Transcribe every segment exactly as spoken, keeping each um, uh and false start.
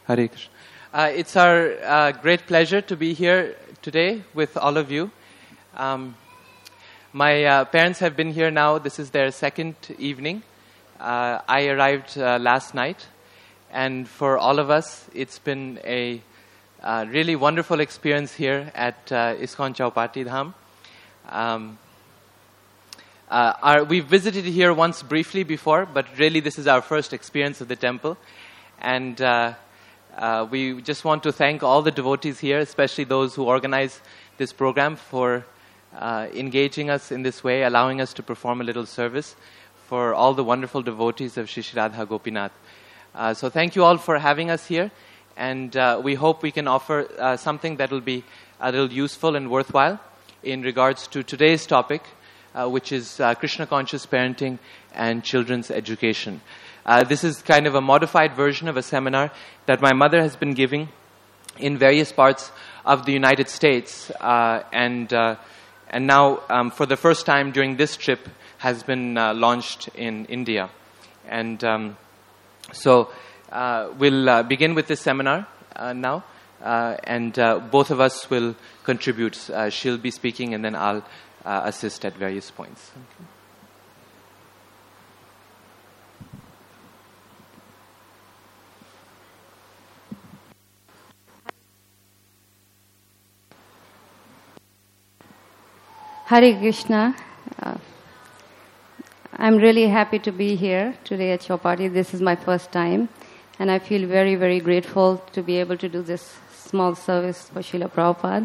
Hare Krishna. Uh, it's our uh, great pleasure to be here today with all of you. Um, my uh, parents have been here now. This is their second evening. Uh, I arrived uh, last night. And for all of us, it's been a uh, really wonderful experience here at uh, ISKCON Chowpatty Dham. Um, uh, our, we've visited here once briefly before, but really this is our first experience of the temple. And uh, uh, we just want to thank all the devotees here, especially those who organize this program, for uh, engaging us in this way, allowing us to perform a little service for all the wonderful devotees of Shri Shri Radha Gopinath. Uh, so thank you all for having us here, and uh, we hope we can offer uh, something that will be a little useful and worthwhile in regards to today's topic, uh, which is uh, Krishna-conscious parenting and children's education. Uh, this is kind of a modified version of a seminar that my mother has been giving in various parts of the United States, uh, and uh, and now um, for the first time during this trip has been uh, launched in India. And um, So uh, we'll uh, begin with this seminar uh, now, uh, and uh, both of us will contribute. Uh, she'll be speaking, and then I'll uh, assist at various points. Okay. Hare Krishna. Uh, I'm really happy to be here today at Chowpatty. This is my first time, and I feel very, very grateful to be able to do this small service for Srila Prabhupada.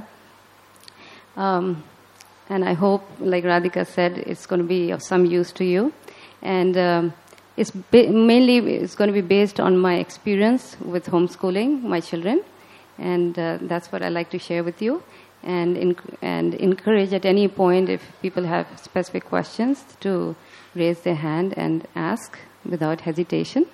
Um, and I hope, like Radhika said, it's going to be of some use to you. And um, it's ba- mainly it's going to be based on my experience with homeschooling my children, and uh, that's what I like to share with you. And in, and encourage at any point, if people have specific questions, to raise their hand and ask without hesitation.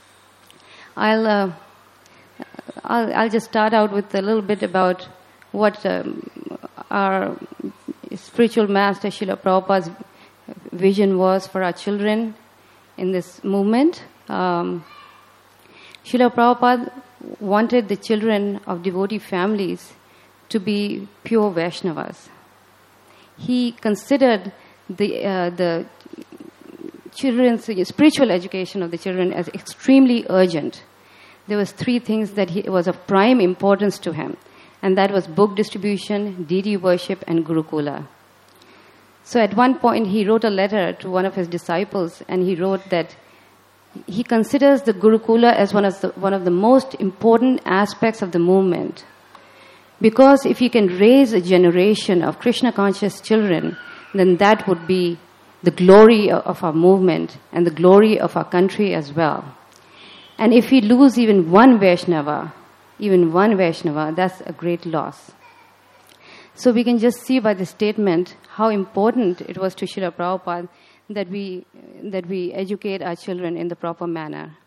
I'll, uh, I'll, I'll just start out with a little bit about what um, our spiritual master Srila Prabhupada's vision was for our children in this movement. Um, Srila Prabhupada wanted the children of devotee families to be pure Vaishnavas. He considered the uh, the children's spiritual education of the children as extremely urgent. There was three things that he, was of prime importance to him, and that was book distribution, deity worship, and Gurukula. So at one point he wrote a letter to one of his disciples, and he wrote that he considers the Gurukula as one of the, one of the most important aspects of the movement. Because if you can raise a generation of Krishna-conscious children, then that would be the glory of our movement and the glory of our country as well. And if we lose even one Vaishnava, even one Vaishnava, that's a great loss. So we can just see by the statement how important it was to Srila Prabhupada that we, that we educate our children in the proper manner.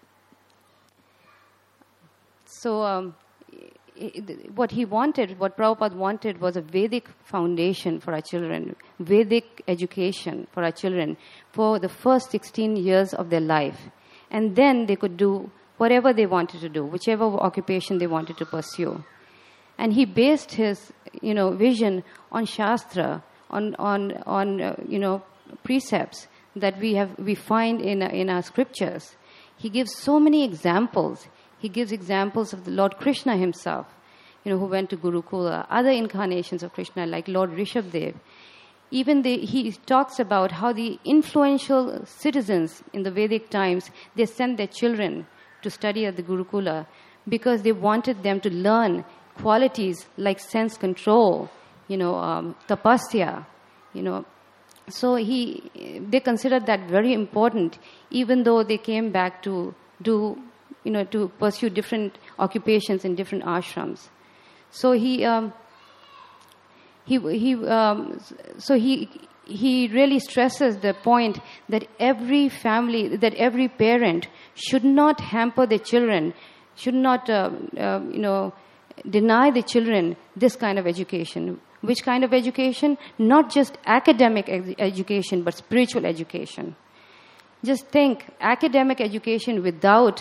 So um, what he wanted, what Prabhupada wanted, was a Vedic foundation for our children, Vedic education for our children for the first sixteen years of their life. And then they could do whatever they wanted to do, whichever occupation they wanted to pursue. And he based his, you know, vision on Shastra, on, on, on uh, you know, precepts that we have, we find in, uh, in our scriptures. He gives so many examples. He gives examples of the Lord Krishna himself, you know, who went to Gurukula, other incarnations of Krishna like Lord Rishabdev. Even the, he talks about how the influential citizens in the Vedic times, they sent their children to study at the Gurukula because they wanted them to learn qualities like sense control, you know, um, tapasya, you know. So he, they considered that very important, even though they came back to do, you know, to pursue different occupations in different ashrams. So he, um, he, he, um, so he, he really stresses the point that every family, that every parent should not hamper their children, should not, uh, uh, you know, deny the children this kind of education. Which kind of education? Not just academic ed- education, but spiritual education. Just think, academic education without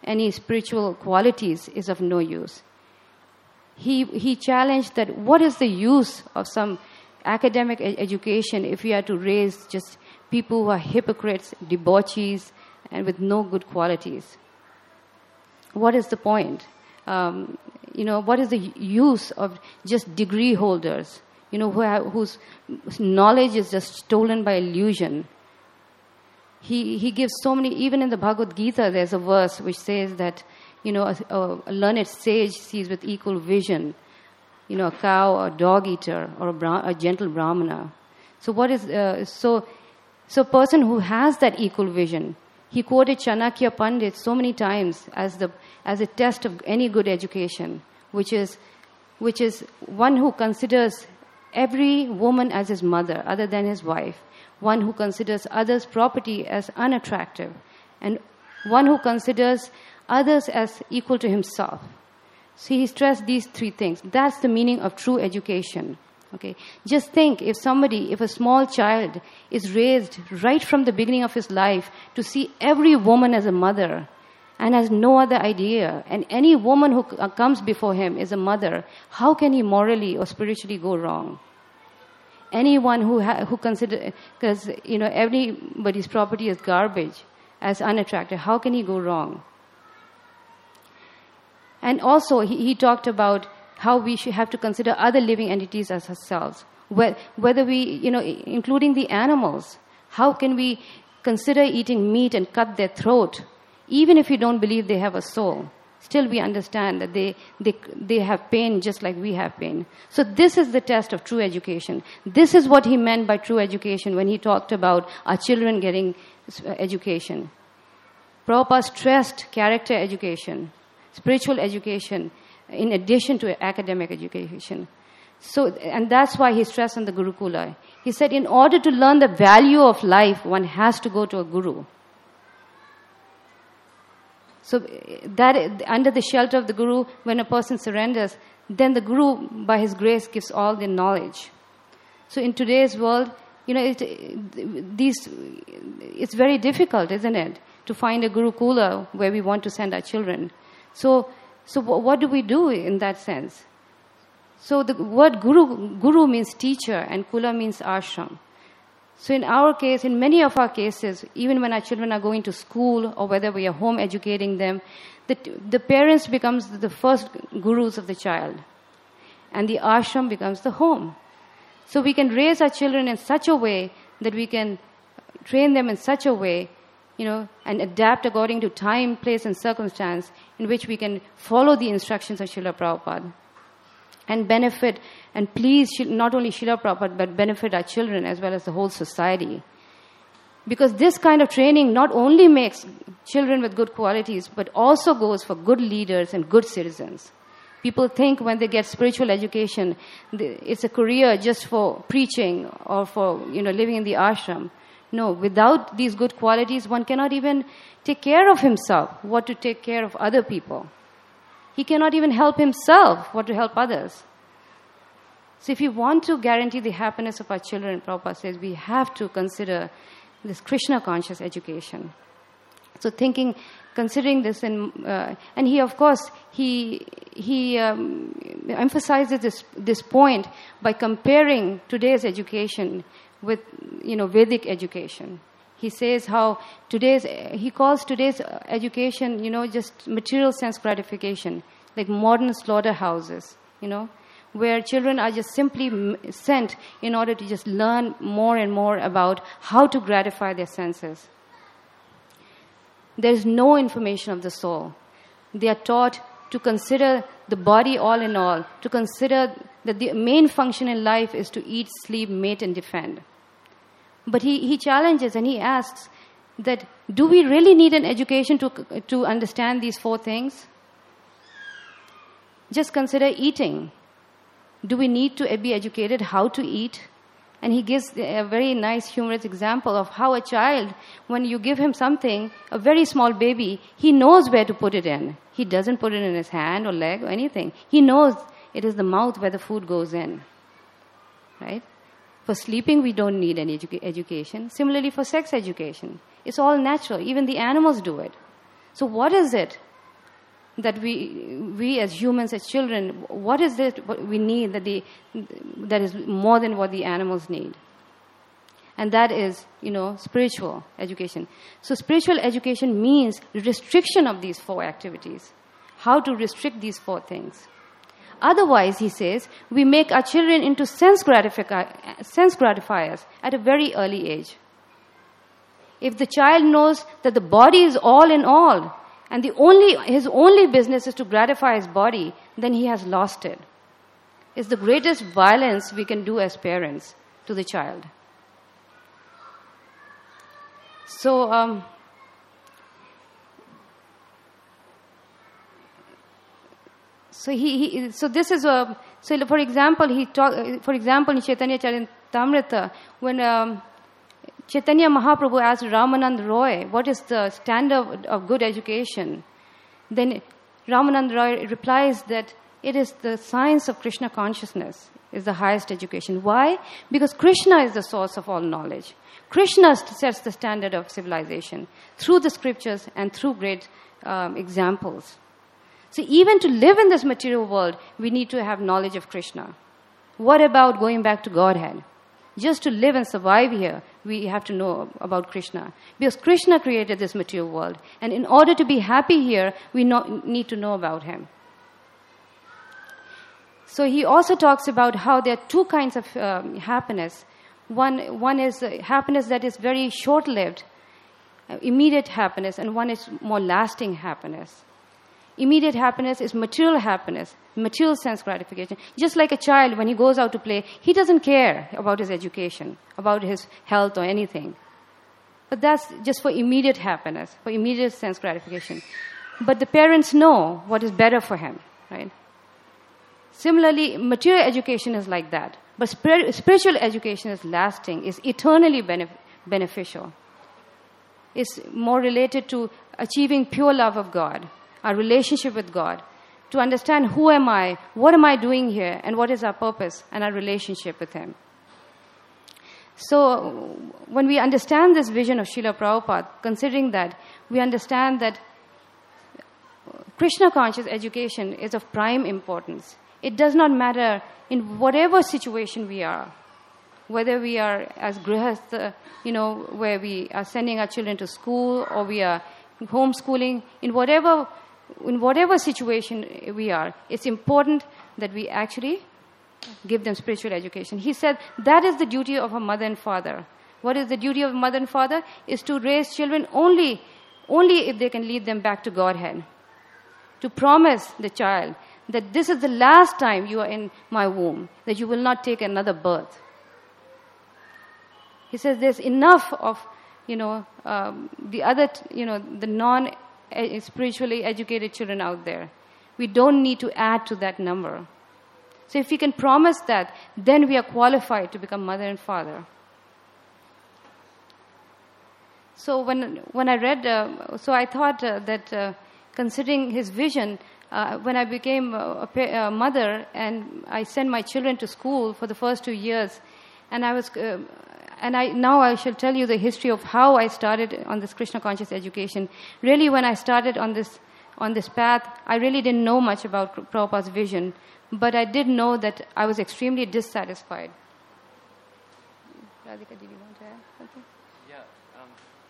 any spiritual qualities is of no use. He, he challenged that what is the use of some academic ed- education if we are to raise just people who are hypocrites, debauchees, and with no good qualities? What is the point? Um, you know, what is the use of just degree holders, you know, who have, whose knowledge is just stolen by illusion? He he gives so many, even in the Bhagavad Gita, there's a verse which says that, you know, a, a learned sage sees with equal vision, you know, a cow, a dog eater, or a, bra- a gentle brahmana. So what is, uh, so, so a person who has that equal vision, he quoted Chanakya Pandit so many times as the as a test of any good education, which is which is one who considers every woman as his mother other than his wife, one who considers others' property as unattractive, and one who considers others as equal to himself. So he stressed these three things. That's the meaning of true education. Okay, just think if somebody, if a small child is raised right from the beginning of his life to see every woman as a mother and has no other idea, and any woman who c- comes before him is a mother, how can he morally or spiritually go wrong? Anyone who ha- who consider, because you know everybody's property is garbage, as unattractive, how can he go wrong? And also he, he talked about how we should have to consider other living entities as ourselves. Whether we, you know, including the animals, how can we consider eating meat and cut their throat, even if we don't believe they have a soul? Still we understand that they, they, they have pain just like we have pain. So this is the test of true education. This is what he meant by true education when he talked about our children getting education. Prabhupada stressed character education, spiritual education, in addition to academic education. So, and that's why he stressed on the Gurukula. He said, in order to learn the value of life, one has to go to a guru. So that under the shelter of the guru, when a person surrenders, then the guru, by his grace, gives all the knowledge. So in today's world, you know, it, these, it's very difficult, isn't it, to find a Gurukula where we want to send our children. So, so what do we do in that sense? So the word guru, guru means teacher and kula means ashram. So in our case, in many of our cases, even when our children are going to school or whether we are home educating them, the, the parents becomes the first gurus of the child. And the ashram becomes the home. So we can raise our children in such a way that we can train them in such a way, you know, and adapt according to time, place, and circumstance in which we can follow the instructions of Srila Prabhupada and benefit and please not only Srila Prabhupada but benefit our children as well as the whole society. Because this kind of training not only makes children with good qualities but also goes for good leaders and good citizens. People think when they get spiritual education, it's a career just for preaching or for, you know, living in the ashram. No, without these good qualities, one cannot even take care of himself, what to take care of other people. He cannot even help himself, what to help others. So if we want to guarantee the happiness of our children, Prabhupada says, we have to consider this Krishna-conscious education. So thinking, considering this, in, uh, and he, of course, he he um, emphasizes this this point by comparing today's education with, you know, Vedic education. He says how today's, he calls today's education, you know, just material sense gratification, like modern slaughterhouses, you know, where children are just simply sent in order to just learn more and more about how to gratify their senses. There is no information of the soul. They are taught to consider the body all in all, to consider that the main function in life is to eat, sleep, mate, and defend. But he, he challenges and he asks that, do we really need an education to, to understand these four things? Just consider eating. Do we need to be educated how to eat? And he gives a very nice, humorous example of how a child, when you give him something, a very small baby, he knows where to put it in. He doesn't put it in his hand or leg or anything. He knows it is the mouth where the food goes in. Right? For sleeping, we don't need any edu- education. Similarly, for sex education, it's all natural. Even the animals do it. So what is it that we, we as humans, as children, what is it what we need that, the, that is more than what the animals need? And that is, you know, spiritual education. So spiritual education means restriction of these four activities. How to restrict these four things. Otherwise, he says, we make our children into sense, gratifi- sense gratifiers at a very early age. If the child knows that the body is all in all, and the only, his only business is to gratify his body, then he has lost it. It's the greatest violence we can do as parents to the child. So, um, so he, he, so this is a, so for example, he talk, for example, in Chaitanya Charitamrita, when um, Chaitanya Mahaprabhu asked Ramanand Roy, what is the standard of good education? Then Ramanand Roy replies that it is the science of Krishna consciousness is the highest education. Why? Because Krishna is the source of all knowledge. Krishna sets the standard of civilization through the scriptures and through great um, examples. So even to live in this material world, we need to have knowledge of Krishna. What about going back to Godhead? Just to live and survive here, we have to know about Krishna. Because Krishna created this material world. And in order to be happy here, we know, need to know about him. So he also talks about how there are two kinds of um, happiness. One, one is uh, happiness that is very short-lived, uh, immediate happiness, and one is more lasting happiness. Immediate happiness is material happiness, material sense gratification. Just like a child, when he goes out to play, he doesn't care about his education, about his health or anything. But that's just for immediate happiness, for immediate sense gratification. But the parents know what is better for him, right? Similarly, material education is like that. But spiritual education is lasting, is eternally benef- beneficial. It's more related to achieving pure love of God, our relationship with God, to understand who am I, what am I doing here, and what is our purpose and our relationship with Him. So when we understand this vision of Srila Prabhupada, considering that, we understand that Krishna conscious education is of prime importance. It does not matter in whatever situation we are, whether we are as grihastha, you know, where we are sending our children to school or we are homeschooling, in whatever in whatever situation we are, it's important that we actually give them spiritual education. He said that is the duty of a mother and father. What is the duty of a mother and father? Is to raise children only, only if they can lead them back to Godhead. To promise the child that this is the last time you are in my womb, that you will not take another birth. He says there's enough of, you know, um, the other, t- you know, the non-spiritually educated children out there. We don't need to add to that number. So if we can promise that, then we are qualified to become mother and father. So when when I read, uh, so I thought uh, that uh, considering his vision, Uh, when I became a, a, a mother and I sent my children to school for the first two years, and I was, uh, and I now I shall tell you the history of how I started on this Krishna conscious education. Really, when I started on this on this path, I really didn't know much about Prabhupada's vision, but I did know that I was extremely dissatisfied. Radhika, did you want to add something? Yeah. Um,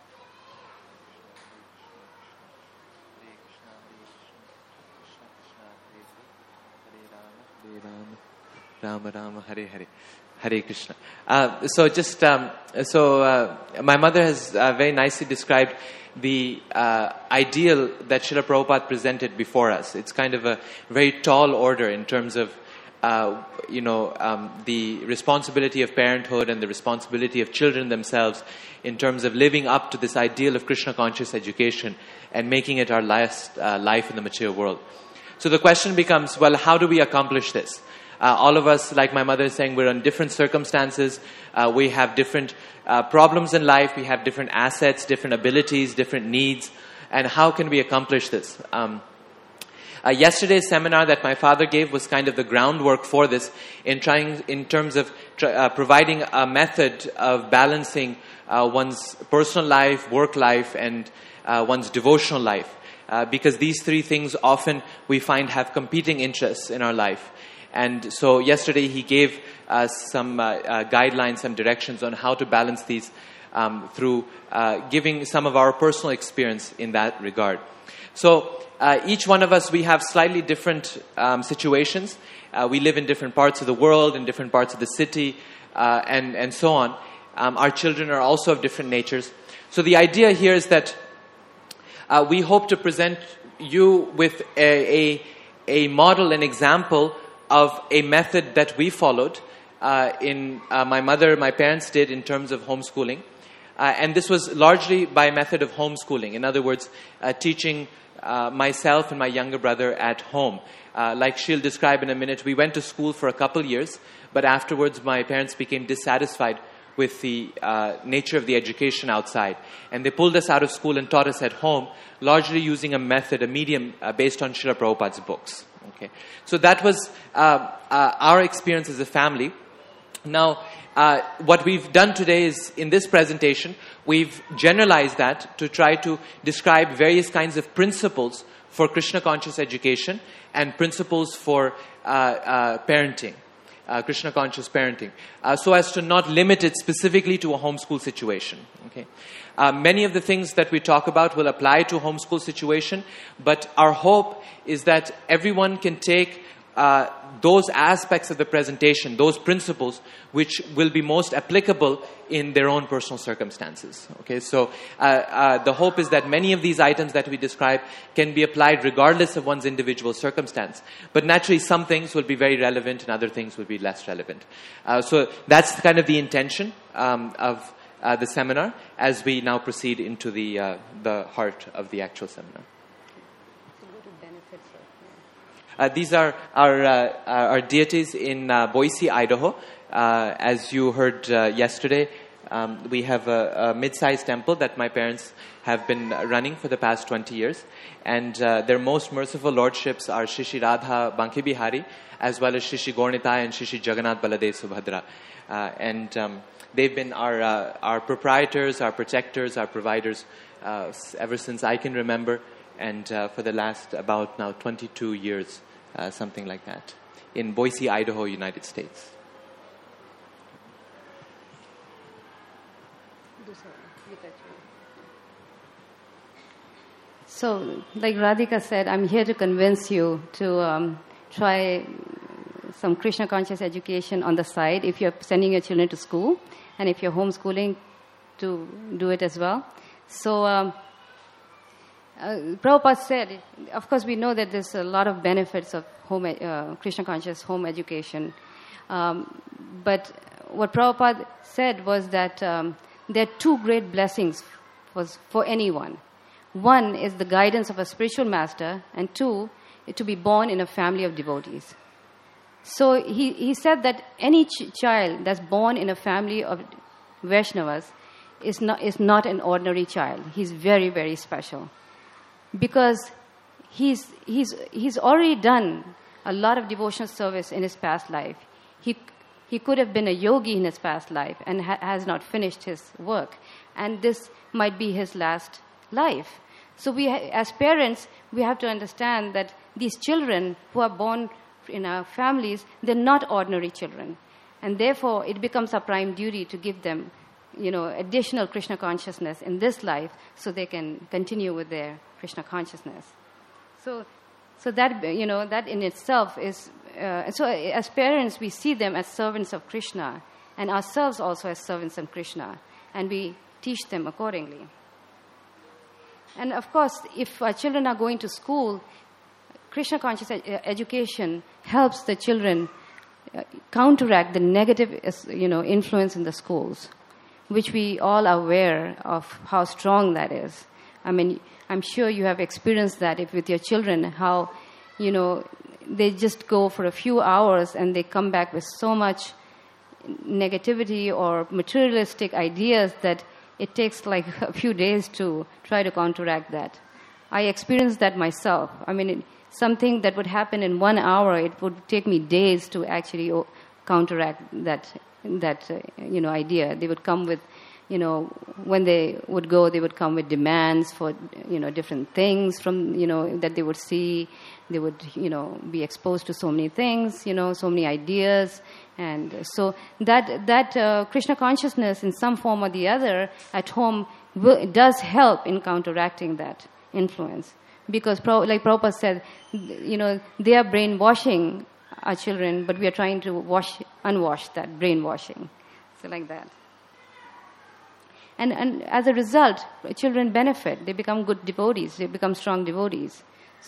Rama Rama Hare Hare Hare Krishna. Uh, so just um, so uh, my mother has uh, very nicely described the uh, ideal that Srila Prabhupada presented before us. It's kind of a very tall order in terms of uh, you know um, the responsibility of parenthood and the responsibility of children themselves in terms of living up to this ideal of Krishna conscious education and making it our last uh, life in the material world. So the question becomes, well, how do we accomplish this? Uh, all of us, like my mother is saying, we're in different circumstances. Uh, we have different uh, problems in life. We have different assets, different abilities, different needs. And how can we accomplish this? Um, uh, yesterday's seminar that my father gave was kind of the groundwork for this in trying, in terms of tr- uh, providing a method of balancing uh, one's personal life, work life, and uh, one's devotional life. uh, because these three things often we find have competing interests in our life. And so yesterday he gave us some uh, uh, guidelines, some directions on how to balance these um, through uh, giving some of our personal experience in that regard. So uh, each one of us, we have slightly different um, situations. Uh, we live in different parts of the world, in different parts of the city, uh, and, and so on. Um, our children are also of different natures. So the idea here is that uh, we hope to present you with a, a, a model, an example of a method that we followed uh, in uh, my mother, my parents did in terms of homeschooling. Uh, and this was largely by method of homeschooling. In other words, uh, teaching uh, myself and my younger brother at home. Uh, like she'll describe in a minute, we went to school for a couple years, but afterwards my parents became dissatisfied with the uh, nature of the education outside. And they pulled us out of school and taught us at home, largely using a method, a medium uh, based on Srila Prabhupada's books. Okay, so that was uh, uh, our experience as a family. Now, uh, what we've done today is, in this presentation, we've generalized that to try to describe various kinds of principles for Krishna conscious education and principles for uh, uh, parenting. Uh, Krishna conscious parenting, uh, so as to not limit it specifically to a homeschool situation. Okay, uh, many of the things that we talk about will apply to a homeschool situation, but our hope is that everyone can take uh, those aspects of the presentation, those principles, which will be most applicable in their own personal circumstances. Okay, so uh, uh, the hope is that many of these items that we describe can be applied regardless of one's individual circumstance. But naturally, some things will be very relevant and other things will be less relevant. Uh, so that's kind of the intention um, of uh, the seminar as we now proceed into the uh, the heart of the actual seminar. Uh, these are our, uh, our deities in uh, Boise, Idaho. Uh, as you heard uh, yesterday, um, we have a, a mid-sized temple that my parents have been running for the past twenty years. And uh, their most merciful lordships are Shishi Radha Banki Bihari, as well as Shishi Gornitai and Shishi Jagannath Baladev Subhadra. Uh, and um, they've been our, uh, our proprietors, our protectors, our providers uh, ever since I can remember. And uh, for the last about now twenty-two years, uh, something like that, in Boise, Idaho, United States. So, like Radhika said, I'm here to convince you to um, try some Krishna conscious education on the side if you're sending your children to school, and if you're homeschooling, to do it as well. So, um, Uh, Prabhupada said, of course we know that there's a lot of benefits of home, uh, Krishna conscious home education. Um, but what Prabhupada said was that um, there are two great blessings for, for anyone. One is the guidance of a spiritual master, and two, to be born in a family of devotees. So he, he said that any ch- child that's born in a family of Vaishnavas is not, is not an ordinary child. He's very, very special. Because he's, he's, he's already done a lot of devotional service in his past life. He, he could have been a yogi in his past life and ha- has not finished his work. And this might be his last life. So we, ha- as parents, we have to understand that these children who are born in our families, they're not ordinary children. And therefore, it becomes our prime duty to give them, you know, additional Krishna consciousness in this life so they can continue with their Krishna consciousness. So, so that, you know, that in itself is, uh, so as parents, we see them as servants of Krishna, and ourselves also as servants of Krishna, and we teach them accordingly. And of course, if our children are going to school, Krishna conscious ed- education helps the children uh, counteract the negative, you know, influence in the schools, which we all are aware of how strong that is. I mean, I'm sure you have experienced that if with your children, how, you know, they just go for a few hours and they come back with so much negativity or materialistic ideas that it takes like a few days to try to counteract that. I experienced that myself. I mean, it, something that would happen in one hour, it would take me days to actually counteract that, that uh, you know, idea. They would come with you know, when they would go, they would come with demands for, you know, different things from, you know, that they would see. They would, you know, be exposed to so many things, you know, so many ideas. And so that, that uh, Krishna consciousness in some form or the other at home will, does help in counteracting that influence. Because, like Prabhupada said, you know, they are brainwashing our children, but we are trying to wash, unwash that brainwashing. So like that. And, and as a result, children benefit. They become good devotees. They become strong devotees.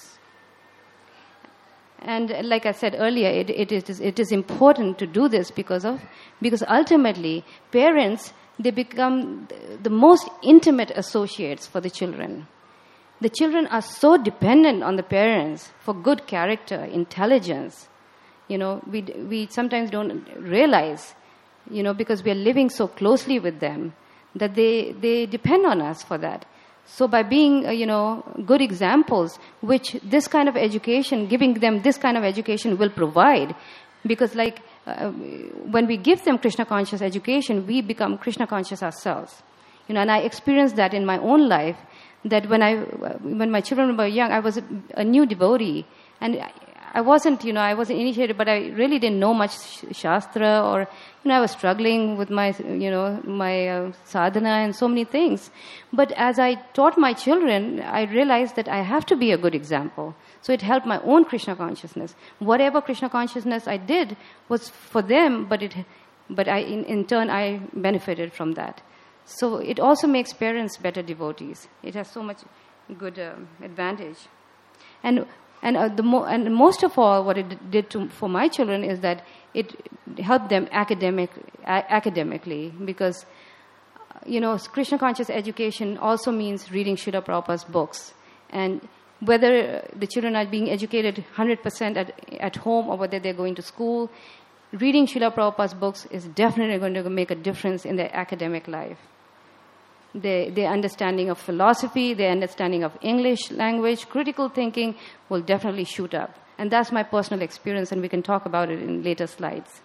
And like I said earlier, it, it, is, it is important to do this because of because ultimately parents, they become the most intimate associates for the children. The children are so dependent on the parents for good character, intelligence. You know, we we sometimes don't realize, you know, because we are living so closely with them, that they, they depend on us for that. So by being, uh, you know, good examples, which this kind of education, giving them this kind of education will provide, because like uh, when we give them Krishna conscious education, we become Krishna conscious ourselves. You know, and I experienced that in my own life, that when I, when my children were young, I was a, a new devotee, and I, I wasn't, you know, I wasn't initiated, but I really didn't know much Shastra, or, you know, I was struggling with my, you know, my uh, sadhana and so many things. But as I taught my children, I realized that I have to be a good example. So it helped my own Krishna consciousness. Whatever Krishna consciousness I did was for them, but it, but I, in, in turn, I benefited from that. So it also makes parents better devotees. It has so much good uh, advantage. And And, uh, the mo- and most of all, what it did to, for my children is that it helped them academic, a- academically, because, you know, Krishna conscious education also means reading Srila Prabhupada's books. And whether the children are being educated one hundred percent at, at home or whether they're going to school, reading Srila Prabhupada's books is definitely going to make a difference in their academic life. Their, their understanding of philosophy, their understanding of English language, critical thinking will definitely shoot up. And that's my personal experience, and we can talk about it in later slides.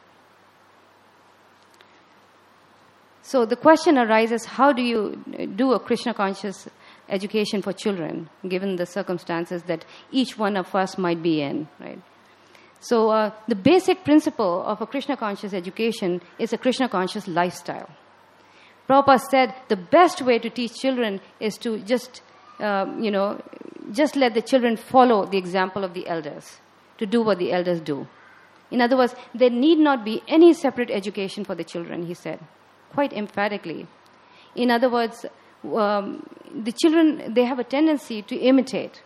So the question arises, how do you do a Krishna conscious education for children, given the circumstances that each one of us might be in, right? So uh, the basic principle of a Krishna conscious education is a Krishna conscious lifestyle. Prabhupada said the best way to teach children is to just, um, you know, just let the children follow the example of the elders, to do what the elders do. In other words, there need not be any separate education for the children, he said, quite emphatically. In other words, um, the children, they have a tendency to imitate.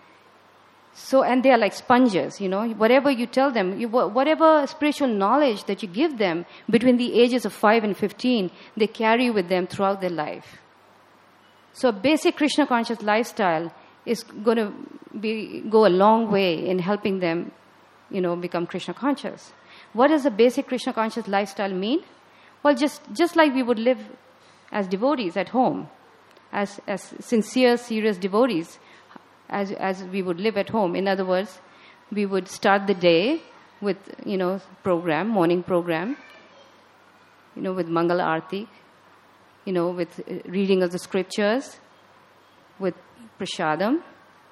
So, and they are like sponges, you know. Whatever you tell them, you, whatever spiritual knowledge that you give them between the ages of five and fifteen, they carry with them throughout their life. So a basic Krishna conscious lifestyle is going to be, go a long way in helping them, you know, become Krishna conscious. What does a basic Krishna conscious lifestyle mean? Well, just, just like we would live as devotees at home, as, as sincere, serious devotees, as as we would live at home. In other words, we would start the day with, you know, program, morning program, you know, with Mangala Aarti, you know, with reading of the scriptures, with prasadam.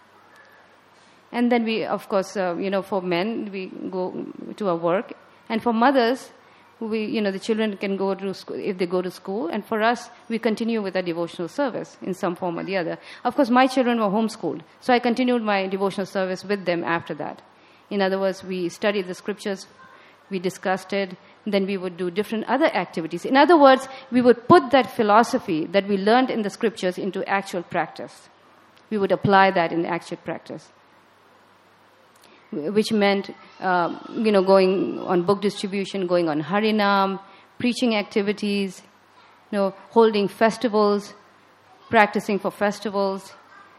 And then we, of course, uh, you know, for men, we go to our work. And for mothers, we, you know, the children can go to school if they go to school. And for us, we continue with our devotional service in some form or the other. Of course, my children were homeschooled, so I continued my devotional service with them after that. In other words, we studied the scriptures, we discussed it, then we would do different other activities. In other words, we would put that philosophy that we learned in the scriptures into actual practice. We would apply that in actual practice, which meant, uh, you know, going on book distribution, going on Harinam, preaching activities, you know, holding festivals, practicing for festivals,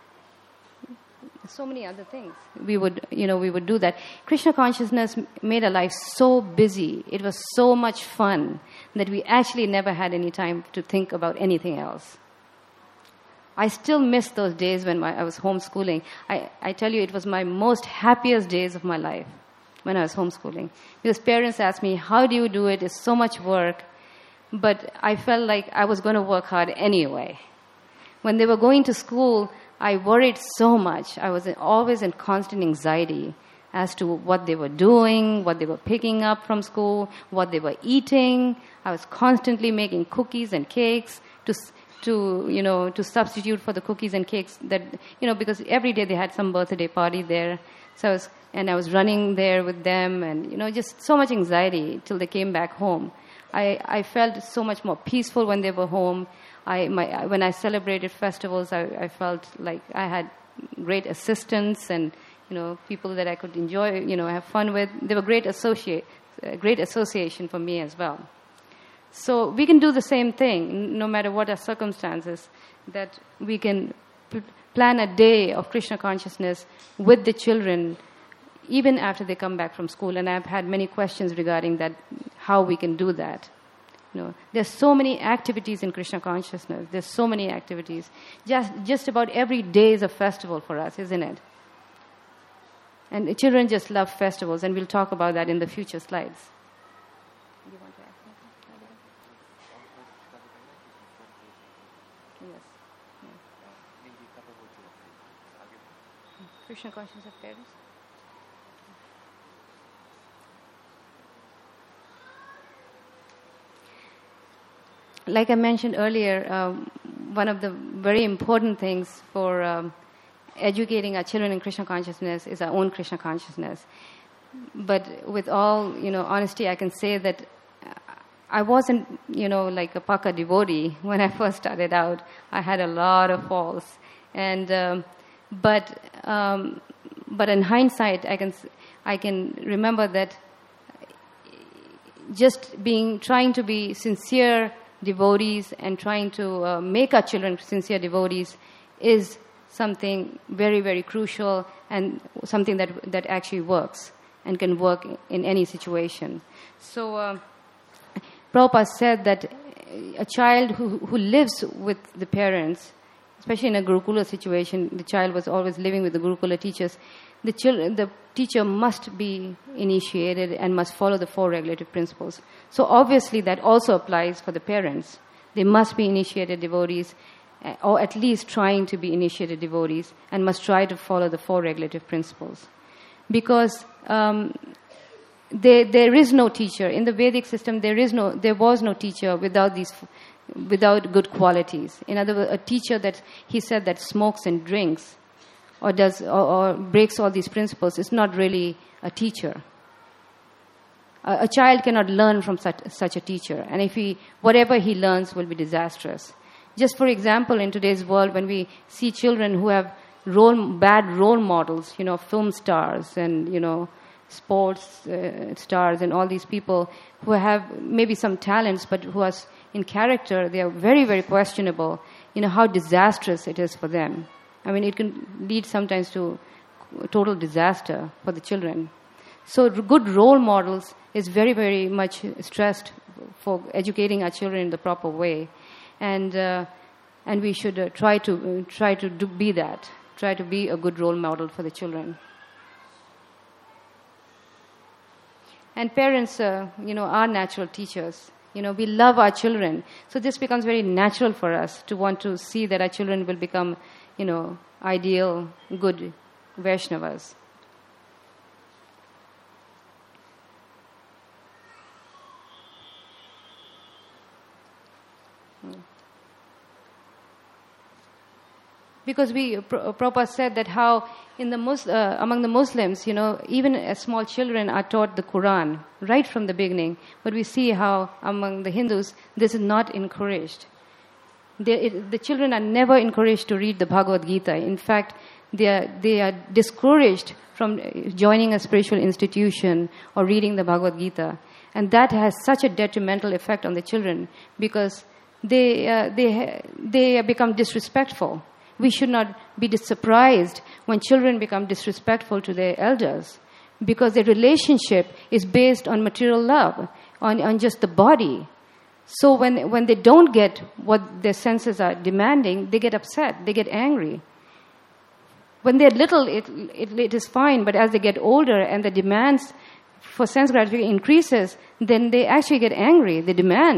so many other things. We would, you know, we would do that. Krishna consciousness made our life so busy. It was so much fun that we actually never had any time to think about anything else. I still miss those days when my, I was homeschooling. I, I tell you, it was my most happiest days of my life when I was homeschooling. Because parents asked me, how do you do it? It's so much work. but I felt like I was going to work hard anyway. When they were going to school, I worried so much. I was always in constant anxiety as to what they were doing, what they were picking up from school, what they were eating. I was constantly making cookies and cakes to, to you know, to substitute for the cookies and cakes that, you know, because every day they had some birthday party there. So I was, and I was running there with them, and, you know, just so much anxiety till they came back home. I, I felt so much more peaceful when they were home. I, my, when I celebrated festivals, I, I felt like I had great assistants and, you know, people that I could enjoy, you know, have fun with. They were great associate, uh, great association for me as well. So we can do the same thing, no matter what our circumstances, that we can p- plan a day of Krishna consciousness with the children, even after they come back from school. And I've had many questions regarding that, how we can do that. You know, there's so many activities in Krishna consciousness. There's so many activities. Just, just about every day is a festival for us, isn't it? And the children just love festivals, and we'll talk about that in the future slides. Do you want to add something? Yes. Yeah. Krishna consciousness of parents. Like I mentioned earlier, um, one of the very important things for um, educating our children in Krishna consciousness is our own Krishna consciousness. But with all, you know, honesty, I can say that I wasn't, you know, like a Paka devotee when I first started out. I had a lot of falls, and um, but um, but in hindsight, I can I can remember that just being trying to be sincere devotees and trying to uh, make our children sincere devotees is something very, very crucial, and something that that actually works and can work in any situation. So uh, Prabhupada said that a child who, who lives with the parents, especially in a Gurukula situation, the child was always living with the Gurukula teachers, the, children, the teacher must be initiated and must follow the four regulative principles. So obviously that also applies for the parents. They must be initiated devotees, or at least trying to be initiated devotees, and must try to follow the four regulative principles. Because um, there, there is no teacher. In the Vedic system, there is no, there was no teacher without these, without good qualities. In other words, a teacher that, he said, that smokes and drinks, or does, or, or breaks all these principles, is not really a teacher. A, a child cannot learn from such, such a teacher, and if he, whatever he learns will be disastrous. Just for example, in today's world, when we see children who have role, bad role models, you know, film stars and, you know, sports uh, stars and all these people who have maybe some talents, but who are in character, they are very, very questionable, you know, how disastrous it is for them. I mean, it can lead sometimes to total disaster for the children. So good role models is very, very much stressed for educating our children in the proper way. And uh, and we should uh, try to uh, try to do, be that, try to be a good role model for the children. And parents, uh, you know, are natural teachers. You know, we love our children, so this becomes very natural for us to want to see that our children will become, you know, ideal, good Vaishnavas. Because we, Prabhupada said that how in the Mus- uh, among the Muslims, you know, even as small children are taught the Quran right from the beginning. But we see how among the Hindus, this is not encouraged. They, it, the children are never encouraged to read the Bhagavad Gita. In fact, they are, they are discouraged from joining a spiritual institution or reading the Bhagavad Gita. And that has such a detrimental effect on the children because they, uh, they, they become disrespectful. We should not be surprised when children become disrespectful to their elders, because their relationship is based on material love, on, on just the body. So when, when they don't get what their senses are demanding, they get upset, they get angry. When they're little, it, it, it is fine, but as they get older and the demands for sense gratification increases, then they actually get angry, they demand.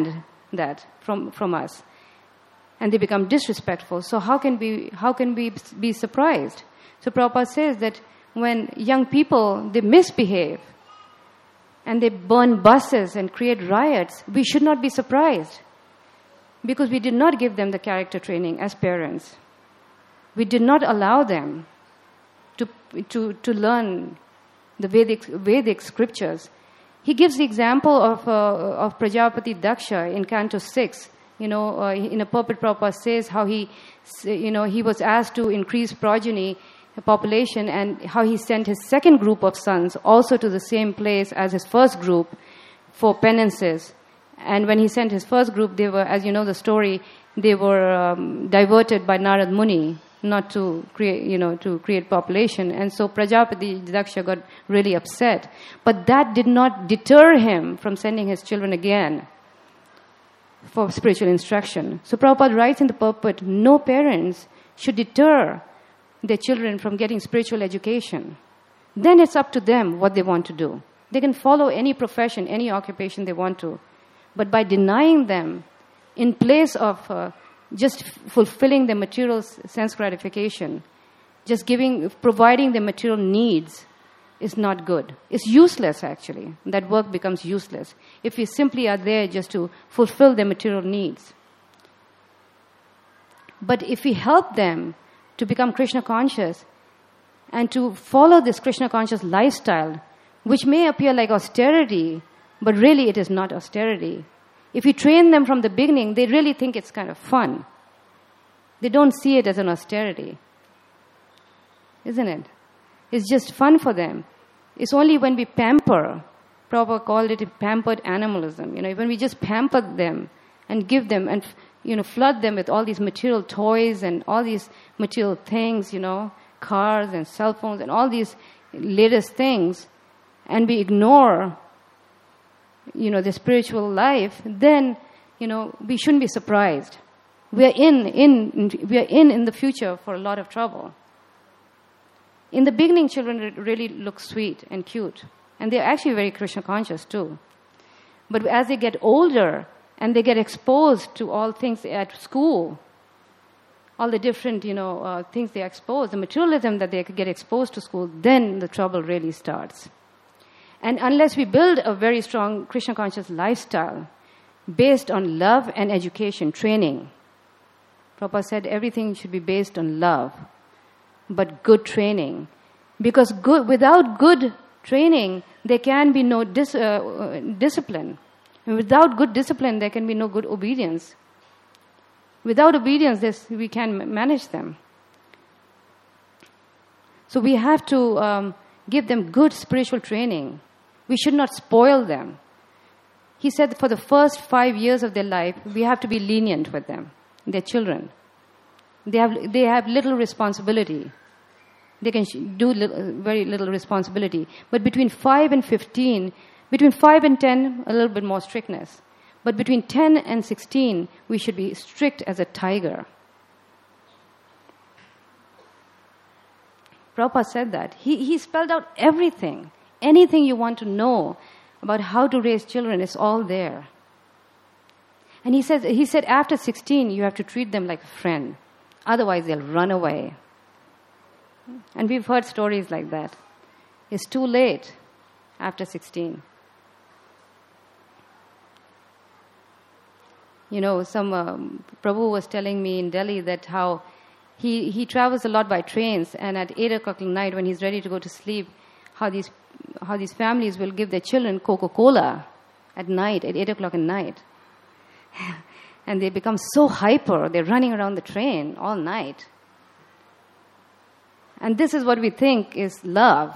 that from, from us. And they become disrespectful. So how can we, how can we be surprised? So Prabhupada says that when young people, they misbehave and they burn buses and create riots, we should not be surprised because we did not give them the character training as parents. We did not allow them to, to, to learn the Vedic, Vedic scriptures. He gives the example of, uh, of Prajapati Daksha in Canto six. You know, uh, in a pulpit, Prabhupada says how he, you know, he was asked to increase progeny population and how he sent his second group of sons also to the same place as his first group for penances. And when he sent his first group, they were, as you know the story, they were um, diverted by Narad Muni not to create, you know, to create population. And so Prajapati Daksha got really upset. But that did not deter him from sending his children again for spiritual instruction. So Prabhupada writes in the pulpit, no parents should deter their children from getting spiritual education. Then it's up to them what they want to do. They can follow any profession, any occupation they want to. But by denying them in place of uh, just fulfilling their material sense gratification, just giving, providing their material needs is not good. It's useless, actually. That work becomes useless if we simply are there just to fulfill their material needs. But if we help them to become Krishna conscious and to follow this Krishna conscious lifestyle, which may appear like austerity, but really it is not austerity. If we train them from the beginning, they really think it's kind of fun. They don't see it as an austerity. Isn't it? It's just fun for them. It's only when we pamper, Prabhupada called it pampered animalism. You know, when we just pamper them and give them and, you know, flood them with all these material toys and all these material things, you know, cars and cell phones and all these latest things, and we ignore, you know, the spiritual life, then, you know, we shouldn't be surprised. We are in, in, we are in, in the future for a lot of trouble. In the beginning, children really look sweet and cute. And they're actually very Krishna conscious too. But as they get older and they get exposed to all things at school, all the different, you know, uh, things they are exposed, the materialism that they get exposed to school, then the trouble really starts. And unless we build a very strong Krishna conscious lifestyle based on love and education, training, Prabhupada said everything should be based on love, but good training. Because good, without good training, there can be no dis, uh, discipline. And without good discipline, there can be no good obedience. Without obedience, this, we can manage them. So we have to um, give them good spiritual training. We should not spoil them. He said for the first five years of their life, we have to be lenient with them, their children. They have, they have little responsibility. They can do little, very little responsibility. But between five and fifteen, between five and ten, a little bit more strictness. But between ten and sixteen, we should be strict as a tiger. Prabhupada said that. He, he spelled out everything. Anything you want to know about how to raise children is all there. And he says, he said after sixteen, you have to treat them like a friend. Otherwise, they'll run away. And we've heard stories like that. It's too late after sixteen. You know, some um, Prabhu was telling me in Delhi that how he, he travels a lot by trains, and at eight o'clock at night when he's ready to go to sleep, how these how these families will give their children Coca-Cola at night, at eight o'clock at night. And they become so hyper, they're running around the train all night. And this is what we think is love.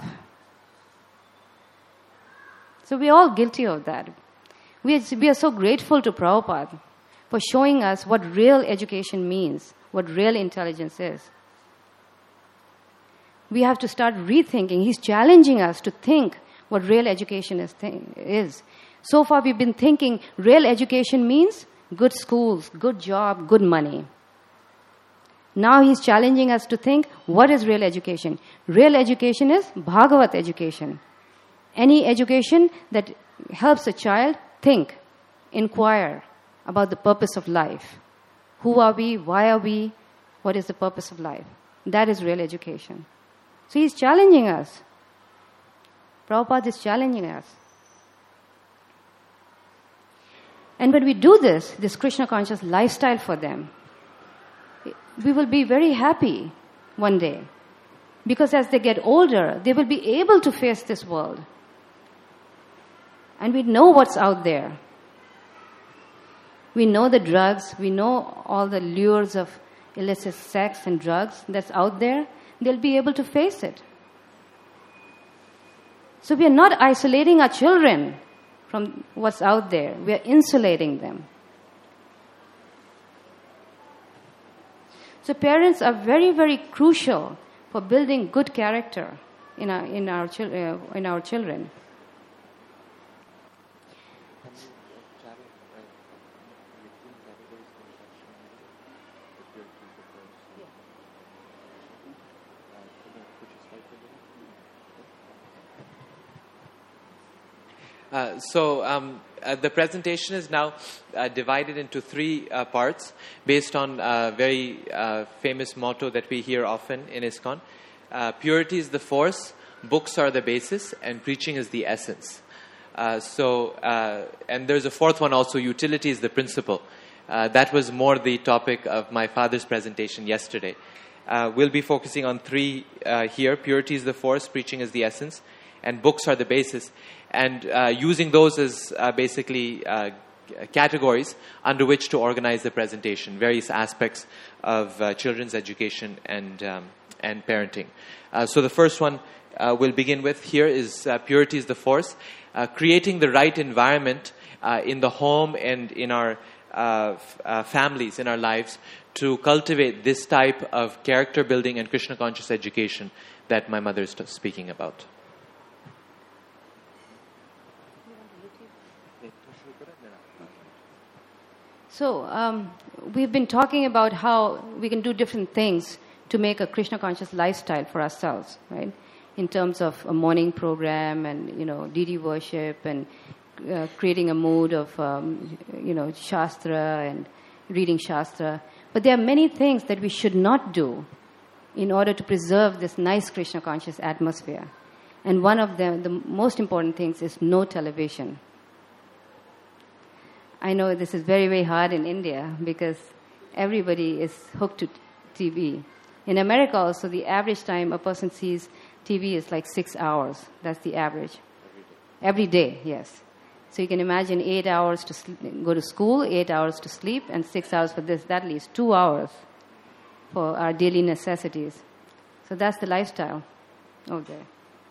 So we're all guilty of that. We are, we are so grateful to Prabhupada for showing us what real education means, what real intelligence is. We have to start rethinking. He's challenging us to think what real education is. Th- is. So far we've been thinking real education means good schools, good job, good money. Now he's challenging us to think, what is real education? Real education is Bhagavat education. Any education that helps a child think, inquire, about the purpose of life. Who are we? Why are we? What is the purpose of life? That is real education. So he's challenging us. Prabhupada is challenging us. And when we do this, this Krishna conscious lifestyle for them, we will be very happy one day. Because as they get older, they will be able to face this world. And we know what's out there. We know the drugs, we know all the lures of illicit sex and drugs that's out there. They'll be able to face it. So we are not isolating our children from what's out there. We are insulating them. So parents are very, very crucial for building good character in our in our chil- uh, in our children. Uh, so um, uh, the presentation is now uh, divided into three uh, parts based on a very uh, famous motto that we hear often in ISKCON. Uh, purity is the force, books are the basis, and preaching is the essence. Uh, so, uh, and there's a fourth one also, utility is the principle. Uh, that was more the topic of my father's presentation yesterday. Uh, we'll be focusing on three uh, here. Purity is the force, preaching is the essence, and books are the basis. And uh, using those as uh, basically uh, categories under which to organize the presentation, various aspects of uh, children's education and um, and parenting. Uh, so the first one uh, we'll begin with here is uh, purity is the force, uh, creating the right environment uh, in the home and in our uh, f- uh, families, in our lives, to cultivate this type of character building and Krishna conscious education that my mother is t- speaking about. So um, we've been talking about how we can do different things to make a Krishna conscious lifestyle for ourselves, right? In terms of a morning program and, you know, D D worship and uh, creating a mood of, um, you know, Shastra and reading Shastra. But there are many things that we should not do in order to preserve this nice Krishna conscious atmosphere. And one of the, the most important things is no television. I know this is very, very hard in India because everybody is hooked to T V. In America also, the average time a person sees T V is like six hours. That's the average. Every day, Every day yes. So you can imagine eight hours to sleep, go to school, eight hours to sleep, and six hours for this. That leaves two hours for our daily necessities. So that's the lifestyle over there.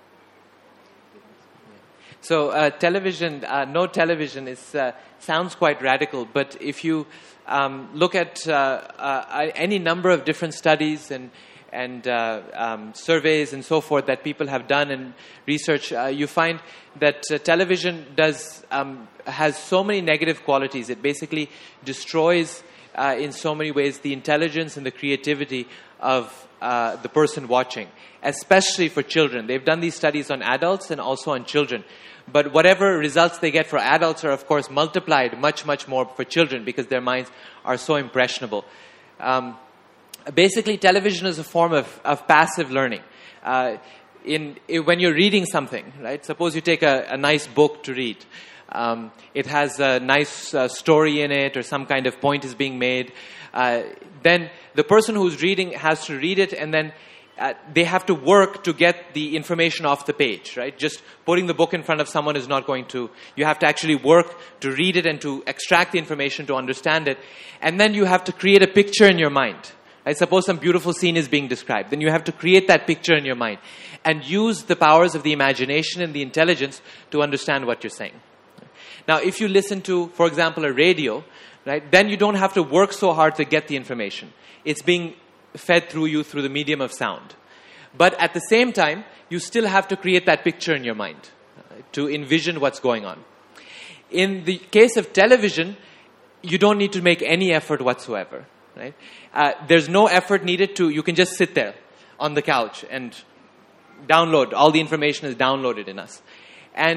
So uh, television, uh, no television is uh, sounds quite radical, but if you um, look at uh, uh, any number of different studies and and uh, um, surveys and so forth that people have done and research, uh, you find that uh, television does um, has so many negative qualities. It basically destroys uh, in so many ways the intelligence and the creativity of uh, the person watching, especially for children. They've done these studies on adults and also on children. But whatever results they get for adults are, of course, multiplied much, much more for children because their minds are so impressionable. Um, basically, television is a form of, of passive learning. Uh, in, in when you're reading something, right? Suppose you take a, a nice book to read. Um, it has a nice uh, story in it, or some kind of point is being made. Uh, then the person who's reading has to read it, and then Uh, they have to work to get the information off the page, right? Just putting the book in front of someone is not going to... You have to actually work to read it and to extract the information to understand it. And then you have to create a picture in your mind. I suppose some beautiful scene is being described. Then you have to create that picture in your mind and use the powers of the imagination and the intelligence to understand what you're saying. Now, if you listen to, for example, a radio, right, then you don't have to work so hard to get the information. It's being fed through you through the medium of sound. But at the same time, you still have to create that picture in your mind uh, to envision what's going on. In the case of television, you don't need to make any effort whatsoever. Right? Uh, there's no effort needed to, you can just sit there on the couch and download. All the information is downloaded in us. And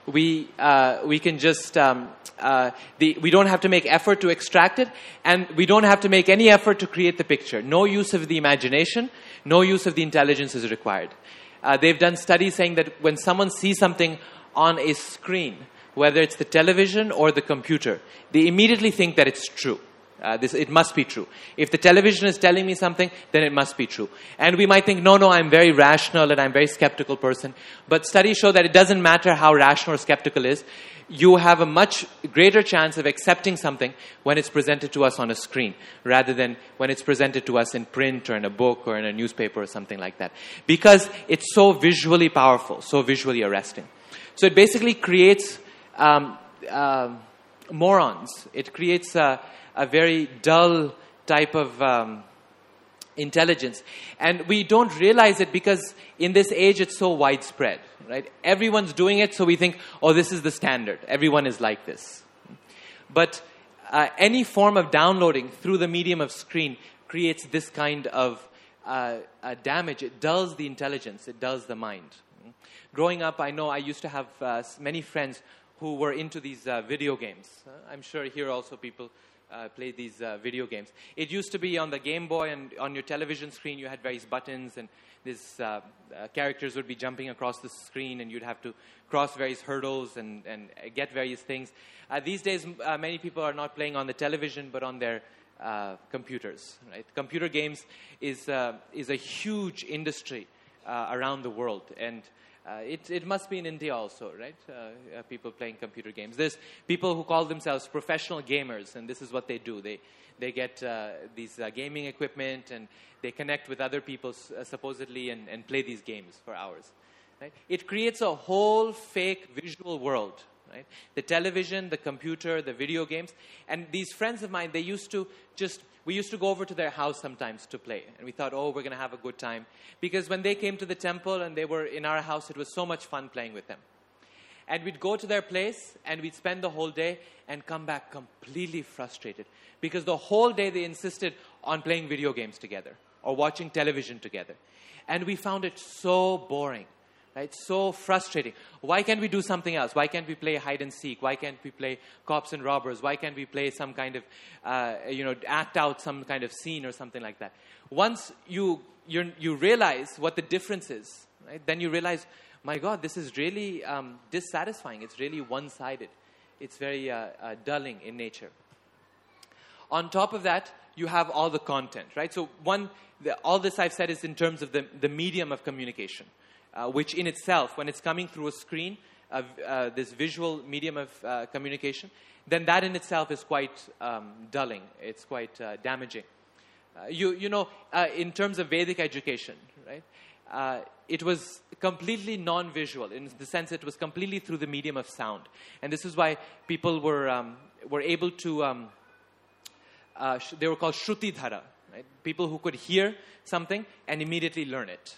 we uh, we can just um, uh, the we don't have to make effort to extract it, and we don't have to make any effort to create the picture. No use of the imagination, no use of the intelligence is required. Uh, they've done studies saying that when someone sees something on a screen, whether it's the television or the computer, they immediately think that it's true. Uh, this, it must be true. If the television is telling me something, then it must be true. And we might think, no, no, I'm very rational and I'm a very skeptical person. But studies show that it doesn't matter how rational or skeptical is. You have a much greater chance of accepting something when it's presented to us on a screen, rather than when it's presented to us in print or in a book or in a newspaper or something like that. Because it's so visually powerful, so visually arresting. So it basically creates um, uh, morons. It creates a... a very dull type of um, intelligence. And we don't realize it because in this age it's so widespread, right? Everyone's doing it, so we think, oh, this is the standard. Everyone is like this. But uh, any form of downloading through the medium of screen creates this kind of uh, uh, damage. It dulls the intelligence. It dulls the mind. Growing up, I know I used to have uh, many friends who were into these uh, video games. Uh, I'm sure here also people Uh, play these uh, video games. It used to be on the Game Boy, and on your television screen you had various buttons, and these uh, uh, characters would be jumping across the screen, and you'd have to cross various hurdles and, and get various things. Uh, these days, uh, many people are not playing on the television, but on their uh, computers. Right? Computer games is uh, is a huge industry uh, around the world, and Uh, it, it must be in India also, right? Uh, uh, people playing computer games. There's people who call themselves professional gamers, and this is what they do. They they get uh, these uh, gaming equipment, and they connect with other people uh, supposedly and, and play these games for hours. Right? It creates a whole fake visual world. Right? The television, the computer, the video games. And these friends of mine, they used to just... We used to go over to their house sometimes to play. And we thought, oh, we're going to have a good time. Because when they came to the temple and they were in our house, it was so much fun playing with them. And we'd go to their place and we'd spend the whole day and come back completely frustrated. Because the whole day they insisted on playing video games together or watching television together. And we found it so boring. Right? So frustrating. Why can't we do something else? Why can't we play hide and seek? Why can't we play cops and robbers? Why can't we play some kind of, uh, you know, act out some kind of scene or something like that? Once you you you realize what the difference is, right? Then you realize, my God, this is really um, dissatisfying. It's really one-sided. It's very uh, uh, dulling in nature. On top of that, you have all the content, right? So one, the, all this I've said is in terms of the the medium of communication. Uh, which in itself, when it's coming through a screen, uh, uh, this visual medium of uh, communication, then that in itself is quite um, dulling. It's quite uh, damaging. Uh, you, you know, uh, in terms of Vedic education, right, uh, it was completely non-visual, in the sense it was completely through the medium of sound. And this is why people were, um, were able to, um, uh, sh- they were called Shrutidhara, right? People who could hear something and immediately learn it.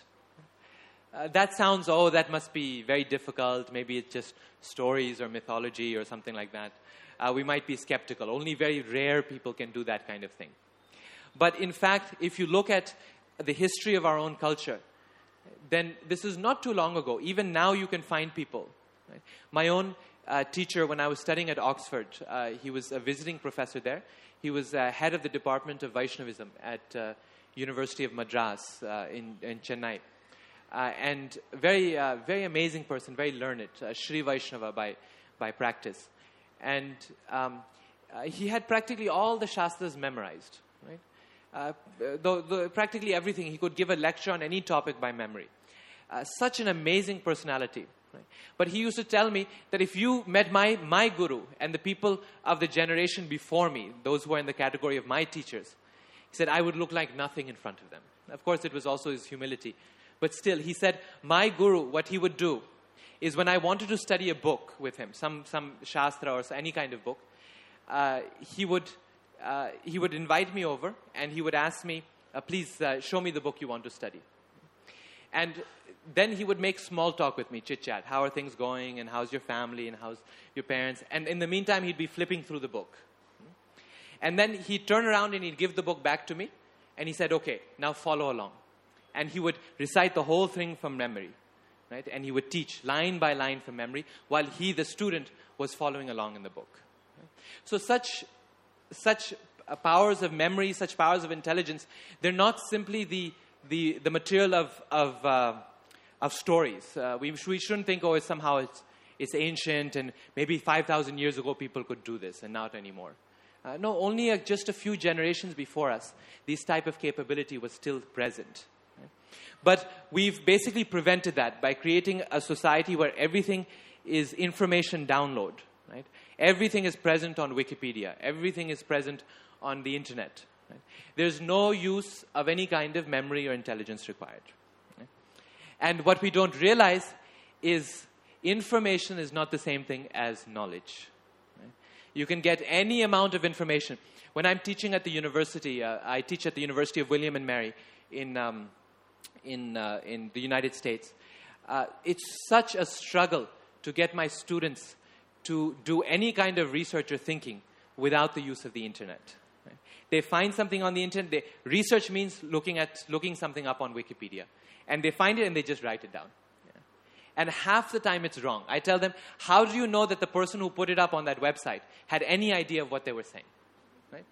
Uh, that sounds, oh, that must be very difficult. Maybe it's just stories or mythology or something like that. Uh, we might be skeptical. Only very rare people can do that kind of thing. But in fact, if you look at the history of our own culture, then this is not too long ago. Even now you can find people. Right? My own uh, teacher, when I was studying at Oxford, uh, he was a visiting professor there. He was uh, head of the Department of Vaishnavism at uh, University of Madras uh, in, in Chennai. Uh, and very, uh, very amazing person, very learned, uh, Sri Vaishnava by, by practice. And um, uh, he had practically all the Shastras memorized, right? Uh, the, the, practically everything. He could give a lecture on any topic by memory. Uh, such an amazing personality. Right? But he used to tell me that if you met my, my guru and the people of the generation before me, those who are in the category of my teachers, he said, I would look like nothing in front of them. Of course, it was also his humility. But still, he said, my guru, what he would do is when I wanted to study a book with him, some, some Shastra or any kind of book, uh, he would uh, he would invite me over and he would ask me, uh, please uh, show me the book you want to study. And then he would make small talk with me, chit-chat. How are things going, and how's your family, and how's your parents? And in the meantime, he'd be flipping through the book. And then he'd turn around and he'd give the book back to me. And he said, okay, now follow along. And he would recite the whole thing from memory. right? And he would teach line by line from memory while he, the student, was following along in the book. Right? So such, such uh, powers of memory, such powers of intelligence, they're not simply the, the, the material of, of, uh, of stories. Uh, we, we shouldn't think, oh, it's somehow it's, it's ancient and maybe five thousand years ago people could do this and not anymore. Uh, no, only a, just a few generations before us, this type of capability was still present. Right? But we've basically prevented that by creating a society where everything is information download. Right? Everything is present on Wikipedia. Everything is present on the internet. Right? There's no use of any kind of memory or intelligence required. Right? And what we don't realize is information is not the same thing as knowledge. You can get any amount of information. When I'm teaching at the university, uh, I teach at the University of William and Mary in um, in uh, in the United States. Uh, it's such a struggle to get my students to do any kind of research or thinking without the use of the internet. Right? They find something on the internet. They, research means looking at looking something up on Wikipedia, and they find it and they just write it down. And half the time it's wrong. I tell them, how do you know that the person who put it up on that website had any idea of what they were saying? Right?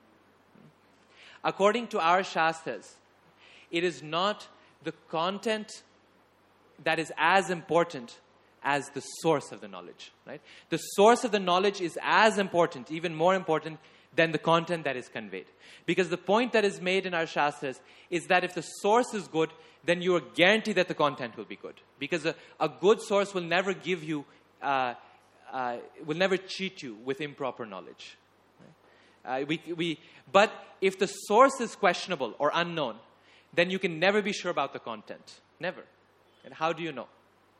According to our Shastras, it is not the content that is as important as the source of the knowledge. Right? The source of the knowledge is as important, even more important, than the content that is conveyed. Because the point that is made in our Shastras is that if the source is good, then you are guaranteed that the content will be good. Because a, a good source will never give you, uh, uh, will never cheat you with improper knowledge. Right? Uh, we, we, but if the source is questionable or unknown, then you can never be sure about the content. Never. And how do you know?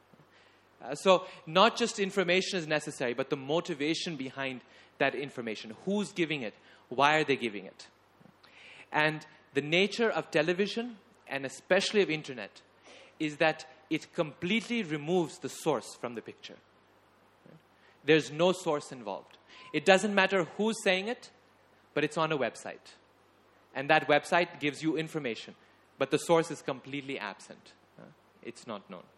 Uh, so not just information is necessary, but the motivation behind that information. Who's giving it? Why are they giving it? And the nature of television, and especially of internet, is that it completely removes the source from the picture. There's no source involved. It doesn't matter who's saying it, but it's on a website. And that website gives you information, but the source is completely absent. It's not known.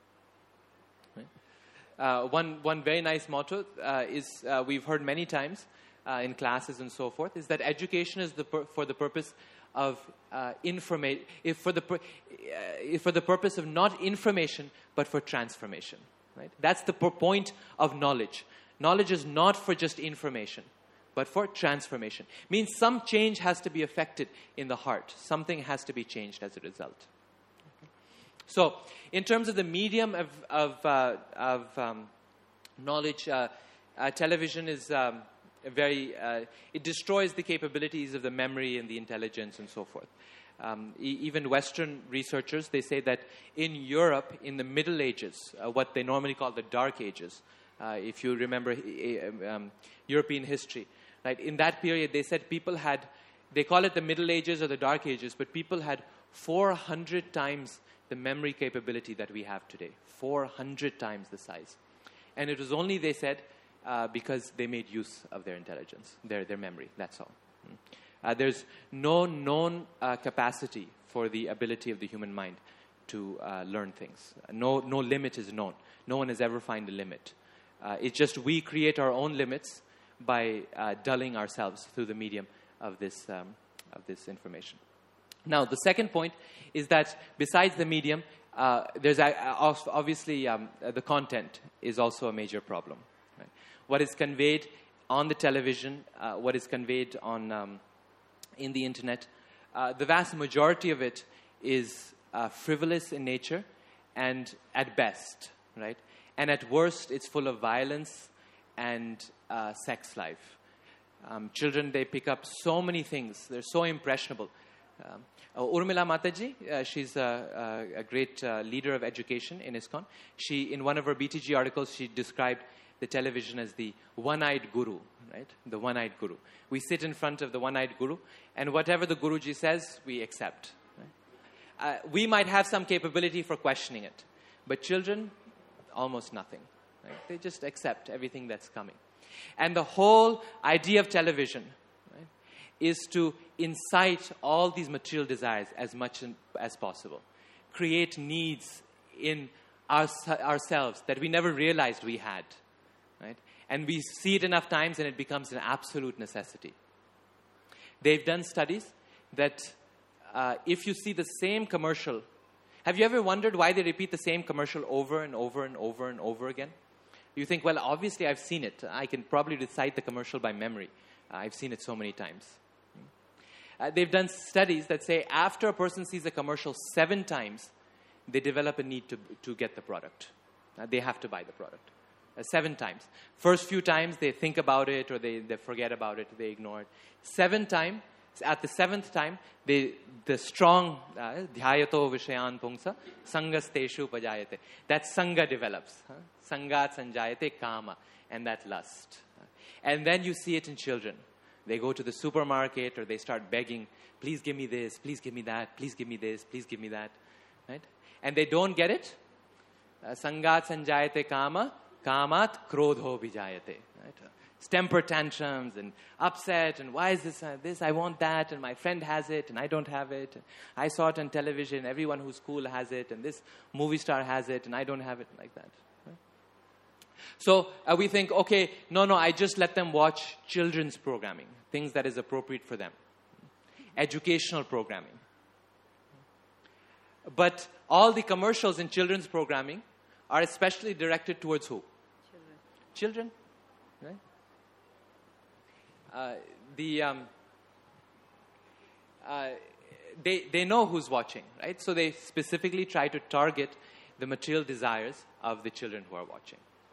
Uh, one, one very nice motto uh, is, uh, we've heard many times uh, in classes and so forth, is that education is the pur- for the purpose of uh, information, if for the pur- uh, for the purpose of not information, but for transformation. Right? That's the pur- point of knowledge. Knowledge is not for just information, but for transformation. Means some change has to be affected in the heart. Something has to be changed as a result. So, in terms of the medium of, of, uh, of um, knowledge, uh, uh, television is um, a very, uh, it destroys the capabilities of the memory and the intelligence and so forth. Um, e- even Western researchers, they say that in Europe, in the Middle Ages, uh, what they normally call the Dark Ages, uh, if you remember uh, um, European history, right? In that period, they said people had, they call it the Middle Ages or the Dark Ages, but people had four hundred times the memory capability that we have today. four hundred times the size. And it was only, they said, uh, because they made use of their intelligence, their, their memory, that's all. Mm. Uh, there's no known uh, capacity for the ability of the human mind to uh, learn things. No, no limit is known. No one has ever found a limit. Uh, it's just we create our own limits by uh, dulling ourselves through the medium of this, um, of this information. Now, the second point is that besides the medium, uh, there's a, obviously um, the content is also a major problem. Right? What is conveyed on the television, uh, what is conveyed on um, in the internet, uh, the vast majority of it is uh, frivolous in nature, and at best, right? And at worst, it's full of violence and uh, sex life. Um, children, they pick up so many things. They're so impressionable. Um, uh, Urmila Mataji, uh, she's a, a, a great uh, leader of education in ISKCON. She, in one of her B T G articles, she described the television as the one-eyed guru, right? The one-eyed guru. We sit in front of the one-eyed guru, and whatever the Guruji says, we accept. Right? Uh, we might have some capability for questioning it, but children, almost nothing. Right? They just accept everything that's coming. And the whole idea of television, right, is to incite all these material desires as much as possible. Create needs in our, ourselves that we never realized we had, right? And we see it enough times and it becomes an absolute necessity. They've done studies that uh, if you see the same commercial, have you ever wondered why they repeat the same commercial over and over and over and over again? You think, well, obviously I've seen it. I can probably recite the commercial by memory. Uh, I've seen it so many times. Uh, they've done studies that say after a person sees a commercial seven times, they develop a need to, to get the product. Uh, they have to buy the product. Uh, seven times. First few times they think about it or they, they forget about it, they ignore it. Seven times, at the seventh time, they, the strong dhyato vishayan pungsa sangasteshu upajayate. That sangha develops. Huh? Sangat sanjayate kama. And that lust. And then you see it in children. They go to the supermarket or they start begging, please give me this, please give me that, please give me this, please give me that. Right? And they don't get it. Uh, Sangat sanjayate kama, kamat krodho vijayate. Right? It's temper tantrums and upset and why is this, uh, this, I want that and my friend has it and I don't have it. I saw it on television, everyone who's cool has it and this movie star has it and I don't have it, like that. Right? So uh, we think, okay, no, no, I just let them watch children's programming, things that is appropriate for them. Educational programming. But all the commercials in children's programming are especially directed towards who? Children. Children, right? Uh, the um, uh, they they know who's watching, right? So they specifically try to target the material desires of the children who are watching.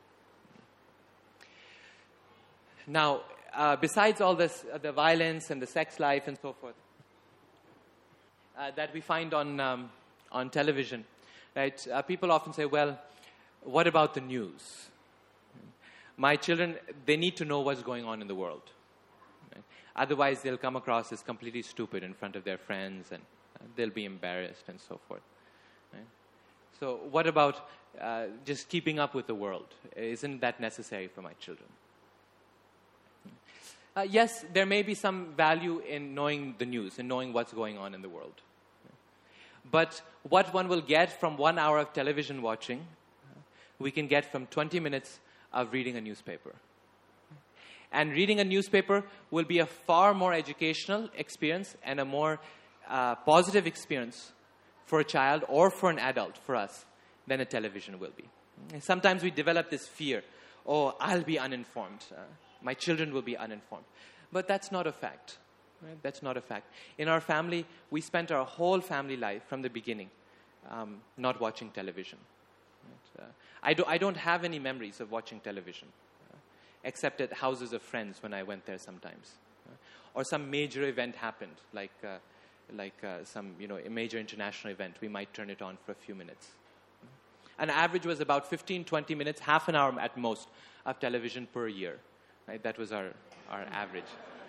Now, uh, besides all this, uh, the violence and the sex life and so forth uh, that we find on um, on television, right? Uh, people often say, "Well, what about the news? My children, they need to know what's going on in the world. Right? Otherwise, they'll come across as completely stupid in front of their friends, and uh, they'll be embarrassed and so forth." Right? So, what about uh, just keeping up with the world? Isn't that necessary for my children? Uh, yes, there may be some value in knowing the news and knowing what's going on in the world. But what one will get from one hour of television watching, we can get from twenty minutes of reading a newspaper. And reading a newspaper will be a far more educational experience and a more uh, positive experience for a child or for an adult, for us, than a television will be. And sometimes we develop this fear, oh, I'll be uninformed. Uh, my children will be uninformed. But that's not a fact. Right? That's not a fact. In our family, we spent our whole family life from the beginning um, not watching television. Right? Uh, I, do, I don't have any memories of watching television, uh, except at houses of friends when I went there sometimes. Uh, or some major event happened, like uh, like uh, some you know a major international event. We might turn it on for a few minutes. An average was about fifteen, twenty minutes, half an hour at most, of television per year. Right? That was our, our average.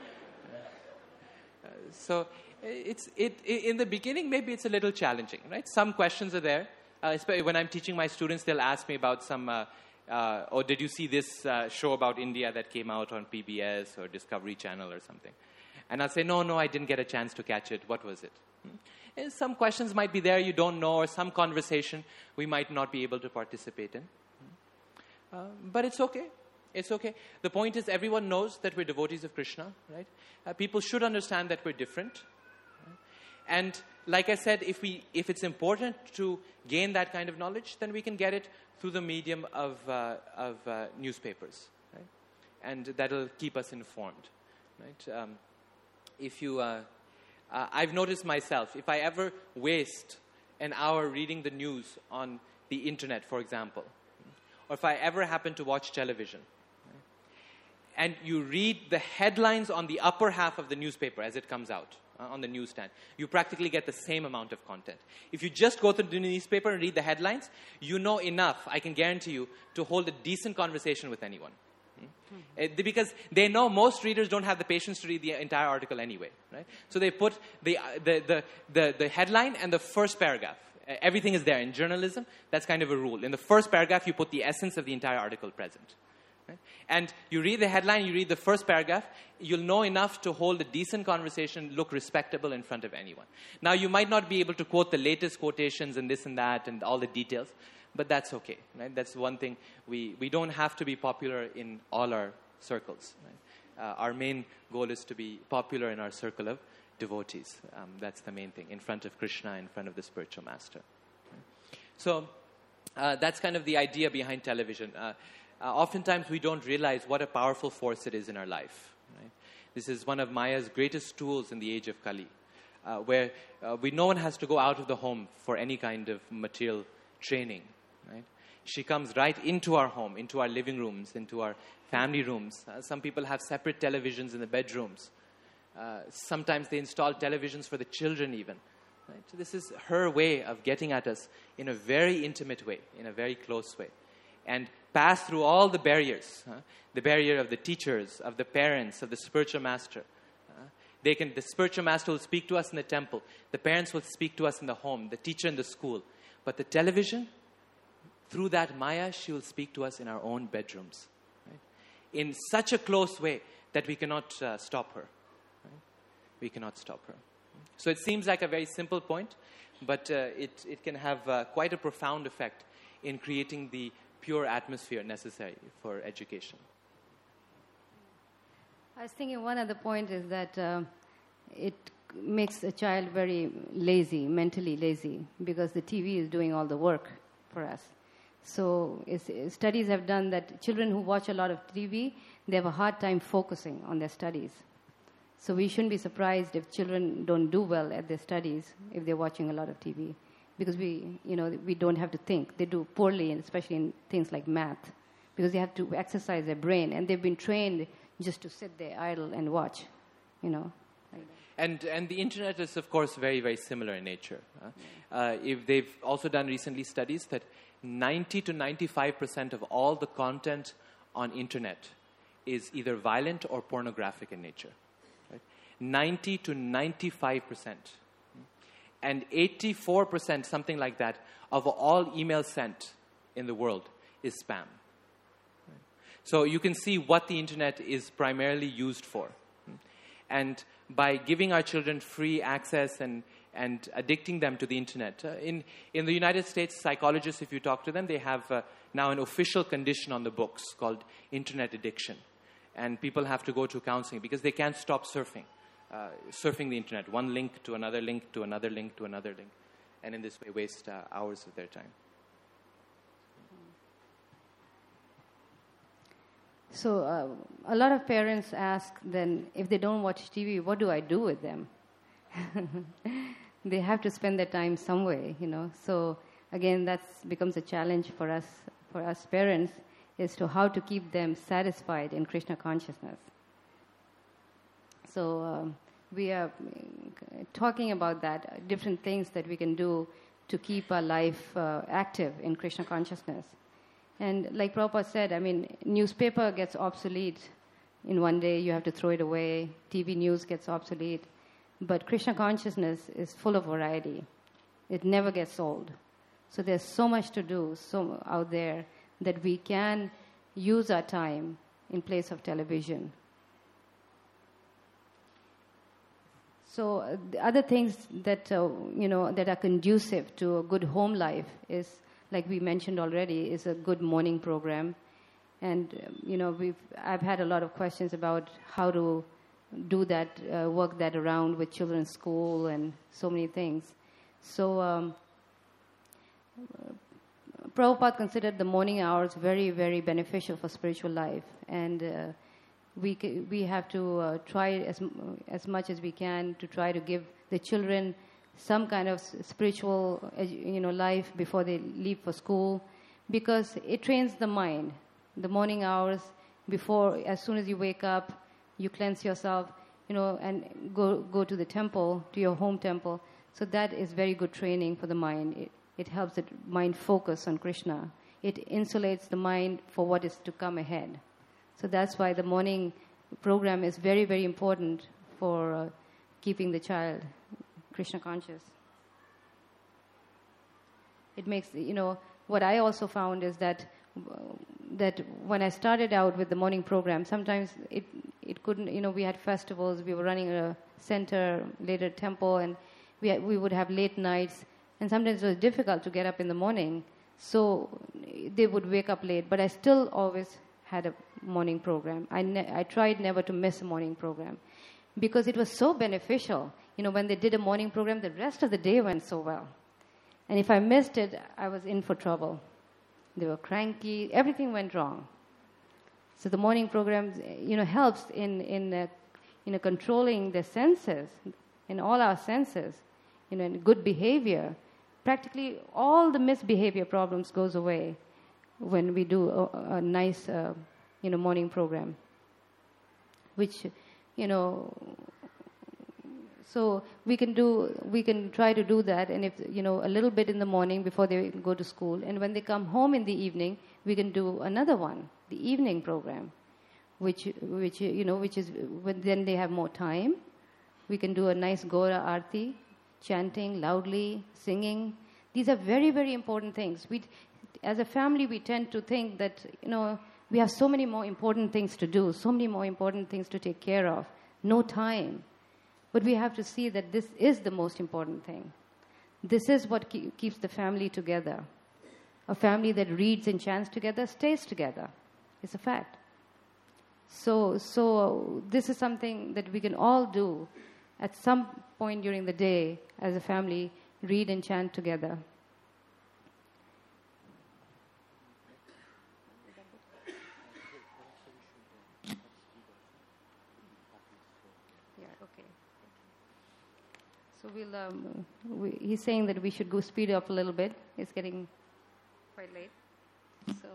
Uh, so it's it, it in the beginning maybe it's a little challenging, right? Some questions are there. Uh, especially when I'm teaching my students, they'll ask me about some. Uh, uh, or did you see this uh, show about India that came out on P B S or Discovery Channel or something? And I'll say, no, no, I didn't get a chance to catch it. What was it? Hmm? And some questions might be there you don't know, or some conversation we might not be able to participate in. Hmm? Uh, but it's okay. It's okay. The point is, everyone knows that we're devotees of Krishna, right? Uh, people should understand that we're different. Right? And like I said, if we if it's important to gain that kind of knowledge, then we can get it through the medium of uh, of uh, newspapers, right? And that'll keep us informed, right? Um, if you, uh, uh, I've noticed myself, if I ever waste an hour reading the news on the internet, for example, or if I ever happen to watch television, and you read the headlines on the upper half of the newspaper as it comes out uh, on the newsstand, you practically get the same amount of content. If you just go through the newspaper and read the headlines, you know enough, I can guarantee you, to hold a decent conversation with anyone. Hmm? Uh, because they know most readers don't have the patience to read the entire article anyway, right? So they put the, uh, the, the, the, the headline and the first paragraph. Uh, everything is there. In journalism, that's kind of a rule. In the first paragraph, you put the essence of the entire article present. Right? And you read the headline, you read the first paragraph, you'll know enough to hold a decent conversation, look respectable in front of anyone. Now, you might not be able to quote the latest quotations and this and that and all the details, but that's okay, right? That's one thing. We, we don't have to be popular in all our circles, right? Uh, our main goal is to be popular in our circle of devotees. Um, that's the main thing, in front of Krishna, in front of the spiritual master. Right? So uh, that's kind of the idea behind television. Uh, uh, oftentimes we don't realize what a powerful force it is in our life. Right? This is one of Maya's greatest tools in the age of Kali, uh, where uh, we, no one has to go out of the home for any kind of material training. Right? She comes right into our home, into our living rooms, into our family rooms. Uh, some people have separate televisions in the bedrooms. Uh, sometimes they install televisions for the children even. Right? So this is her way of getting at us in a very intimate way, in a very close way. And pass through all the barriers. Huh? The barrier of the teachers, of the parents, of the spiritual master. Uh, they can. The spiritual master will speak to us in the temple. The parents will speak to us in the home. The teacher in the school. But the television, through that Maya, she will speak to us in our own bedrooms. Right? In such a close way that we cannot uh, stop her. Right? We cannot stop her. So it seems like a very simple point, but uh, it, it can have uh, quite a profound effect in creating the pure atmosphere necessary for education. I was thinking one other point is that uh, it makes a child very lazy, mentally lazy, because the T V is doing all the work for us. So it's, studies have done that children who watch a lot of T V, they have a hard time focusing on their studies. So we shouldn't be surprised if children don't do well at their studies if they're watching a lot of T V. Because we, you know, we don't have to think. They do poorly, and especially in things like math, because they have to exercise their brain, and they've been trained just to sit there idle and watch, you know. Like that. And and the internet is, of course, very, very similar in nature. Uh, uh, if they've also done recently studies that ninety to ninety-five percent of all the content on internet is either violent or pornographic in nature. Right? ninety to ninety-five percent. And eighty-four percent, something like that, of all emails sent in the world is spam. Right? So you can see what the internet is primarily used for. And by giving our children free access and, and addicting them to the internet, uh, in, in the United States, psychologists, if you talk to them, they have uh, now an official condition on the books called internet addiction. And people have to go to counseling because they can't stop surfing. Uh, surfing the internet, one link to another link to another link to another link, and in this way waste uh, hours of their time. So uh, a lot of parents ask then, if they don't watch T V, what do I do with them? They have to spend their time some way, you know. So again, that becomes a challenge for us, for us parents, as to how to keep them satisfied in Krishna consciousness. So uh, we are talking about that, different things that we can do to keep our life uh, active in Krishna consciousness. And like Prabhupada said, I mean, newspaper gets obsolete in one day, you have to throw it away. T V news gets obsolete. But Krishna consciousness is full of variety. It never gets old. So there's so much to do so out there that we can use our time in place of television. So uh, the other things that uh, you know that are conducive to a good home life is, like we mentioned already, is a good morning program. And um, you know we've I've had a lot of questions about how to do that, uh, work that around with children's school and so many things. So um, Prabhupada considered the morning hours very, very beneficial for spiritual life, and uh, we we have to uh, try as as much as we can to try to give the children some kind of spiritual, you know, life before they leave for school, because it trains the mind. The morning hours before, as soon as you wake up, you cleanse yourself, you know, and go go to the temple, to your home temple. So that is very good training for the mind. It, it helps the mind focus on Krishna. It insulates the mind for what is to come ahead. So that's why the morning program is very, very important for uh, keeping the child Krishna conscious. It makes, you know, what I also found is that uh, that when I started out with the morning program, sometimes it it couldn't, you know, we had festivals, we were running a center, later temple, and we had, we would have late nights, and sometimes it was difficult to get up in the morning. So they would wake up late, but I still always had a morning program. I, ne- I tried never to miss a morning program because it was so beneficial. You know, when they did a morning program, the rest of the day went so well. And if I missed it, I was in for trouble. They were cranky. Everything went wrong. So the morning program, you know, helps in in uh, you know controlling the senses, in all our senses, you know, in good behavior. Practically all the misbehavior problems goes away when we do a, a nice, uh, you know, morning program. Which, you know, so we can do, we can try to do that, and if you know, a little bit in the morning before they go to school, and when they come home in the evening, we can do another one, the evening program, which which you know, which is when then they have more time. We can do a nice Gora Aarti, chanting loudly, singing. These are very, very important things. We, as a family, we tend to think that, you know, we have so many more important things to do, so many more important things to take care of, no time. But we have to see that this is the most important thing. This is what keep, keeps the family together. A family that reads and chants together stays together. It's a fact. So, so this is something that we can all do at some point during the day as a family, read and chant together. Yeah, okay. So we'll, um, we, he's saying that we should go speed up a little bit. It's getting quite late. So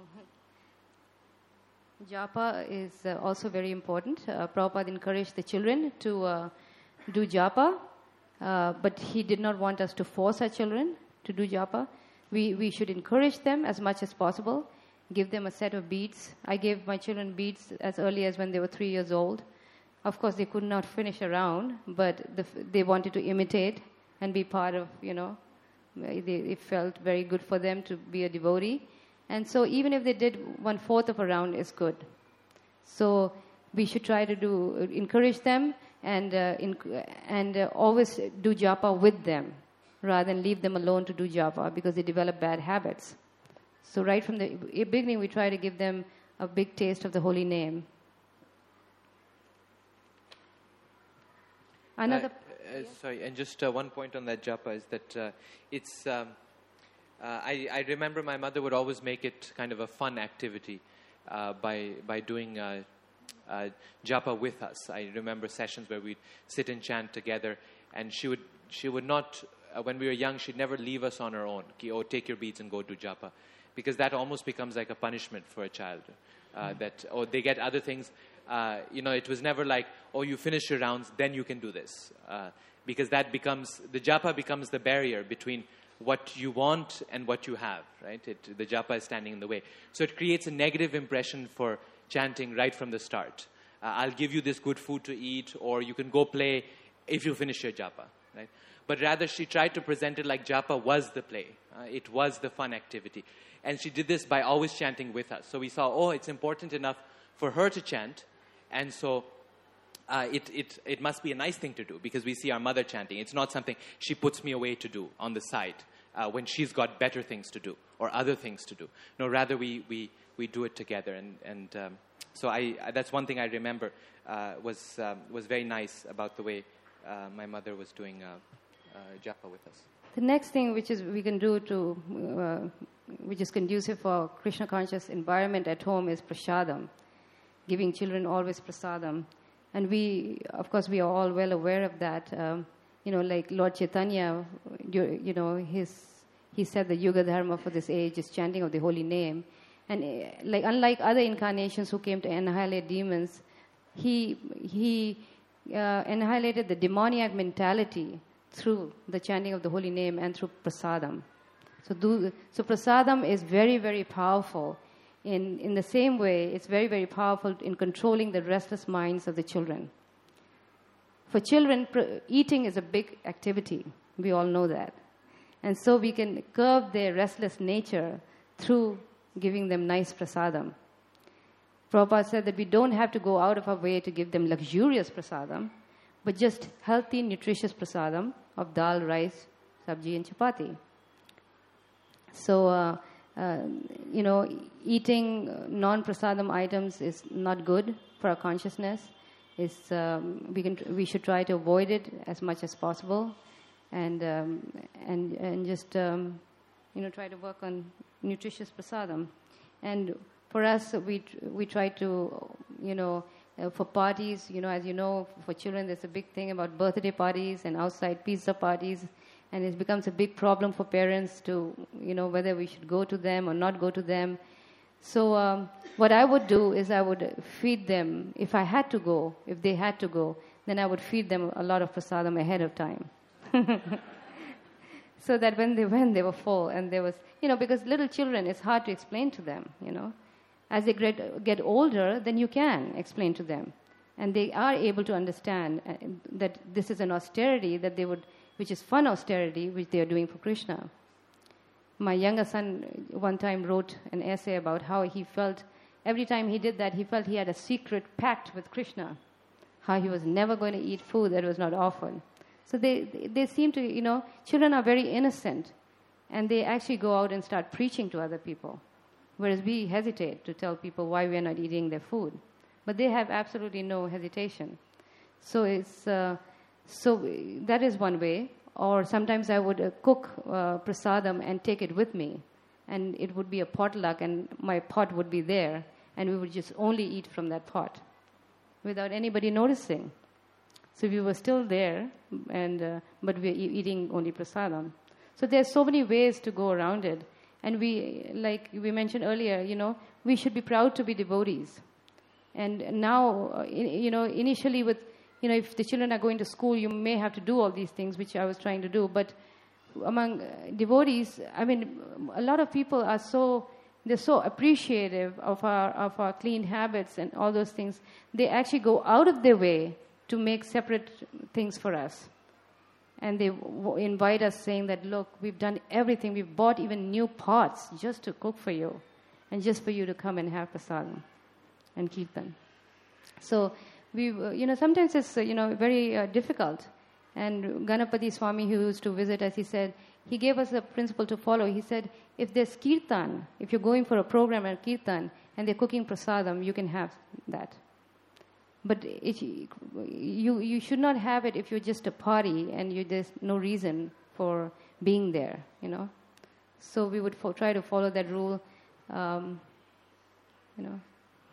japa is uh, also very important. Uh, Prabhupada encouraged the children to uh, do japa, uh, but he did not want us to force our children to do japa. We we should encourage them as much as possible, give them a set of beads. I gave my children beads as early as when they were three years old. Of course, they could not finish a round, but the, they wanted to imitate and be part of, you know, they, it felt very good for them to be a devotee. And so even if they did one-fourth of a round is good. So we should try to do, encourage them and uh, in, and uh, always do japa with them rather than leave them alone to do japa because they develop bad habits. So right from the beginning, we try to give them a big taste of the holy name. Another, uh, uh, sorry, and just uh, one point on that japa is that uh, it's. Um, uh, I, I remember my mother would always make it kind of a fun activity uh, by by doing uh, uh, japa with us. I remember sessions where we'd sit and chant together, and she would she would not. Uh, when we were young, she'd never leave us on our own. Ki, oh, take your beads and go do japa, because that almost becomes like a punishment for a child. Uh, mm. That or they get other things. Uh, you know, it was never like, oh, you finish your rounds, then you can do this. Uh, because that becomes, the japa becomes the barrier between what you want and what you have, right? It, the japa is standing in the way. So it creates a negative impression for chanting right from the start. Uh, I'll give you this good food to eat, or you can go play if you finish your japa, right? But rather she tried to present it like japa was the play. Uh, it was the fun activity. And she did this by always chanting with us. So we saw, oh, it's important enough for her to chant. And so uh, it, it, it must be a nice thing to do because we see our mother chanting. It's not something she puts me away to do on the side uh, when she's got better things to do or other things to do. No, rather we, we, we do it together. And, and um, so I, that's one thing I remember uh, was, um, was very nice about the way uh, my mother was doing uh, uh, japa with us. The next thing which is we can do to, uh, which is conducive for Krishna conscious environment at home is prasadam. Giving children always prasadam. And we, of course, we are all well aware of that. Um, you know, like Lord Chaitanya, you, you know, his, he said the Yuga Dharma for this age is chanting of the holy name. And uh, like unlike other incarnations who came to annihilate demons, he, he uh, annihilated the demoniac mentality through the chanting of the holy name and through prasadam. So, do, so prasadam is very, very powerful. In, in the same way, it's very, very powerful in controlling the restless minds of the children. For children, pr- eating is a big activity. We all know that. And so we can curb their restless nature through giving them nice prasadam. Prabhupada said that we don't have to go out of our way to give them luxurious prasadam, but just healthy, nutritious prasadam of dal, rice, sabji and chapati. So, uh, uh, you know, eating non-prasadam items is not good for our consciousness. It's, um, we, can, we should try to avoid it as much as possible, and, um, and, and just, um, you know, try to work on nutritious prasadam. And for us, we, we try to, you know, uh, for parties, you know, as you know, for children, there's a big thing about birthday parties and outside pizza parties. And it becomes a big problem for parents to, you know, whether we should go to them or not go to them. So um, what I would do is I would feed them. If I had to go, if they had to go, then I would feed them a lot of prasadam ahead of time. So that when they went, they were full. And there was, you know, because little children, it's hard to explain to them, you know. As they get, get older, then you can explain to them. And they are able to understand uh, that this is an austerity that they would, which is fun austerity, which they are doing for Krishna. My younger son one time wrote an essay about how he felt, every time he did that, he felt he had a secret pact with Krishna, how he was never going to eat food that was not offered. So they, they seem to, you know, children are very innocent, and they actually go out and start preaching to other people, whereas we hesitate to tell people why we are not eating their food. But they have absolutely no hesitation. So it's... Uh, So that is one way. Or sometimes I would uh, cook uh, prasadam and take it with me. And it would be a potluck, and my pot would be there. And we would just only eat from that pot without anybody noticing. So we were still there, and uh, but we were e- eating only prasadam. So there's so many ways to go around it. And we, like we mentioned earlier, you know, we should be proud to be devotees. And now, uh, in, you know, initially with... You know, if the children are going to school, you may have to do all these things, which I was trying to do. But among uh, devotees, I mean, a lot of people are so, they're so appreciative of our, of our clean habits and all those things. They actually go out of their way to make separate things for us. And they w- invite us saying that, look, we've done everything. We've bought even new pots just to cook for you. And just for you to come and have prasadam and kirtan. So... We, uh, you know, sometimes it's, uh, you know, very uh, difficult. And Ganapati Swami, who used to visit us, he said, he gave us a principle to follow. He said, if there's kirtan, if you're going for a program at kirtan, and they're cooking prasadam, you can have that. But it, you, you should not have it if you're just a party and you, there's no reason for being there, you know. So we would fo- try to follow that rule, um, you know.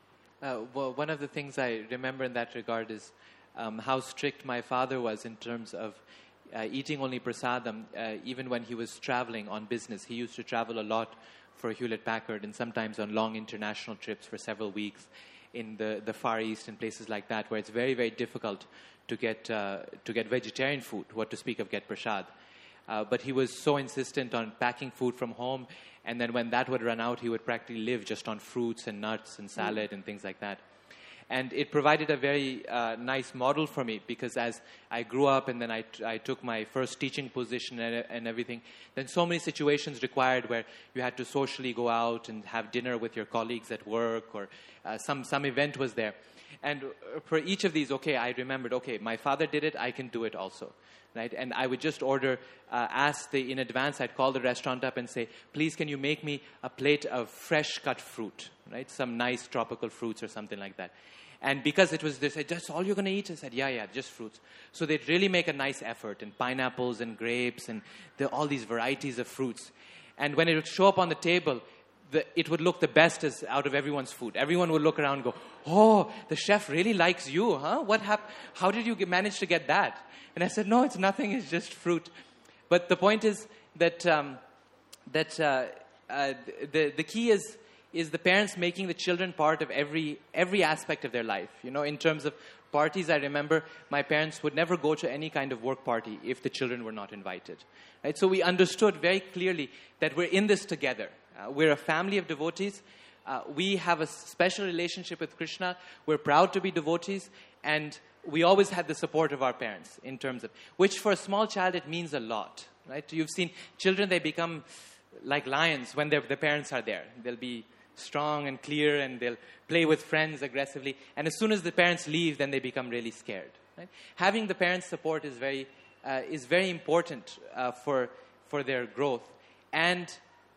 Uh, well, one of the things I remember in that regard is um, how strict my father was in terms of uh, eating only prasadam, uh, even when he was traveling on business. He used to travel a lot for Hewlett-Packard and sometimes on long international trips for several weeks in the, the Far East and places like that, where it's very, very difficult to get, uh, to get vegetarian food, what to speak of get prasad. Uh, but he was so insistent on packing food from home, and then when that would run out, he would practically live just on fruits and nuts and salad mm. and things like that. And it provided a very uh, nice model for me, because as I grew up and then I, t- I took my first teaching position and, and everything, then so many situations required where you had to socially go out and have dinner with your colleagues at work, or uh, some, some event was there. And for each of these, okay, I remembered, okay, my father did it, I can do it also. Right? And I would just order, uh, ask the, in advance, I'd call the restaurant up and say, please, can you make me a plate of fresh cut fruit, right? Some nice tropical fruits or something like that. And because it was, they said, that's all you're going to eat? I said, yeah, yeah, just fruits. So they'd really make a nice effort, and pineapples and grapes and the, all these varieties of fruits. And when it would show up on the table, the, it would look the best as out of everyone's food. Everyone would look around and go, oh, the chef really likes you, huh? What hap- How did you get, manage to get that? And I said, no, it's nothing, it's just fruit. But the point is that um, that uh, uh, the the key is is the parents making the children part of every every aspect of their life. You know, in terms of parties, I remember my parents would never go to any kind of work party if the children were not invited. Right? So we understood very clearly that we're in this together. Uh, we're a family of devotees. Uh, we have a special relationship with Krishna. We're proud to be devotees, and we always had the support of our parents in terms of, which for a small child, it means a lot, right? You've seen children, they become like lions when their, their parents are there. They'll be strong and clear, and they'll play with friends aggressively. And as soon as the parents leave, then they become really scared, right? Having the parents' support is very, uh, is very important uh, for, for their growth. And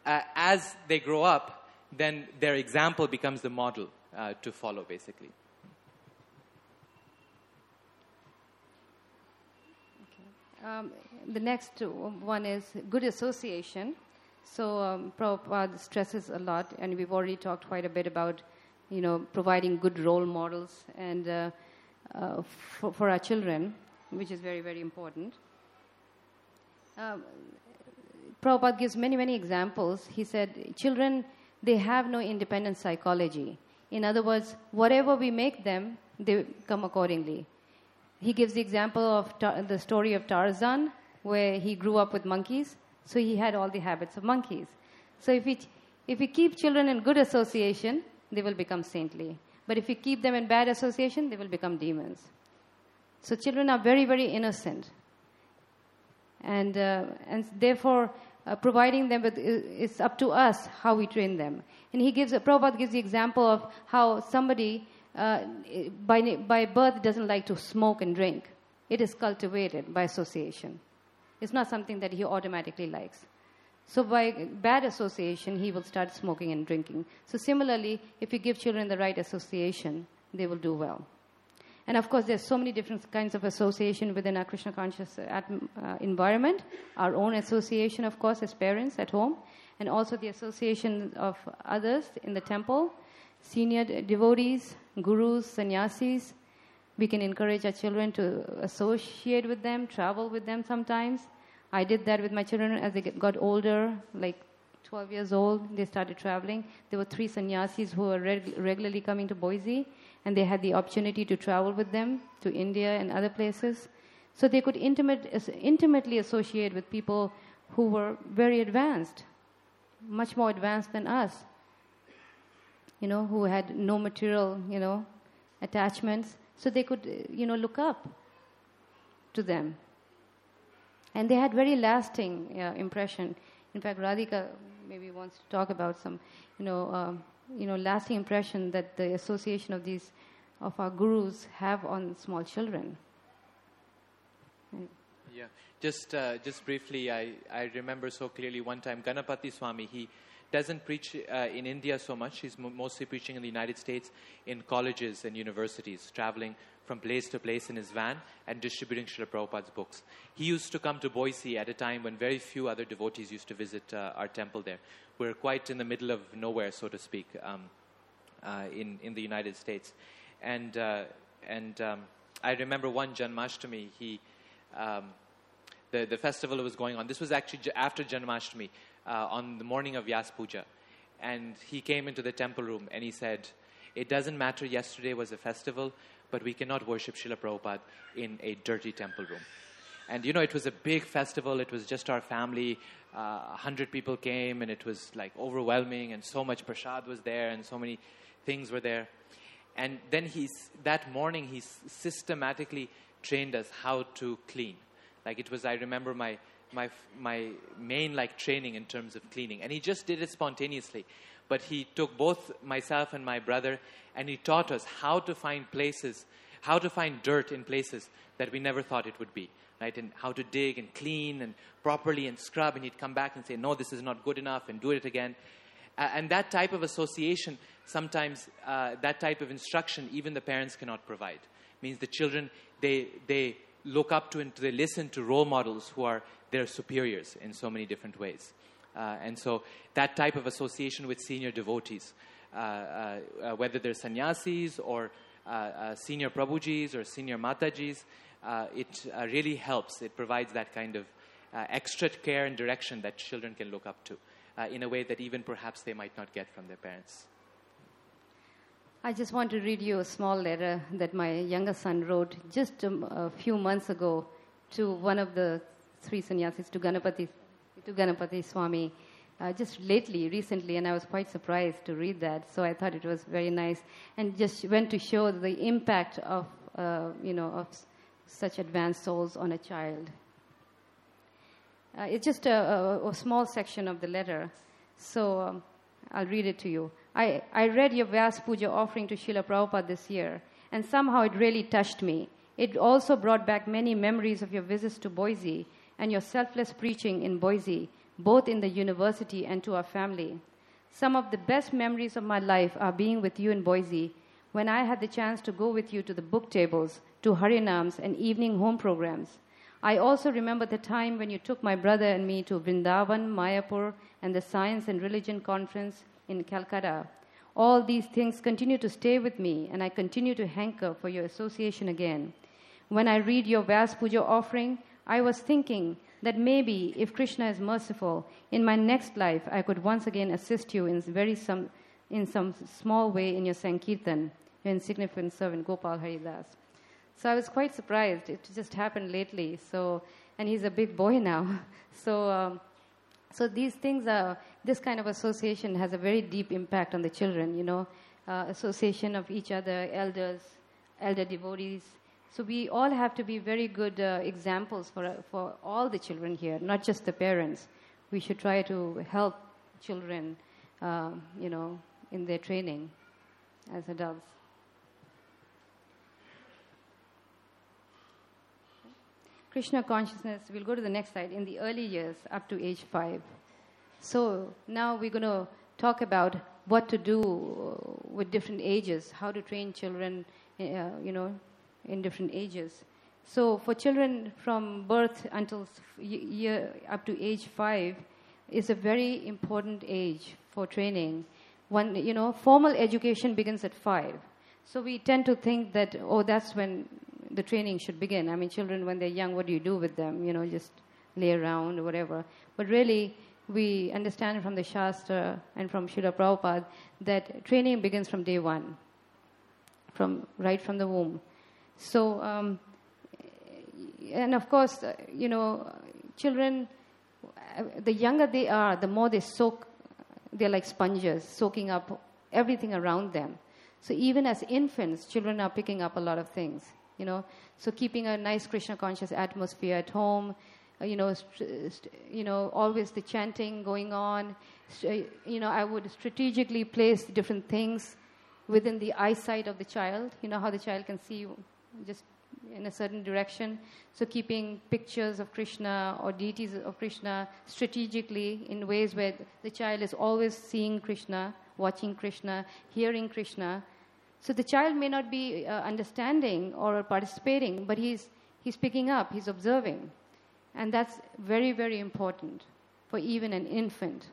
uh, as they grow up, then their example becomes the model uh, to follow, basically. Okay. Um, the next one is good association. So um, Prabhupada stresses a lot, and we've already talked quite a bit about, you know, providing good role models and uh, uh, for, for our children, which is very, very important. Um, Prabhupada gives many, many examples. He said, children, they have no independent psychology. In other words, whatever we make them, they come accordingly. He gives the example of tar- the story of Tarzan, where he grew up with monkeys, so he had all the habits of monkeys. So if we, if we keep children in good association, they will become saintly. But if we keep them in bad association, they will become demons. So children are very, very innocent. And, uh, and therefore, uh, providing them with, it's up to us how we train them. And he gives, Prabhupada gives the example of how somebody uh, by, by birth doesn't like to smoke and drink. It is cultivated by association. It's not something that he automatically likes. So by bad association, he will start smoking and drinking. So similarly, if you give children the right association, they will do well. And of course, there's so many different kinds of association within our Krishna conscious atm- uh, environment. Our own association, of course, as parents at home, and also the association of others in the temple, senior devotees, gurus, sannyasis. We can encourage our children to associate with them, travel with them sometimes. I did that with my children as they got older, like twelve years old, they started traveling. There were three sannyasis who were reg- regularly coming to Boise, and they had the opportunity to travel with them to India and other places. So they could intimate, intimately associate with people who were very advanced, much more advanced than us, you know, who had no material, you know, attachments. So they could, you know, look up to them. And they had very lasting uh, impression. In fact, Radhika maybe wants to talk about some, you know, uh, you know, lasting impression that the association of these, of our gurus have on small children. Yeah, just uh, just briefly, I, I remember so clearly one time Ganapati Swami, he doesn't preach uh, in India so much. He's m- mostly preaching in the United States in colleges and universities, traveling from place to place in his van and distributing Srila Prabhupada's books. He used to come to Boise at a time when very few other devotees used to visit uh, our temple there. We're quite in the middle of nowhere, so to speak, um, uh, in, in the United States. And, uh, and um, I remember one Janmashtami, he... Um, The, the festival was going on. This was actually j- after Janmashtami, uh, on the morning of Vyas Puja. And he came into the temple room and he said, it doesn't matter, yesterday was a festival, but we cannot worship Srila Prabhupada in a dirty temple room. And, you know, it was a big festival. It was just our family. A uh, hundred people came and it was like overwhelming, and so much prasad was there and so many things were there. And then he's, that morning he systematically trained us how to clean. Like it was, I remember my my my main like training in terms of cleaning, and he just did it spontaneously. But he took both myself and my brother, and he taught us how to find places, how to find dirt in places that we never thought it would be, right? And how to dig and clean and properly and scrub. And he'd come back and say, "No, this is not good enough," and do it again. Uh, and that type of association, sometimes uh, that type of instruction, even the parents cannot provide. Means the children, they they. look up to and they listen to role models who are their superiors in so many different ways. Uh, and so that type of association with senior devotees, uh, uh, uh, whether they're sannyasis or uh, uh, senior prabhujis or senior matajis, uh, it uh, really helps. It provides that kind of uh, extra care and direction that children can look up to uh, in a way that even perhaps they might not get from their parents. I just want to read you a small letter that my younger son wrote just a, a few months ago to one of the three sannyasis, to Ganapati, to Ganapati Swami, uh, just lately, recently, and I was quite surprised to read that. So I thought it was very nice, and just went to show the impact of, uh, you know, of such advanced souls on a child. Uh, it's just a, a, a small section of the letter, so um, I'll read it to you. I, I read your Vyas Puja offering to Srila Prabhupada this year, and somehow it really touched me. It also brought back many memories of your visits to Boise and your selfless preaching in Boise, both in the university and to our family. Some of the best memories of my life are being with you in Boise, when I had the chance to go with you to the book tables, to Harinams and evening home programs. I also remember the time when you took my brother and me to Vrindavan, Mayapur, and the Science and Religion Conference in Calcutta. All these things continue to stay with me, and I continue to hanker for your association again. When I read your Vyas Puja offering, I was thinking that maybe, if Krishna is merciful, in my next life I could once again assist you in very some, in some small way in your Sankirtan, your insignificant servant Gopal Haridas. So I was quite surprised. It just happened lately. So, and he's a big boy now. So, um, so these things are. This kind of association has a very deep impact on the children. You know, uh, association of each other, elders, elder devotees. So we all have to be very good uh, examples for uh, for all the children here, not just the parents. We should try to help children, uh, you know, in their training as adults. Krishna consciousness, we'll go to the next slide, in the early years up to age five. So now we're going to talk about what to do with different ages, how to train children, uh, you know, in different ages. So for children from birth until year up to age five is a very important age for training. One, you know, formal education begins at five. So we tend to think that, oh, that's when the training should begin. I mean, children, when they're young, what do you do with them? You know, just lay around or whatever. But really, we understand from the Shastra and from Srila Prabhupada that training begins from day one, from right from the womb. So, um, and of course, uh, you know, children, uh, the younger they are, the more they soak, they're like sponges, soaking up everything around them. So even as infants, children are picking up a lot of things, you know. So keeping a nice Krishna-conscious atmosphere at home, uh, you know, st- st- you know, always the chanting going on. St- you know, I would strategically place different things within the eyesight of the child. You know how the child can see just in a certain direction. So keeping pictures of Krishna or deities of Krishna strategically in ways where the child is always seeing Krishna, watching Krishna, hearing Krishna. So the child may not be uh, understanding or participating, but he's he's picking up, he's observing. And that's very, very important for even an infant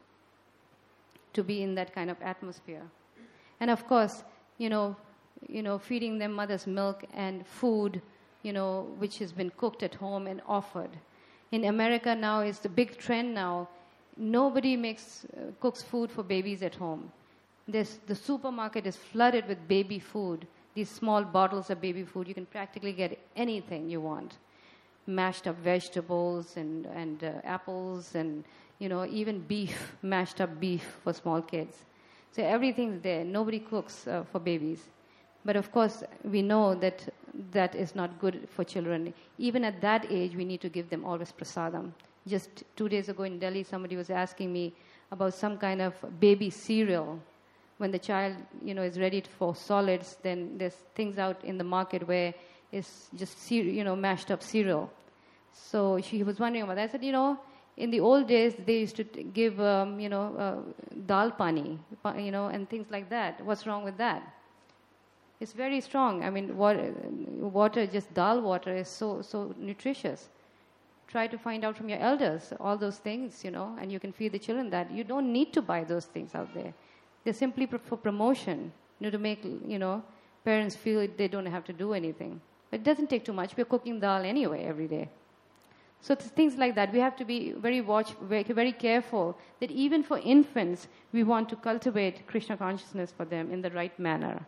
to be in that kind of atmosphere. And of course, you know, you know, feeding them mother's milk and food, you know, which has been cooked at home and offered. In America now, it's the big trend now. Nobody makes uh, cooks food for babies at home. There's, the supermarket is flooded with baby food. These small bottles of baby food. You can practically get anything you want. Mashed up vegetables and, and uh, apples and, you know, even beef, mashed up beef for small kids. So everything's there. Nobody cooks uh, for babies. But of course, we know that that is not good for children. Even at that age, we need to give them always prasadam. Just two days ago in Delhi, somebody was asking me about some kind of baby cereal. When the child, you know, is ready for solids, then there's things out in the market where it's just, cere- you know, mashed up cereal. So she was wondering about that. I said, you know, in the old days, they used to t- give, um, you know, uh, dal pani, you know, and things like that. What's wrong with that? It's very strong. I mean, water, water, just dal water is so, so nutritious. Try to find out from your elders all those things, you know, and you can feed the children that. You don't need to buy those things out there. They're simply for promotion, you know, to make, you know, parents feel they don't have to do anything. But it doesn't take too much. We're cooking dal anyway every day. So it's things like that. We have to be very watch, very, very careful that even for infants, we want to cultivate Krishna consciousness for them in the right manner.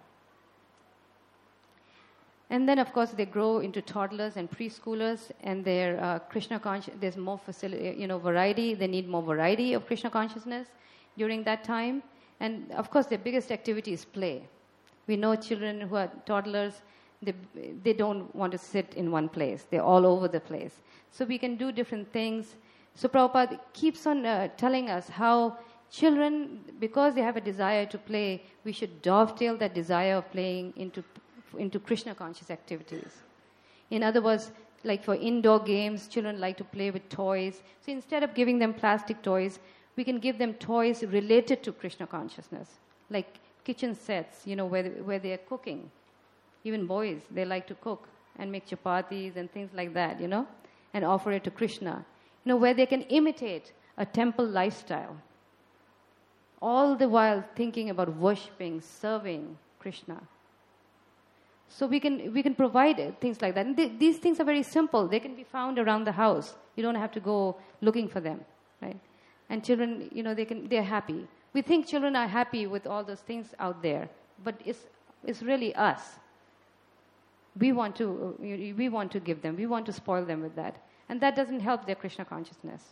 And then, of course, they grow into toddlers and preschoolers, and their uh, Krishna conscious. There's more facility, you know, variety. They need more variety of Krishna consciousness during that time. And of course, their biggest activity is play. We know children who are toddlers, they they don't want to sit in one place. They're all over the place. So we can do different things. So Prabhupada keeps on uh, telling us how children, because they have a desire to play, we should dovetail that desire of playing into into Krishna conscious activities. In other words, Like for indoor games, children like to play with toys. So instead of giving them plastic toys, we can give them toys related to Krishna consciousness, like kitchen sets, you know, where, where they are cooking. Even boys, they like to cook and make chapatis and things like that, you know, and offer it to Krishna. You know, where they can imitate a temple lifestyle, all the while thinking about worshipping, serving Krishna. So we can we can provide things like that. And th- these things are very simple. They can be found around the house. You don't have to go looking for them, right? And children, you know, they can they're happy. We think children are happy with all those things out there, but it's it's really us. We want to we want to give them. We want to spoil them with that, and that doesn't help their Krishna consciousness.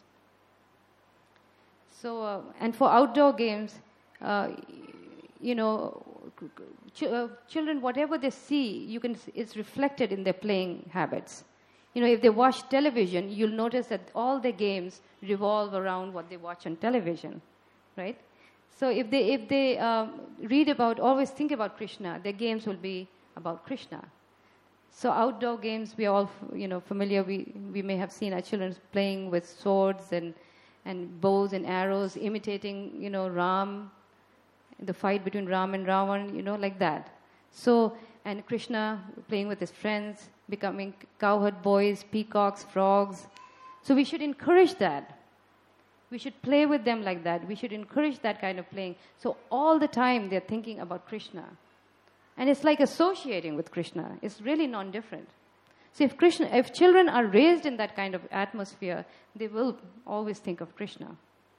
So, uh, and for outdoor games, uh, you know, ch- uh, children, whatever they see, you can, it's reflected in their playing habits. You know, if they watch television, you'll notice that all their games revolve around what they watch on television, right? So if they if they um, read about, always think about Krishna, their games will be about Krishna. So outdoor games, we are all, you know, familiar. We we may have seen our children playing with swords and and bows and arrows, imitating, you know, Ram, the fight between Ram and Ravan, you know, like that. So, and Krishna playing with his friends, becoming cowherd boys, peacocks, frogs. So we should encourage that. We should play with them like that. We should encourage that kind of playing. So all the time they're thinking about Krishna. And it's like associating with Krishna. It's really non-different. So if Krishna, if children are raised in that kind of atmosphere, they will always think of Krishna.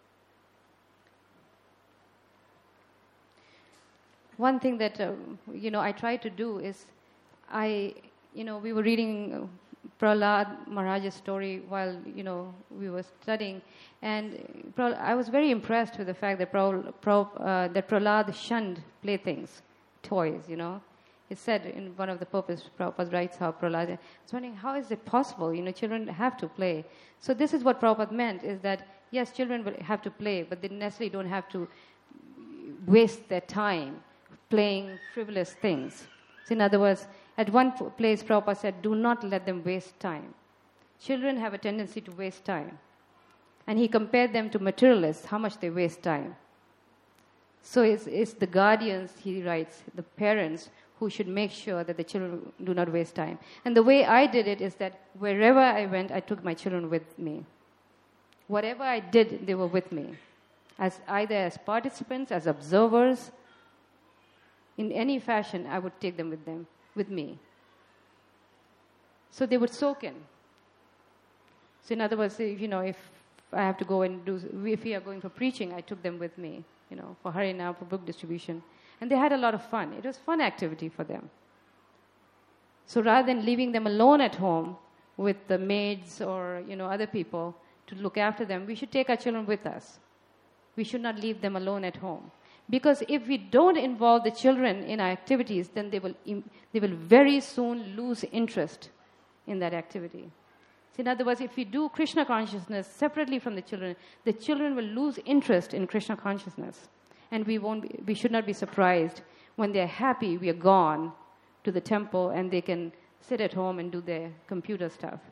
One thing that, uh, you know, I try to do is, I, you know, we were reading uh, Prahlad Maharaj's story while, you know, we were studying, and Prah- I was very impressed with the fact that, Prah- Prah- uh, that Prahlad shunned playthings, toys, you know. It said in one of the purpose, Prabhupada writes how Prahlad, I was wondering, how is it possible? You know, children have to play. So this is what Prabhupada meant, is that, yes, children will have to play, but they necessarily don't have to waste their time playing frivolous things. So in other words, at one place, Prabhupada said, do not let them waste time. Children have a tendency to waste time. And he compared them to materialists, how much they waste time. So it's, it's the guardians, he writes, the parents, who should make sure that the children do not waste time. And the way I did it is that wherever I went, I took my children with me. Whatever I did, they were with me. As either as participants, as observers, in any fashion, I would take them with them, with me. So they would soak in. So in other words, if, you know, if I have to go and do, if we are going for preaching, I took them with me, you know, for Harinam, for book distribution. And they had a lot of fun. It was a fun activity for them. So rather than leaving them alone at home with the maids or, you know, other people to look after them, we should take our children with us. We should not leave them alone at home. Because if we don't involve the children in our activities, then they will, they will very soon lose interest in that activity. So in other words, if we do Krishna consciousness separately from the children, the children will lose interest in Krishna consciousness. And we won't be, we should not be surprised when they're happy we are gone to the temple and they can sit at home and do their computer stuff.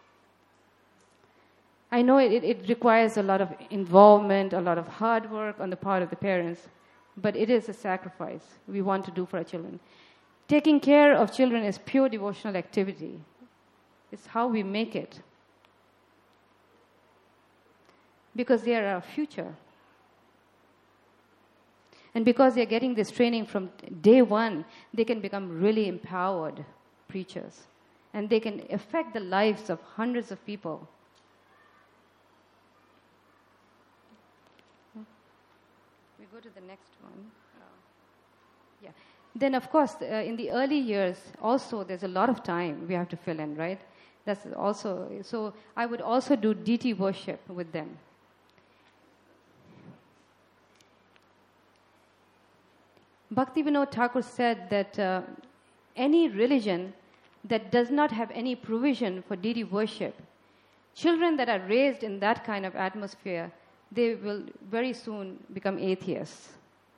I know it, it requires a lot of involvement, a lot of hard work on the part of the parents, but it is a sacrifice we want to do for our children. Taking care of children is pure devotional activity. It's how we make it. Because they are our future. And because they're getting this training from day one, they can become really empowered preachers. And they can affect the lives of hundreds of people. We go to the next one. Oh. Yeah. Then, of course, uh, in the early years, also, there's a lot of time we have to fill in, right? That's also, so I would also do deity worship with them. Bhaktivinoda Thakur said that uh, any religion that does not have any provision for deity worship, children that are raised in that kind of atmosphere, they will very soon become atheists.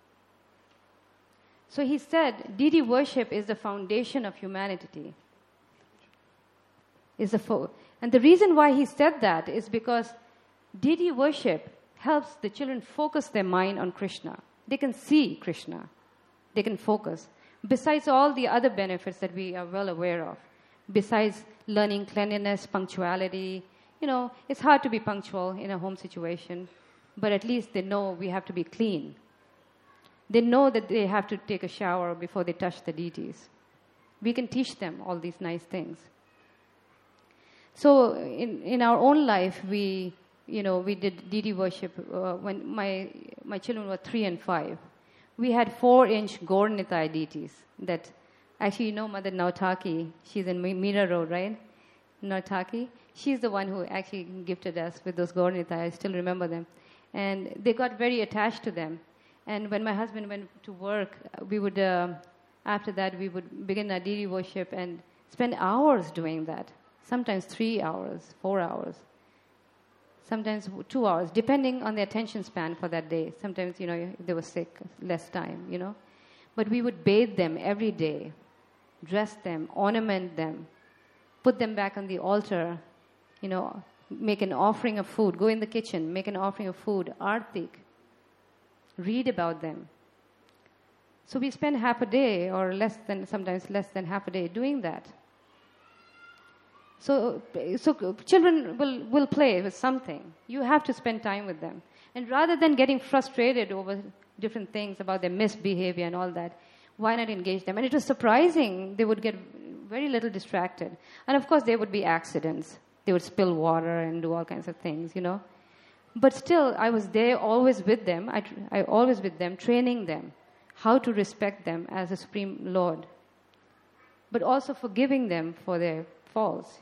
So he said, deity worship is the foundation of humanity. Is the fo- and the reason why he said that is because deity worship helps the children focus their mind on Krishna. They can see Krishna. They can focus. Besides all the other benefits that we are well aware of, besides learning cleanliness, punctuality, you know, it's hard to be punctual in a home situation, but at least they know we have to be clean. They know that they have to take a shower before they touch the deities. We can teach them all these nice things. So in, in our own life, we, you know, we did deity worship uh, when my, my children were three and five. We had four-inch Gaur Nitai deities that, actually, you know Mother Nautaki, she's in Meera Road, right? Nautaki. She's the one who actually gifted us with those Gaur Nitai. I still remember them. And they got very attached to them. And when my husband went to work, we would, uh, after that, we would begin our deity worship and spend hours doing that. Sometimes three hours, four hours. Sometimes two hours, depending on the attention span for that day. Sometimes, you know, if they were sick, less time, you know. But we would bathe them every day, dress them, ornament them, put them back on the altar, you know, make an offering of food, go in the kitchen, make an offering of food, artik, read about them. So we spend half a day or less than, sometimes less than half a day doing that. So, so children will, will play with something. You have to spend time with them. And rather than getting frustrated over different things about their misbehavior and all that, why not engage them? And it was surprising. They would get very little distracted. And of course, there would be accidents. They would spill water and do all kinds of things, you know. But still, I was there always with them. I, I always with them, training them how to respect them as a Supreme Lord. But also forgiving them for their faults.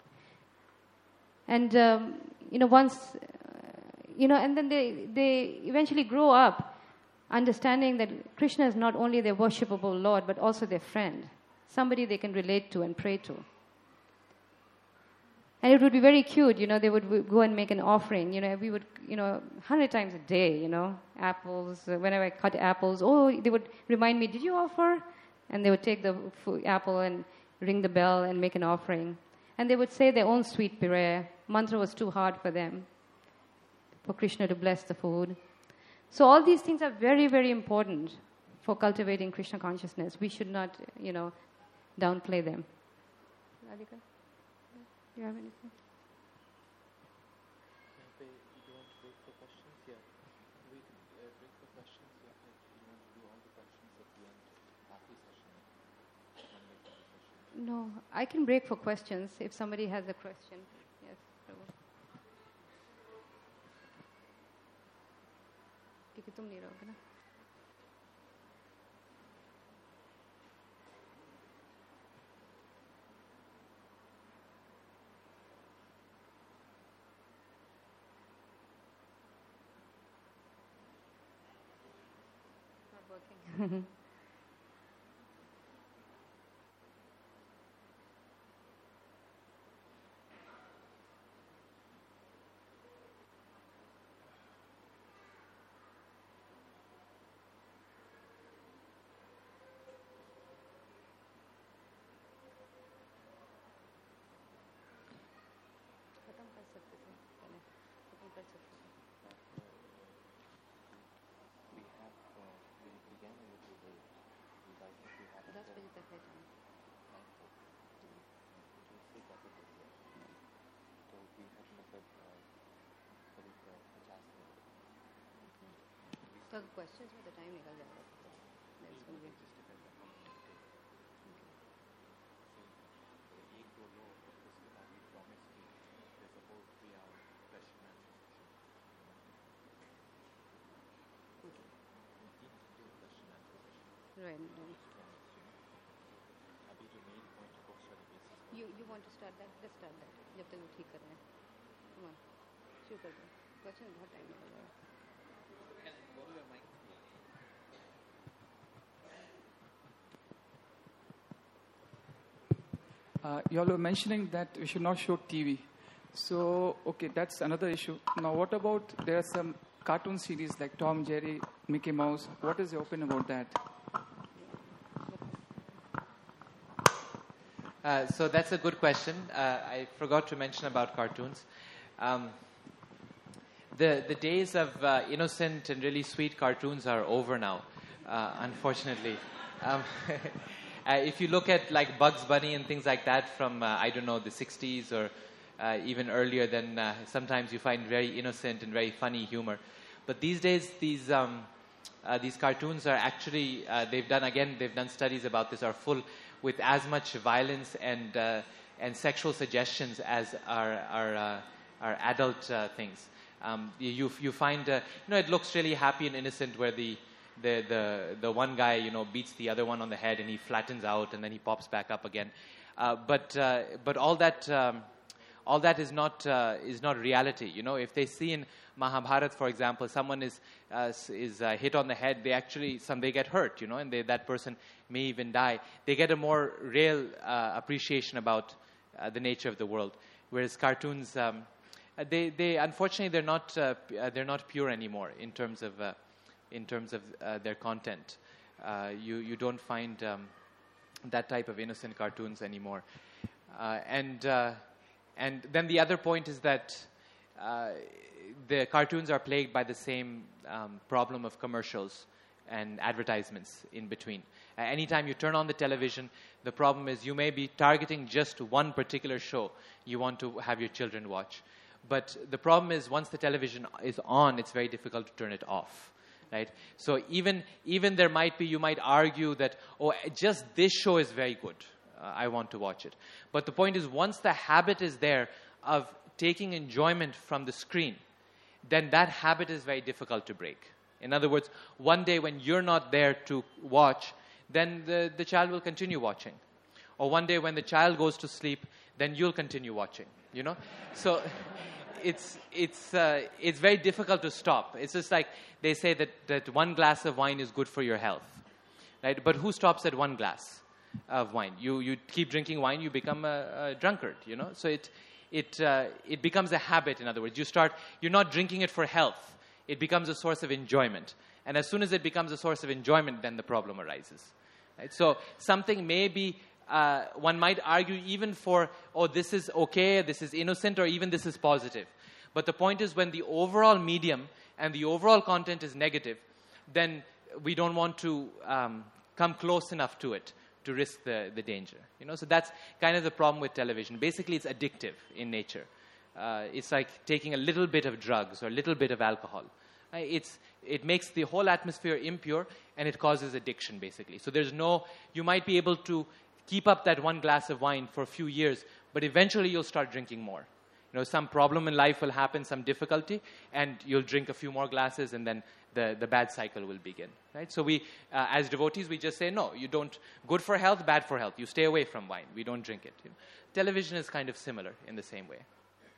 And, um, you know, once, uh, you know, and then they, they eventually grow up understanding that Krishna is not only their worshipable Lord, but also their friend, somebody they can relate to and pray to. And it would be very cute, you know, they would go and make an offering, you know, we would, you know, a hundred times a day, you know, apples, uh, whenever I cut apples, oh, they would remind me, did you offer? And they would take the f- apple and ring the bell and make an offering. And they would say their own sweet prayer. Mantra was too hard for them, for Krishna to bless the food. So all these things are very, very important for cultivating Krishna consciousness. We should not, you know, downplay them. Radhika, do you have anything? Do you want to break for questions? Yeah. We can uh, break for questions. Yeah. You want to do all the questions at the end after the session? No, I can break for questions if somebody has a question. Yes, Prabhu. क्योंकि तुम नहीं रहोगे ना. Not working. We have, uh, we began a little late. I think we have दस बजे तक है time. से ज़्यादा हो गया. तो we have मतलब करीब पचास मिनट. तो क्वेश्चंस में तो टाइम निकल जाएगा. That's going to be. एक दो लो उसके बाद we promise कि there's a whole three hour question and answer session. Question and answer session. Right. right. अभी जो main point है वो study basis. You you want to start that? Let's start that. जब तक वो ठीक कर रहे हैं. Come on. शुरू कर दो. क्वेश्चन बहुत टाइम निकल जाएगा. Borrow your mic. Uh, you all were mentioning that we should not show T V. So, okay, that's another issue. Now, what about there are some cartoon series like Tom, Jerry, Mickey Mouse. What is your opinion about that? Uh, so that's a good question. Uh, I forgot to mention about cartoons. Um, the the days of uh, innocent and really sweet cartoons are over now, uh, unfortunately. Um, uh, if you look at like Bugs Bunny and things like that from uh, I don't know the sixties or uh, even earlier, then uh, sometimes you find very innocent and very funny humor. But these days, these um, uh, these cartoons are actually uh, they've done again they've done studies about this, are full with as much violence and uh, and sexual suggestions as our our, uh, our adult uh, things. Um, you you find uh, you know it looks really happy and innocent where the the the the one guy you know beats the other one on the head and he flattens out and then he pops back up again. Uh, but uh, but all that. Um, All that is not uh, is not reality. You know, if they see in Mahabharata, for example, someone is uh, is uh, hit on the head, they actually some they get hurt. You know, and they, that person may even die. They get a more real uh, appreciation about uh, the nature of the world. Whereas cartoons, um, they they unfortunately they're not uh, they're not pure anymore in terms of uh, in terms of uh, their content. Uh, you you don't find um, that type of innocent cartoons anymore, uh, and. Uh, And then the other point is that uh, the cartoons are plagued by the same um, problem of commercials and advertisements in between. Uh, anytime you turn on the television, the problem is you may be targeting just one particular show you want to have your children watch. But the problem is once the television is on, it's very difficult to turn it off. Right? So even even there might be, you might argue that, oh, just this show is very good. Uh, I want to watch it. But the point is, once the habit is there of taking enjoyment from the screen, then that habit is very difficult to break. In other words, one day when you're not there to watch, then the, the child will continue watching. Or one day when the child goes to sleep, then you'll continue watching, you know? So it's it's uh, it's very difficult to stop. It's just like they say that, that one glass of wine is good for your health, right? But who stops at one glass of wine? You you keep drinking wine, you become a, a drunkard, you know. So it it uh, it becomes a habit. In other words, you start you're not drinking it for health. It becomes a source of enjoyment, and as soon as it becomes a source of enjoyment, then the problem arises. Right? So something may be uh, one might argue even for, oh, this is okay, this is innocent, or even this is positive. But the point is, when the overall medium and the overall content is negative, then we don't want to um, come close enough to it to risk the, the danger. You know, so that's kind of the problem with television. Basically, it's addictive in nature. Uh, it's like taking a little bit of drugs or a little bit of alcohol. Uh, it's it makes the whole atmosphere impure, and it causes addiction, basically. So there's no, you might be able to keep up that one glass of wine for a few years, but eventually you'll start drinking more. You know, some problem in life will happen, some difficulty, and you'll drink a few more glasses, and then the, the bad cycle will begin, right? So we, uh, as devotees, we just say, no, you don't, good for health, bad for health. You stay away from wine. We don't drink it. You know? Television is kind of similar in the same way.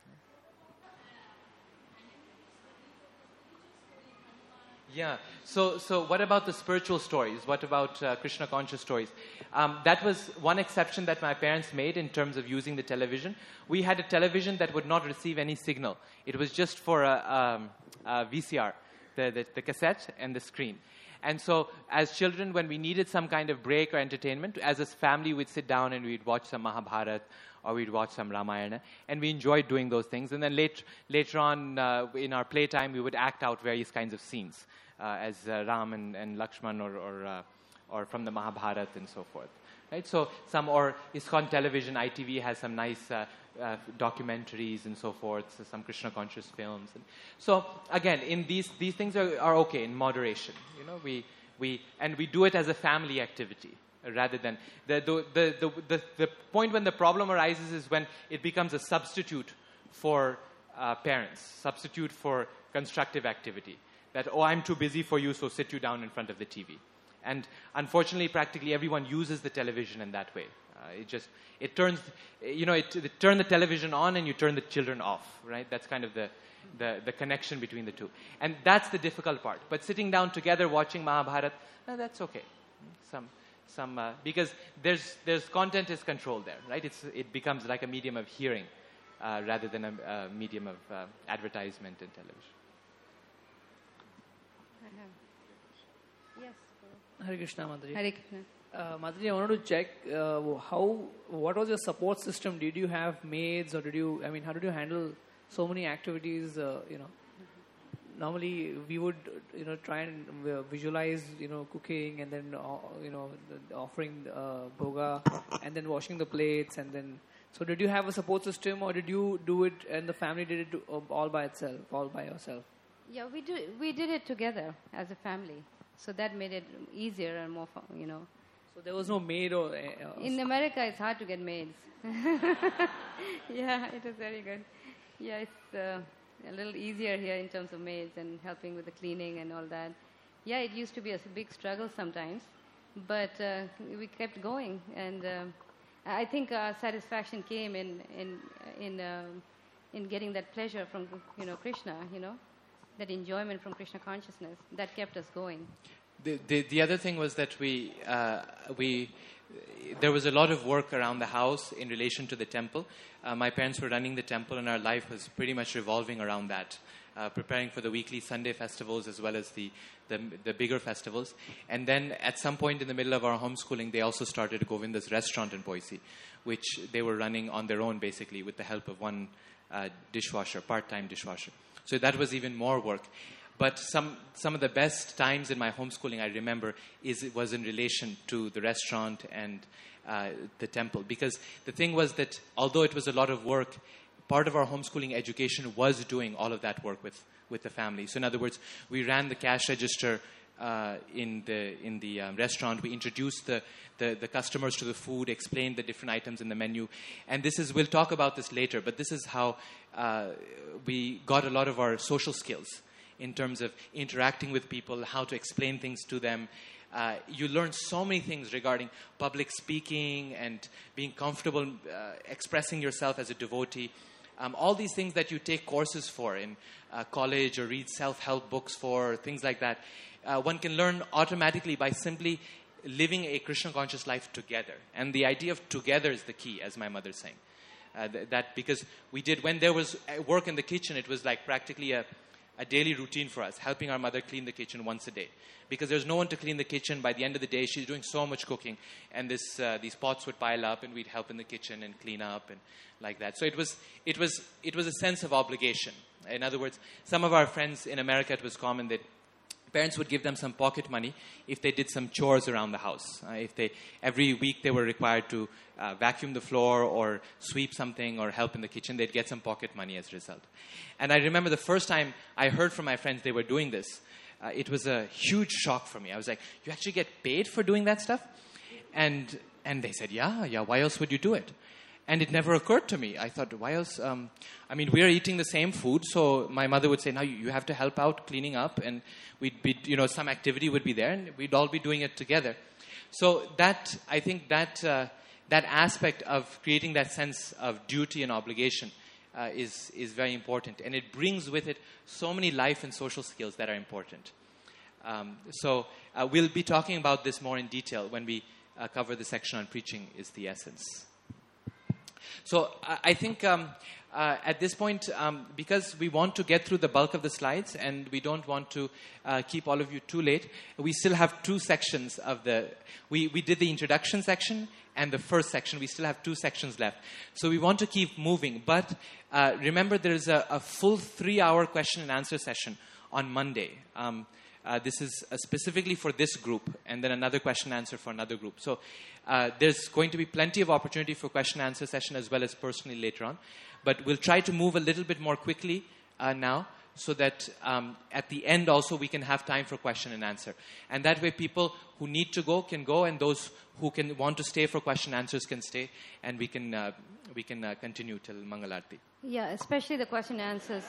Yeah. So, so what about the spiritual stories? What about uh, Krishna conscious stories? Um, that was one exception that my parents made in terms of using the television. We had a television that would not receive any signal. It was just for a, um, a V C R, the, the, the cassette and the screen. And so, as children, when we needed some kind of break or entertainment, as a family, we'd sit down and we'd watch some Mahabharata or we'd watch some Ramayana, and we enjoyed doing those things. And then later, later on, uh, in our playtime, we would act out various kinds of scenes, uh, as uh, Ram and, and Lakshman, or or, uh, or from the Mahabharata and so forth. Right? So, some or ISKCON television, I T V has some nice uh, uh, documentaries and so forth, so some Krishna conscious films. And so, again, in these these things are, are okay in moderation. You know, we we and we do it as a family activity rather than the the the the, the, the point when the problem arises is when it becomes a substitute for uh, parents, substitute for constructive activity. That, oh, I'm too busy for you, so sit you down in front of the T V. And unfortunately, practically everyone uses the television in that way. Uh, it just, it turns, you know, it, it turn the television on and you turn the children off, right? That's kind of the, the, the connection between the two. And that's the difficult part. But sitting down together watching Mahabharata, uh, that's okay. Some, some, uh, because there's, there's content is controlled there, right? It's, it becomes like a medium of hearing uh, rather than a, a medium of uh, advertisement and television. Yes. Hare Krishna, Madhuri. Hare Krishna. Uh, Madhuri, I wanted to check uh, how, what was your support system? Did you have maids, or did you, I mean, how did you handle so many activities, uh, you know? Normally, we would, you know, try and uh, visualize, you know, cooking, and then, uh, you know, the offering uh, bhoga, and then washing the plates, and then. So, did you have a support system, or did you do it, and the family did it uh, all by itself, all by yourself? Yeah, we do. We did it together as a family, so that made it easier and more fun, you know. So there was no maid or. Uh, In America, it's hard to get maids. Yeah, it was very good. Yeah, it's uh, a little easier here in terms of maids and helping with the cleaning and all that. Yeah, it used to be a big struggle sometimes, but uh, we kept going, and uh, I think our satisfaction came in in in uh, in getting that pleasure from, you know, Krishna, you know, that enjoyment from Krishna consciousness that kept us going. The, the, the other thing was that we, uh, we, there was a lot of work around the house in relation to the temple. Uh, my parents were running the temple, and our life was pretty much revolving around that, uh, preparing for the weekly Sunday festivals as well as the, the, the bigger festivals. And then at some point in the middle of our homeschooling, they also started Govinda's restaurant in Boise, which they were running on their own, basically, with the help of one uh, dishwasher, part-time dishwasher. So that was even more work. But some some of the best times in my homeschooling, I remember, is it was in relation to the restaurant and uh, the temple. Because the thing was that although it was a lot of work, part of our homeschooling education was doing all of that work with, with the family. So in other words, we ran the cash register uh, in the in the um, restaurant. We introduced the, the, the customers to the food, explained the different items in the menu. And this is, we'll talk about this later, but this is how uh, we got a lot of our social skills in terms of interacting with people, how to explain things to them. Uh, you learn so many things regarding public speaking and being comfortable uh, expressing yourself as a devotee. Um, all these things that you take courses for in uh, college or read self-help books for, things like that, uh, one can learn automatically by simply living a Krishna conscious life together. And the idea of together is the key, as my mother's saying. Uh, th- that because we did, when there was work in the kitchen, it was like practically a a daily routine for us, helping our mother clean the kitchen once a day. Because there's no one to clean the kitchen. By the end of the day, she's doing so much cooking. And this, uh, these pots would pile up, and we'd help in the kitchen and clean up and like that. So it was, it was, it was a sense of obligation. In other words, some of our friends in America, it was common that parents would give them some pocket money if they did some chores around the house. Uh, if they, every week they were required to uh, vacuum the floor or sweep something or help in the kitchen, they'd get some pocket money as a result. And I remember the first time I heard from my friends they were doing this, uh, it was a huge shock for me. I was like, you actually get paid for doing that stuff? And and they said, yeah, yeah, why else would you do it? And it never occurred to me. I thought, why else? Um, I mean, we're eating the same food, so my mother would say, now you, you have to help out cleaning up, and we'd be, you know, some activity would be there, and we'd all be doing it together. So that, I think that uh, that aspect of creating that sense of duty and obligation uh, is is very important, and it brings with it so many life and social skills that are important. Um, so uh, we'll be talking about this more in detail when we uh, cover the section on preaching is the essence. So I, I think um, uh, at this point, um, because we want to get through the bulk of the slides and we don't want to uh, keep all of you too late, we still have two sections of the... We, we did the introduction section and the first section. We still have two sections left. So we want to keep moving. But uh, remember, there is a, a full three-hour question and answer session on Monday. Um, Uh, this is uh, specifically for this group, and then another question and answer for another group. So uh, there's going to be plenty of opportunity for question and answer session as well as personally later on. But we'll try to move a little bit more quickly uh, now so that um, at the end also we can have time for question and answer. And that way people who need to go can go, and those who can want to stay for question and answers can stay, and we can, uh, we can uh, continue till Mangalarti. Yeah, especially the question and answers.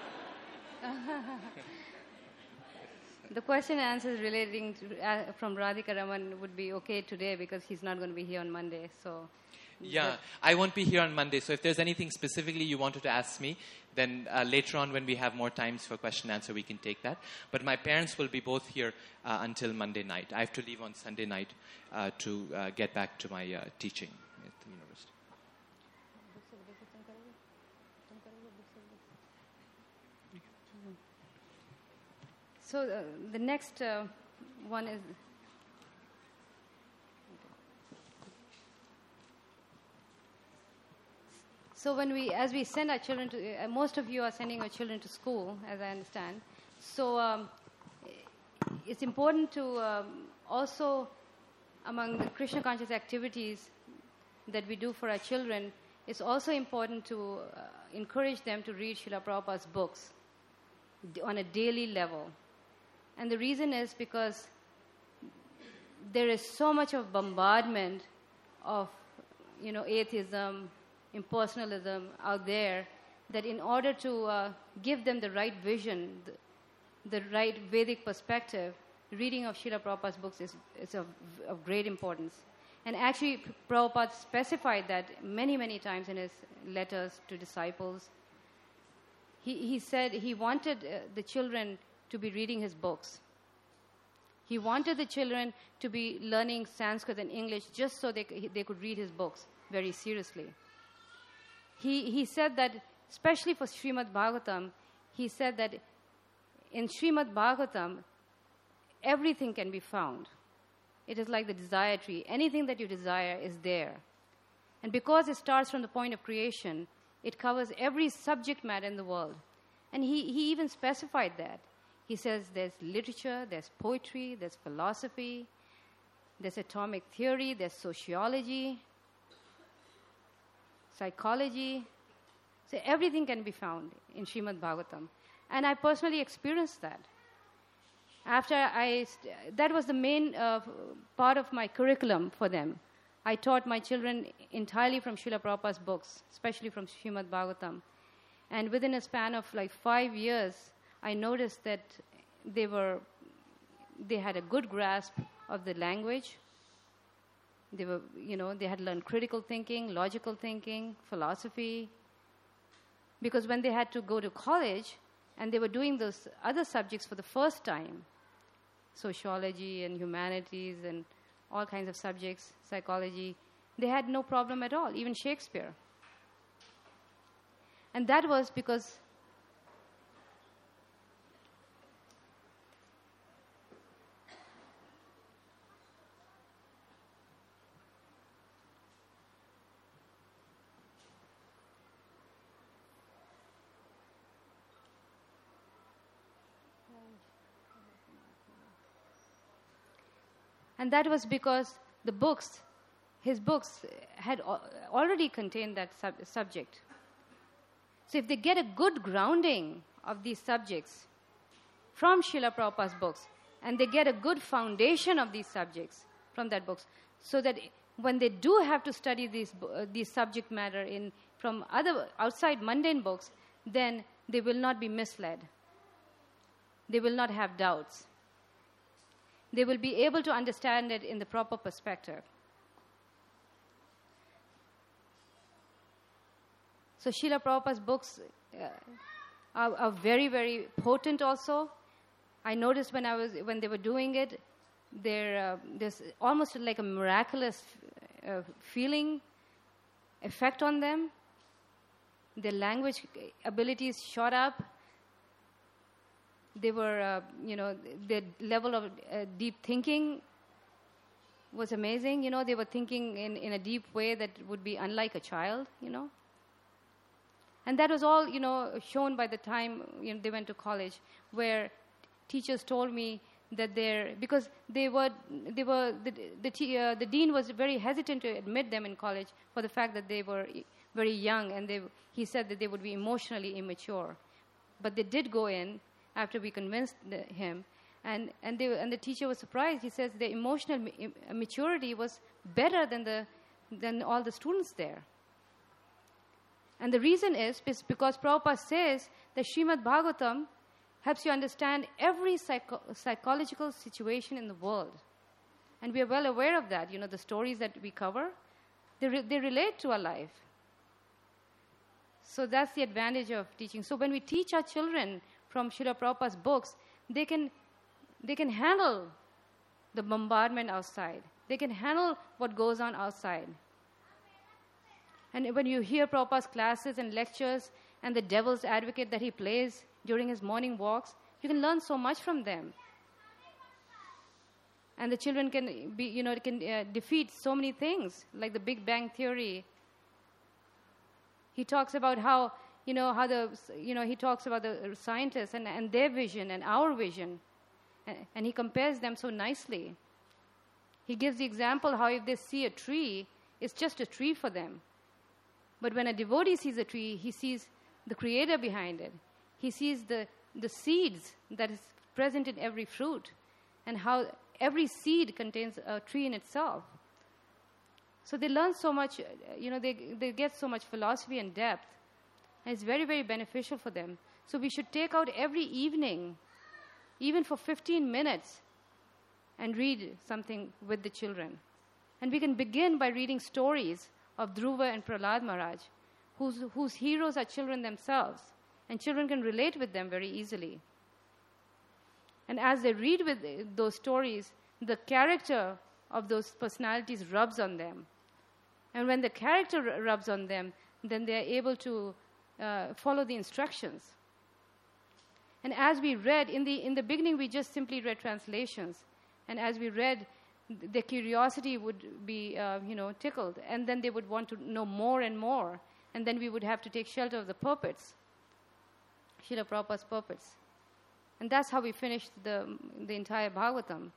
The question and answers relating to, uh, from Radhika Raman would be okay today because he's not going to be here on Monday. So, yeah, I won't be here on Monday. So if there's anything specifically you wanted to ask me, then uh, later on when we have more times for question and answer, we can take that. But my parents will be both here uh, until Monday night. I have to leave on Sunday night uh, to uh, get back to my uh, teaching at the university. So uh, the next uh, one is... So when we, as we send our children to, uh, most of you are sending your children to school, as I understand. So um, it's important to um, also, among the Krishna conscious activities that we do for our children, it's also important to uh, encourage them to read Srila Prabhupada's books on a daily level. And the reason is because there is so much of bombardment of, you know, atheism, impersonalism out there, that in order to uh, give them the right vision, the, the right Vedic perspective, reading of Srila Prabhupada's books is, is of, of great importance. And actually, Prabhupada specified that many, many times in his letters to disciples. He, he said he wanted uh, the children to be reading his books. He wanted the children to be learning Sanskrit and English just so they, they could read his books very seriously. He, he said that, especially for Srimad Bhagavatam, he said that in Srimad Bhagavatam, everything can be found. It is like the desire tree. Anything that you desire is there. And because it starts from the point of creation, it covers every subject matter in the world. And he, he even specified that. He says there's literature, there's poetry, there's philosophy, there's atomic theory, there's sociology, psychology. So everything can be found in Srimad Bhagavatam. And I personally experienced that. After I, st- that was the main uh, part of my curriculum for them. I taught my children entirely from Srila Prabhupada's books, especially from Srimad Bhagavatam. And within a span of like five years, I noticed that they were, they had a good grasp of the language. They were, you know, they had learned critical thinking, logical thinking, philosophy. Because when they had to go to college and they were doing those other subjects for the first time, sociology and humanities and all kinds of subjects, psychology, they had no problem at all, even Shakespeare. And that was because And that was because the books, his books, had already contained that sub- subject. So if they get a good grounding of these subjects from Srila Prabhupada's books, and they get a good foundation of these subjects from that books, so that when they do have to study these uh, these subject matter in from other outside mundane books, then they will not be misled. They will not have doubts. They will be able to understand it in the proper perspective. So Srila Prabhupada's books uh, are, are very, very potent also. I noticed when I was when they were doing it, there uh, there's almost like a miraculous uh, feeling, effect on them. Their language abilities shot up. They were, uh, you know, their level of uh, deep thinking was amazing. You know, they were thinking in, in a deep way that would be unlike a child, you know. And that was all, you know, shown by the time, you know, they went to college, where teachers told me that they're, because they were, they were, the, the, uh, the dean was very hesitant to admit them in college for the fact that they were very young, and they, he said that they would be emotionally immature. But they did go in after we convinced the, him, and and, they, and the teacher was surprised. He says the emotional ma- maturity was better than the than all the students there. And the reason is because Prabhupada says that Srimad Bhagavatam helps you understand every psycho- psychological situation in the world. And we are well aware of that. You know, the stories that we cover, they, re- they relate to our life. So that's the advantage of teaching. So when we teach our children from Srila Prabhupada's books, they can, they can handle the bombardment outside. They can handle what goes on outside. And when you hear Prabhupada's classes and lectures and the devil's advocate that he plays during his morning walks, you can learn so much from them. And the children can be, you know, can uh, defeat so many things, like the Big Bang Theory. He talks about how, you know, how the, you know, he talks about the scientists and, and their vision and our vision. And, and he compares them so nicely. He gives the example how if they see a tree, it's just a tree for them. But when a devotee sees a tree, he sees the creator behind it. He sees the, the seeds that is present in every fruit, and how every seed contains a tree in itself. So they learn so much, you know, they, they get so much philosophy and depth. And it's very, very beneficial for them. So we should take out every evening, even for fifteen minutes, and read something with the children. And we can begin by reading stories of Dhruva and Prahlad Maharaj, whose, whose heroes are children themselves. And children can relate with them very easily. And as they read with those stories, the character of those personalities rubs on them. And when the character rubs on them, then they are able to uh, follow the instructions. And as we read, in the, in the beginning we just simply read translations. And as we read, their curiosity would be, uh, you know, tickled. And then they would want to know more and more. And then we would have to take shelter of the puppets, Srila Prabhupada's puppets. And that's how we finished the, the entire Bhagavatam.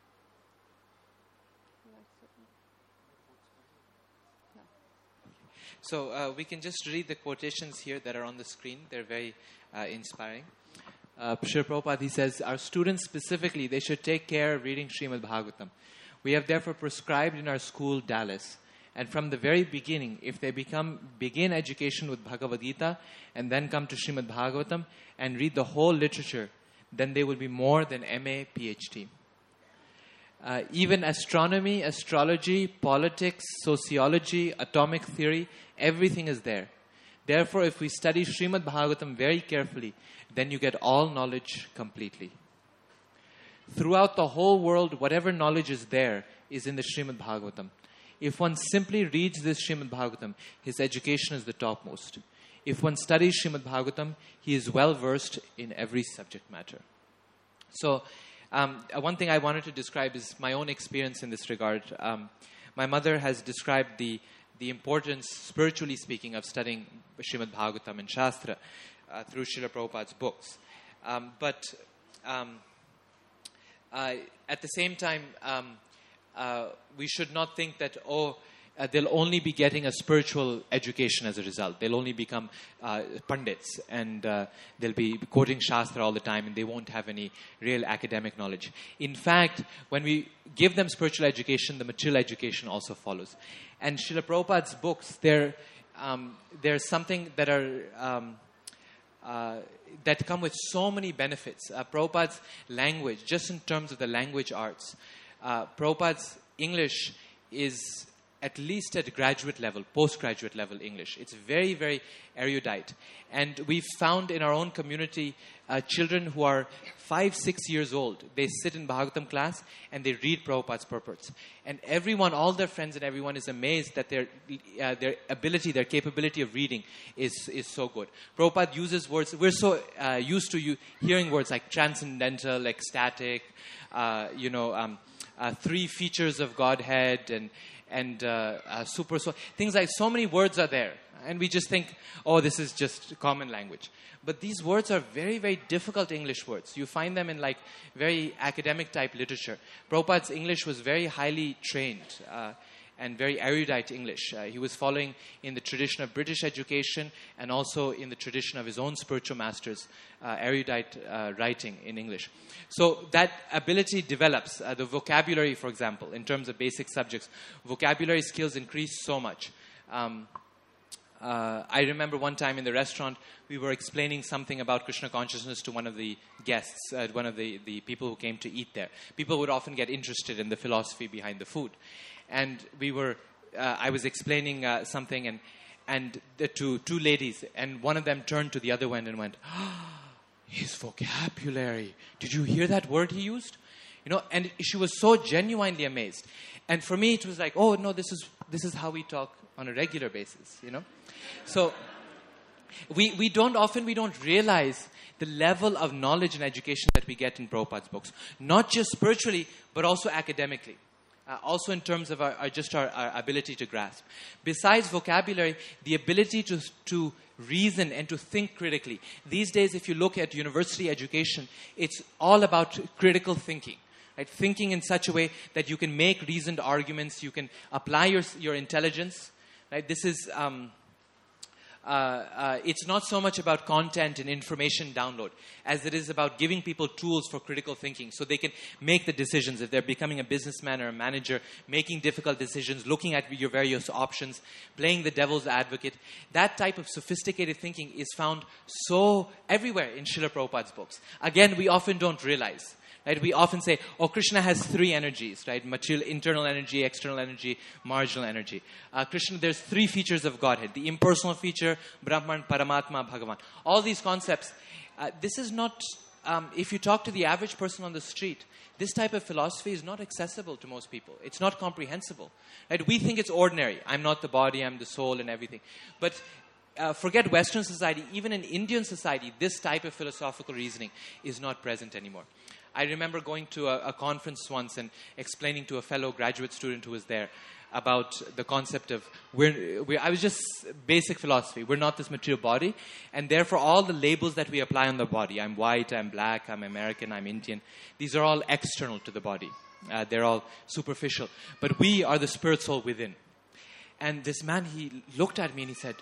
So uh, we can just read the quotations here that are on the screen. They're very uh, inspiring. Uh, Srila Prabhupada, he says, our students specifically, they should take care of reading Srimad Bhagavatam. We have therefore prescribed in our school Dallas. And from the very beginning, if they become begin education with Bhagavad Gita and then come to Srimad Bhagavatam and read the whole literature, then they will be more than M A, P H D. Uh, even astronomy, astrology, politics, sociology, atomic theory, everything is there. Therefore, if we study Srimad Bhagavatam very carefully, then you get all knowledge completely. Throughout the whole world, whatever knowledge is there is in the Srimad Bhagavatam. If one simply reads this Srimad Bhagavatam, his education is the topmost. If one studies Srimad Bhagavatam, he is well versed in every subject matter. So, um, one thing I wanted to describe is my own experience in this regard. Um, my mother has described the, the importance, spiritually speaking, of studying Srimad Bhagavatam and Shastra uh, through Srila Prabhupada's books. Um, but um, uh, at the same time, um, uh, we should not think that, oh, Uh, they'll only be getting a spiritual education as a result. They'll only become uh, pandits, and uh, they'll be quoting Shastra all the time, and they won't have any real academic knowledge. In fact, when we give them spiritual education, the material education also follows. And Srila Prabhupada's books, they're, um, they're something that are... Um, uh, that come with so many benefits. Uh, Prabhupada's language, just in terms of the language arts, uh, Prabhupada's English is... at least at graduate level, postgraduate level English. It's very, very erudite. And we've found in our own community uh, children who are five, six years old. They sit in Bhagavatam class and they read Prabhupada's purports. And everyone, all their friends and everyone is amazed that their uh, their ability, their capability of reading is, is so good. Prabhupada uses words, we're so uh, used to you hearing words like transcendental, ecstatic, uh, you know, um, uh, three features of Godhead, and and uh, uh, super, so things like so many words are there. And we just think, oh, this is just common language. But these words are very, very difficult English words. You find them in like very academic type literature. Prabhupada's English was very highly trained uh, and very erudite English. Uh, he was following in the tradition of British education and also in the tradition of his own spiritual masters, uh, erudite uh, writing in English. So that ability develops. Uh, the vocabulary, for example, in terms of basic subjects, vocabulary skills increase so much. Um, uh, I remember one time in the restaurant, we were explaining something about Krishna consciousness to one of the guests, uh, one of the, the people who came to eat there. People would often get interested in the philosophy behind the food. And we were, uh, I was explaining uh, something and, and the two, two ladies, and one of them turned to the other one and went, oh, his vocabulary. Did you hear that word he used? You know, and she was so genuinely amazed. And for me, it was like, oh, no, this is this is how we talk on a regular basis, you know. So we we don't often, we don't realize the level of knowledge and education that we get in Prabhupada's books. Not just spiritually, but also academically. Uh, also in terms of our, our, just our, our ability to grasp. Besides vocabulary, the ability to, to reason and to think critically. These days, if you look at university education, it's all about critical thinking. Right? Thinking in such a way that you can make reasoned arguments, you can apply your, your intelligence. Right? This is... Um, Uh, uh, it's not so much about content and information download as it is about giving people tools for critical thinking so they can make the decisions. If they're becoming a businessman or a manager, making difficult decisions, looking at your various options, playing the devil's advocate, that type of sophisticated thinking is found so everywhere in Srila Prabhupada's books. Again, we often don't realize. Right? We often say, oh, Krishna has three energies, right? Material, internal energy, external energy, marginal energy. Uh, Krishna, there's three features of Godhead. The impersonal feature, Brahman, Paramatma, Bhagavan. All these concepts, uh, this is not, um, if you talk to the average person on the street, this type of philosophy is not accessible to most people. It's not comprehensible. Right? We think it's ordinary. I'm not the body, I'm the soul and everything. But Uh, forget Western society, even in Indian society, this type of philosophical reasoning is not present anymore. I remember going to a, a conference once and explaining to a fellow graduate student who was there about the concept of, we're, we're, I was just basic philosophy, we're not this material body, and therefore all the labels that we apply on the body, I'm white, I'm black, I'm American, I'm Indian, these are all external to the body. Uh, they're all superficial. But we are the spirit soul within. And this man, he looked at me and he said,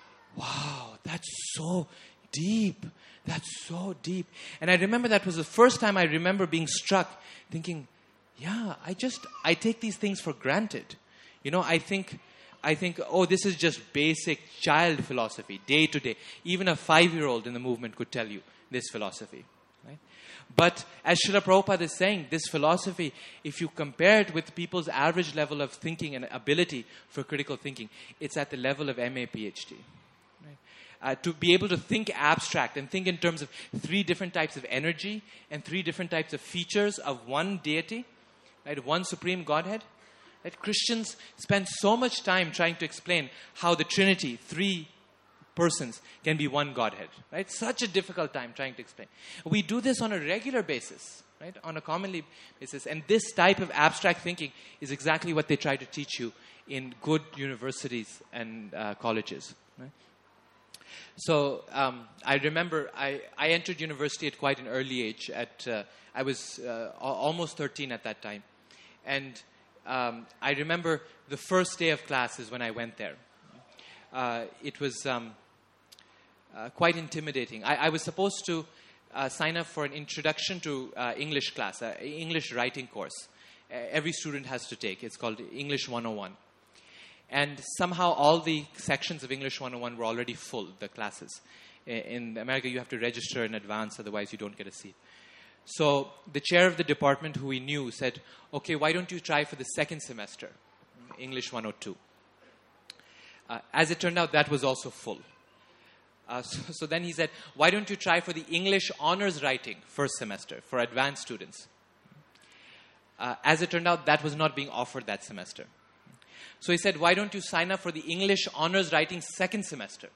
wow, that's so deep. That's so deep. And I remember that was the first time I remember being struck, thinking, yeah, I just, I take these things for granted. You know, I think, I think, oh, this is just basic child philosophy, day to day. Even a five-year-old in the movement could tell you this philosophy. Right? But as Srila Prabhupada is saying, this philosophy, if you compare it with people's average level of thinking and ability for critical thinking, it's at the level of M A, PhD. Uh, to be able to think abstract and think in terms of three different types of energy and three different types of features of one deity, right, one supreme Godhead. Right? Christians spend so much time trying to explain how the Trinity, three persons, can be one Godhead. Right? Such a difficult time trying to explain. We do this on a regular basis, right? On a commonly basis. And this type of abstract thinking is exactly what they try to teach you in good universities and uh, colleges. Right? So um, I remember I, I entered university at quite an early age. At uh, I was uh, almost thirteen at that time. And um, I remember the first day of class is when I went there. Uh, it was um, uh, quite intimidating. I, I was supposed to uh, sign up for an introduction to uh, English class, an English writing course. Uh, every student has to take. It's called English one oh one. And somehow all the sections of English one oh one were already full, the classes. In America, you have to register in advance, otherwise you don't get a seat. So the chair of the department, who we knew, said, okay, why don't you try for the second semester, English one oh two. Uh, as it turned out, that was also full. Uh, so, so then he said, why don't you try for the English honors writing first semester for advanced students? Uh, as it turned out, that was not being offered that semester. So he said, why don't you sign up for the English honors writing second semester?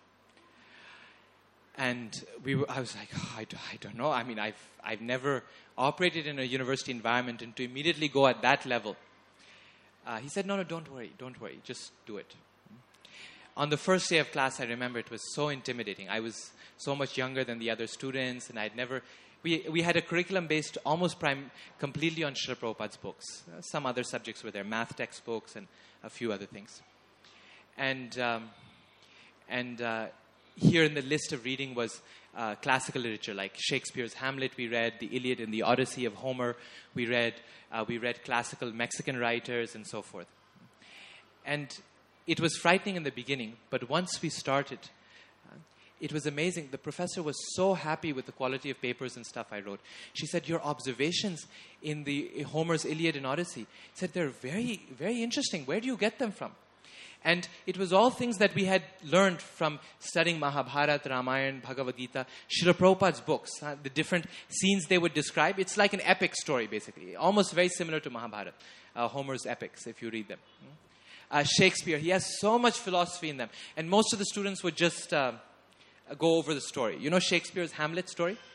And we were, I was like, oh, I, do, I don't know. I mean, I've, I've never operated in a university environment, and to immediately go at that level. Uh, he said, no, no, don't worry, don't worry, just do it. On the first day of class, I remember it was so intimidating. I was so much younger than the other students, and I'd never... We we had a curriculum based almost prime, completely on Srila Prabhupada's books. Uh, some other subjects were there, math textbooks and a few other things. And um, and uh, here in the list of reading was uh, classical literature, like Shakespeare's Hamlet we read, the Iliad and the Odyssey of Homer we read. Uh, we read classical Mexican writers and so forth. And it was frightening in the beginning, but once we started... It was amazing. The professor was so happy with the quality of papers and stuff I wrote. She said, your observations in the Homer's Iliad and Odyssey, said they're very, very interesting. Where do you get them from? And it was all things that we had learned from studying Mahabharata, Ramayana, Bhagavad Gita, Srila Prabhupada's books, uh, the different scenes they would describe. It's like an epic story, basically. Almost very similar to Mahabharata, uh, Homer's epics, if you read them. Uh, Shakespeare, he has so much philosophy in them. And most of the students would just... Uh, go over the story. You know Shakespeare's Hamlet story?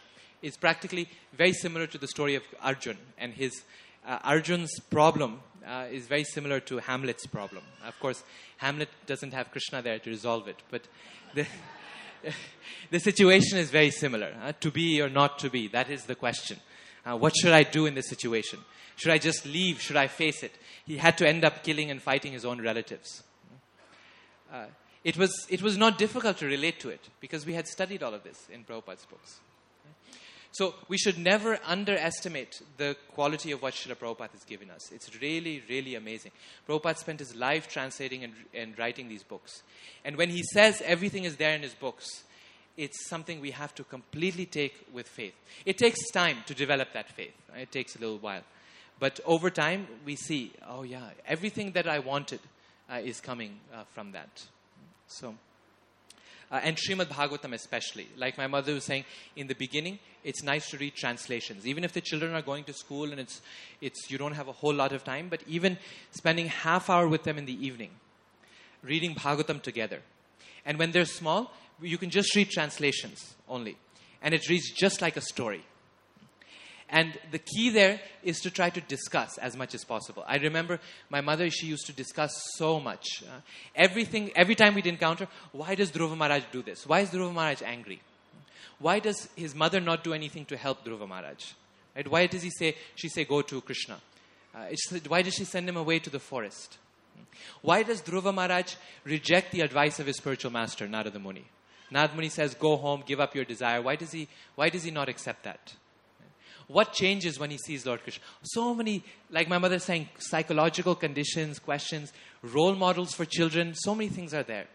is practically very similar to the story of Arjun. And his uh, Arjun's problem uh, is very similar to Hamlet's problem. Of course, Hamlet doesn't have Krishna there to resolve it, but the, the situation is very similar. Uh, to be or not to be, that is the question. Uh, what should I do in this situation? Should I just leave? Should I face it? He had to end up killing and fighting his own relatives. Uh, it was it was not difficult to relate to it because we had studied all of this in Prabhupada's books. So we should never underestimate the quality of what Srila Prabhupada has given us. It's really, really amazing. Prabhupada spent his life translating and, and writing these books. And when he says everything is there in his books, it's something we have to completely take with faith. It takes time to develop that faith. It takes a little while. But over time, we see, oh yeah, everything that I wanted uh, is coming uh, from that. So, uh, and Srimad Bhagavatam especially. Like my mother was saying, in the beginning, it's nice to read translations. Even if the children are going to school and it's, it's you don't have a whole lot of time, but even spending half hour with them in the evening, reading Bhagavatam together. And when they're small, you can just read translations only. And it reads just like a story. And the key there is to try to discuss as much as possible. I remember my mother, she used to discuss so much. Uh, everything, every time we'd encounter, why does Dhruva Maharaj do this? Why is Dhruva Maharaj angry? Why does his mother not do anything to help Dhruva Maharaj? Right? Why does he say, she say, go to Krishna? Uh, it's, why does she send him away to the forest? Why does Dhruva Maharaj reject the advice of his spiritual master, Narada Muni? Narada Muni says, go home, give up your desire. Why does he, why does he not accept that? What changes when he sees Lord Krishna? So many, like my mother saying, psychological conditions, questions, role models for children. So many things are there.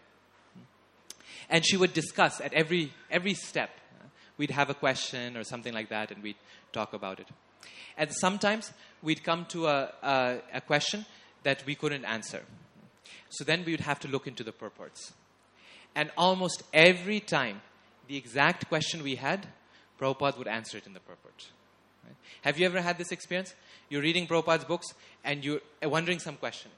And she would discuss at every every step. We'd have a question or something like that, and we'd talk about it. And sometimes we'd come to a, a, a question that we couldn't answer. So then we would have to look into the purports. And almost every time, the exact question we had, Prabhupada would answer it in the purport. Right? Have you ever had this experience? You're reading Prabhupada's books and you're wondering some question.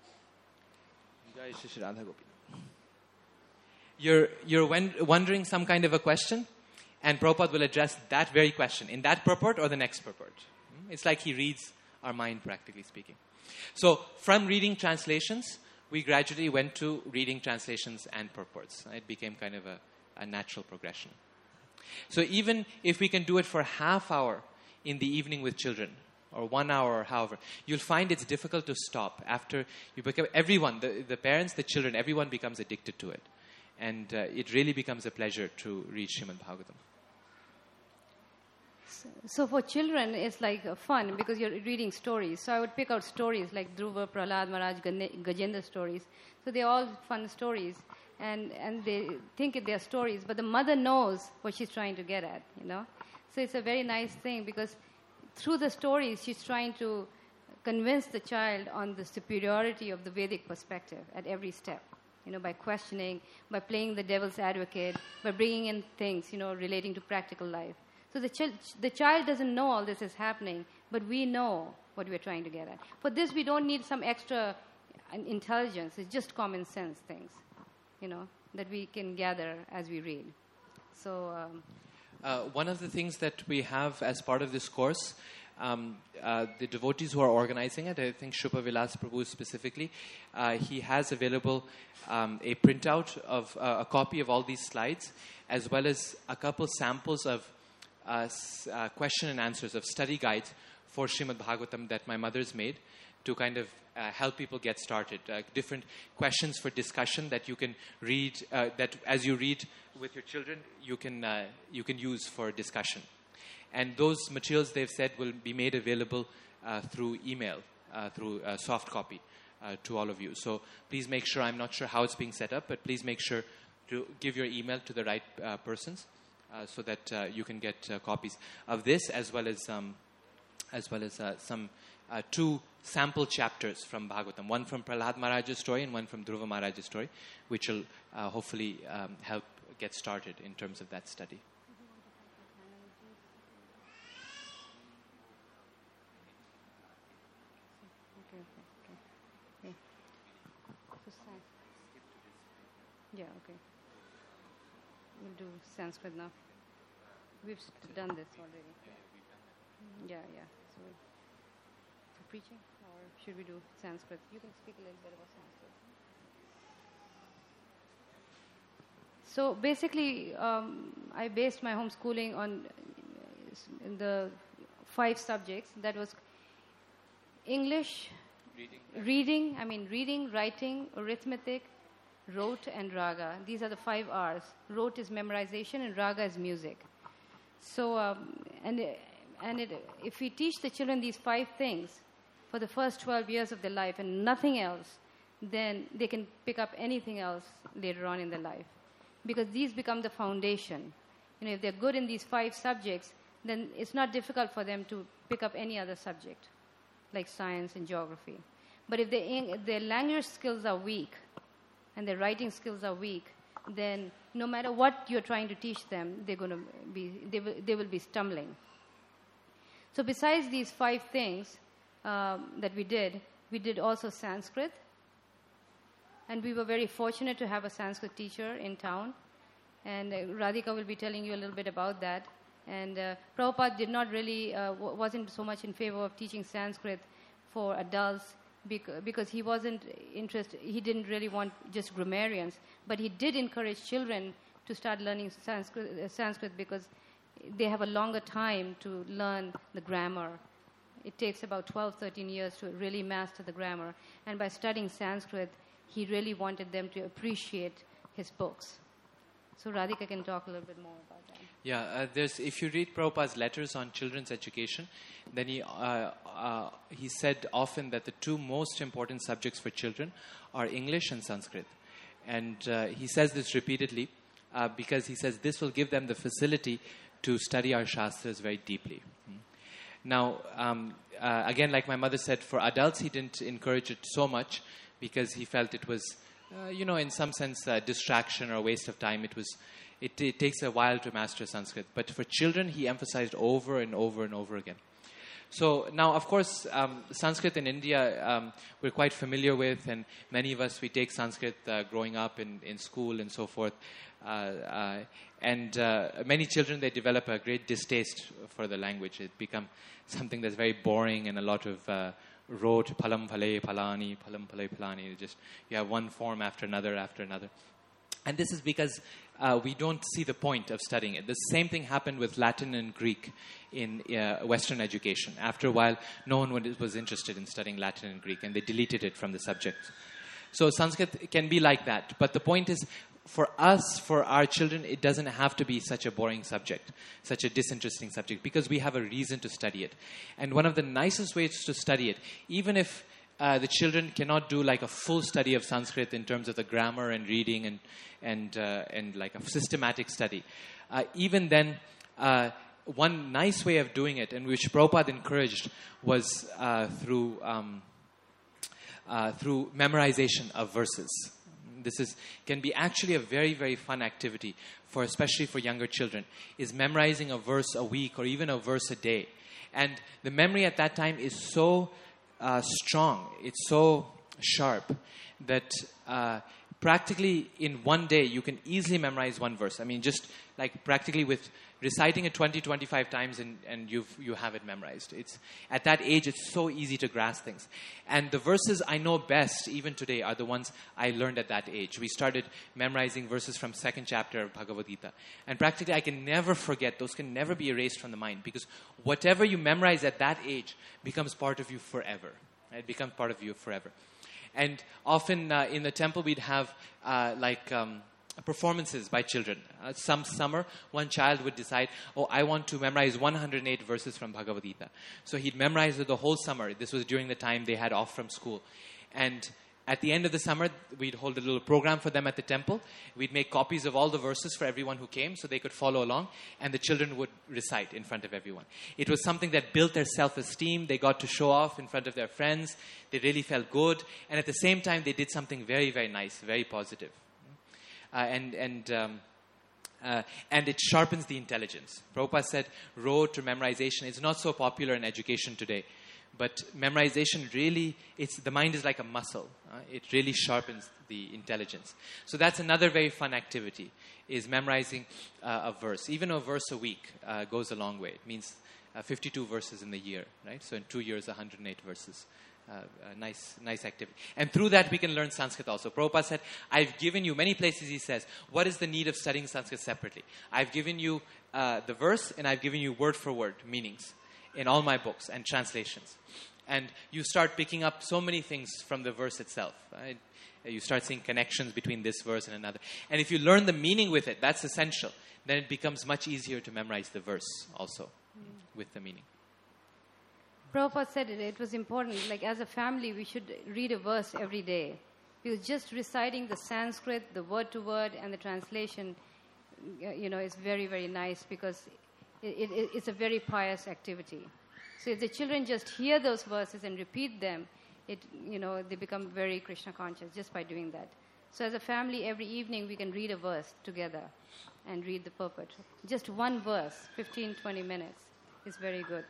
You're, you're wondering some kind of a question, and Prabhupada will address that very question in that purport or the next purport. It's like he reads our mind, practically speaking. So from reading translations, we gradually went to reading translations and purports. It became kind of a, a natural progression. So even if we can do it for half hour in the evening with children, or one hour or however, you'll find it's difficult to stop. After you become, everyone, the, the parents, the children, everyone becomes addicted to it. And uh, it really becomes a pleasure to read Srimad Bhagavatam. So, so for children, it's like uh, fun because you're reading stories. So I would pick out stories like Dhruva, Prahlad Maharaj, Gajendra stories. So they're all fun stories. And, and they think they're stories, but the mother knows what she's trying to get at, you know. So it's a very nice thing because through the stories, she's trying to convince the child on the superiority of the Vedic perspective at every step, you know, by questioning, by playing the devil's advocate, by bringing in things, you know, relating to practical life. So the, ch- the child doesn't know all this is happening, but we know what we're trying to get at. For this, we don't need some extra intelligence. It's just common sense things, you know, that we can gather as we read. So... Um, Uh, one of the things that we have as part of this course, um, uh, the devotees who are organizing it, I think Shubha Vilas Prabhu specifically, uh, he has available um, a printout of uh, a copy of all these slides, as well as a couple samples of uh, s- uh, question and answers of study guides for Srimad Bhagavatam that my mother's made to kind of uh, help people get started. Uh, different questions for discussion that you can read, uh, that as you read with your children, you can uh, you can use for discussion. And those materials, they've said, will be made available uh, through email, uh, through a soft copy uh, to all of you. So please make sure, I'm not sure how it's being set up, but please make sure to give your email to the right uh, persons uh, so that uh, you can get uh, copies of this, as well as um, as well as uh, some uh, two sample chapters from Bhagavatam, one from Prahlad Maharaj's story and one from Dhruva Maharaj's story, which will uh, hopefully um, help get started in terms of that study. Okay, okay, okay. Yeah, okay. We'll do Sanskrit now. We've st- done this already. Yeah, yeah. So, so preaching, or should we do Sanskrit? You can speak a little bit about Sanskrit. So basically, um, I based my homeschooling on uh, the five subjects. That was English, Reading. reading, I mean reading, writing, arithmetic, rote, and raga. These are the five R's. Rote is memorization, and raga is music. So, um, and and it, if we teach the children these five things for the first twelve years of their life and nothing else, then they can pick up anything else later on in their life. Because these become the foundation. You know, if they're good in these five subjects, then it's not difficult for them to pick up any other subject, like science and geography. But if, they, if their language skills are weak and their writing skills are weak, then no matter what you're trying to teach them, they're going to be they will, they will be stumbling. So besides these five things um, that we did, we did also Sanskrit. And we were very fortunate to have a Sanskrit teacher in town. And uh, Radhika will be telling you a little bit about that. And uh, Prabhupada did not really, uh, w- wasn't so much in favor of teaching Sanskrit for adults bec- because he wasn't interested, he didn't really want just grammarians. But he did encourage children to start learning Sanskrit, uh, Sanskrit because they have a longer time to learn the grammar. It takes about twelve, thirteen years to really master the grammar. And by studying Sanskrit, he really wanted them to appreciate his books. So Radhika can talk a little bit more about that. Yeah, uh, there's, if you read Prabhupada's letters on children's education, then he, uh, uh, he said often that the two most important subjects for children are English and Sanskrit. And uh, he says this repeatedly uh, because he says this will give them the facility to study our Shastras very deeply. Hmm. Now, um, uh, again, like my mother said, for adults he didn't encourage it so much because he felt it was, uh, you know, in some sense, a distraction or a waste of time. It was, it, it takes a while to master Sanskrit. But for children, he emphasized over and over and over again. So now, of course, um, Sanskrit in India, um, we're quite familiar with, and many of us, we take Sanskrit uh, growing up in, in school and so forth. Uh, uh, and uh, many children, they develop a great distaste for the language. It becomes something that's very boring and a lot of uh, rote, palam phale palani, palam phale palani. Just, you have one form after another after another. And this is because uh, we don't see the point of studying it. The same thing happened with Latin and Greek in uh, Western education. After a while, no one was interested in studying Latin and Greek, and they deleted it from the subject. So Sanskrit can be like that. But the point is, for us, for our children, it doesn't have to be such a boring subject, such a disinteresting subject, because we have a reason to study it. And one of the nicest ways to study it, even if Uh, the children cannot do like a full study of Sanskrit in terms of the grammar and reading and and uh, and like a systematic study. Uh, even then, uh, one nice way of doing it, and which Prabhupada encouraged, was uh, through um, uh, through memorization of verses. This is can be actually a very very fun activity for especially for younger children. Is memorizing a verse a week or even a verse a day, and the memory at that time is so Uh, strong, it's so sharp that uh, practically in one day you can easily memorize one verse. I mean, just like practically with reciting it twenty, twenty-five times and, and you've, you have it memorized. It's at that age, it's so easy to grasp things. And the verses I know best, even today, are the ones I learned at that age. We started memorizing verses from second chapter of Bhagavad Gita. And practically I can never forget, those can never be erased from the mind, because whatever you memorize at that age becomes part of you forever. It becomes part of you forever. And often uh, in the temple we'd have uh, like um, performances by children. Uh, some summer, one child would decide, oh, I want to memorize one hundred eight verses from Bhagavad Gita. So he'd memorize it the whole summer. This was during the time they had off from school. And at the end of the summer, we'd hold a little program for them at the temple. We'd make copies of all the verses for everyone who came so they could follow along, and the children would recite in front of everyone. It was something that built their self-esteem. They got to show off in front of their friends. They really felt good. And at the same time, they did something very, very nice, very positive. Uh, and and um, uh, and it sharpens the intelligence. Prabhupada said road to memorization is not so popular in education today. But memorization really, it's, the mind is like a muscle. Uh, it really sharpens the intelligence. So that's another very fun activity, is memorizing uh, a verse. Even a verse a week uh, goes a long way. It means uh, fifty-two verses in the year, right? So in two years, one hundred eight verses. Uh, a nice, nice activity. And through that, we can learn Sanskrit also. Prabhupada said, I've given you, many places he says, what is the need of studying Sanskrit separately? I've given you uh, the verse, and I've given you word for word meanings in all my books and translations. And you start picking up so many things from the verse itself. Right? You start seeing connections between this verse and another. And if you learn the meaning with it, that's essential. Then it becomes much easier to memorize the verse also mm. with the meaning. Prabhupada said it, it was important, like as a family, we should read a verse every day. Because just reciting the Sanskrit, the word to word, and the translation, you know, is very, very nice because it, it, it's a very pious activity. So if the children just hear those verses and repeat them, it, you know, they become very Krishna conscious just by doing that. So as a family, every evening we can read a verse together and read the purport. Just one verse, fifteen, twenty minutes, is very good.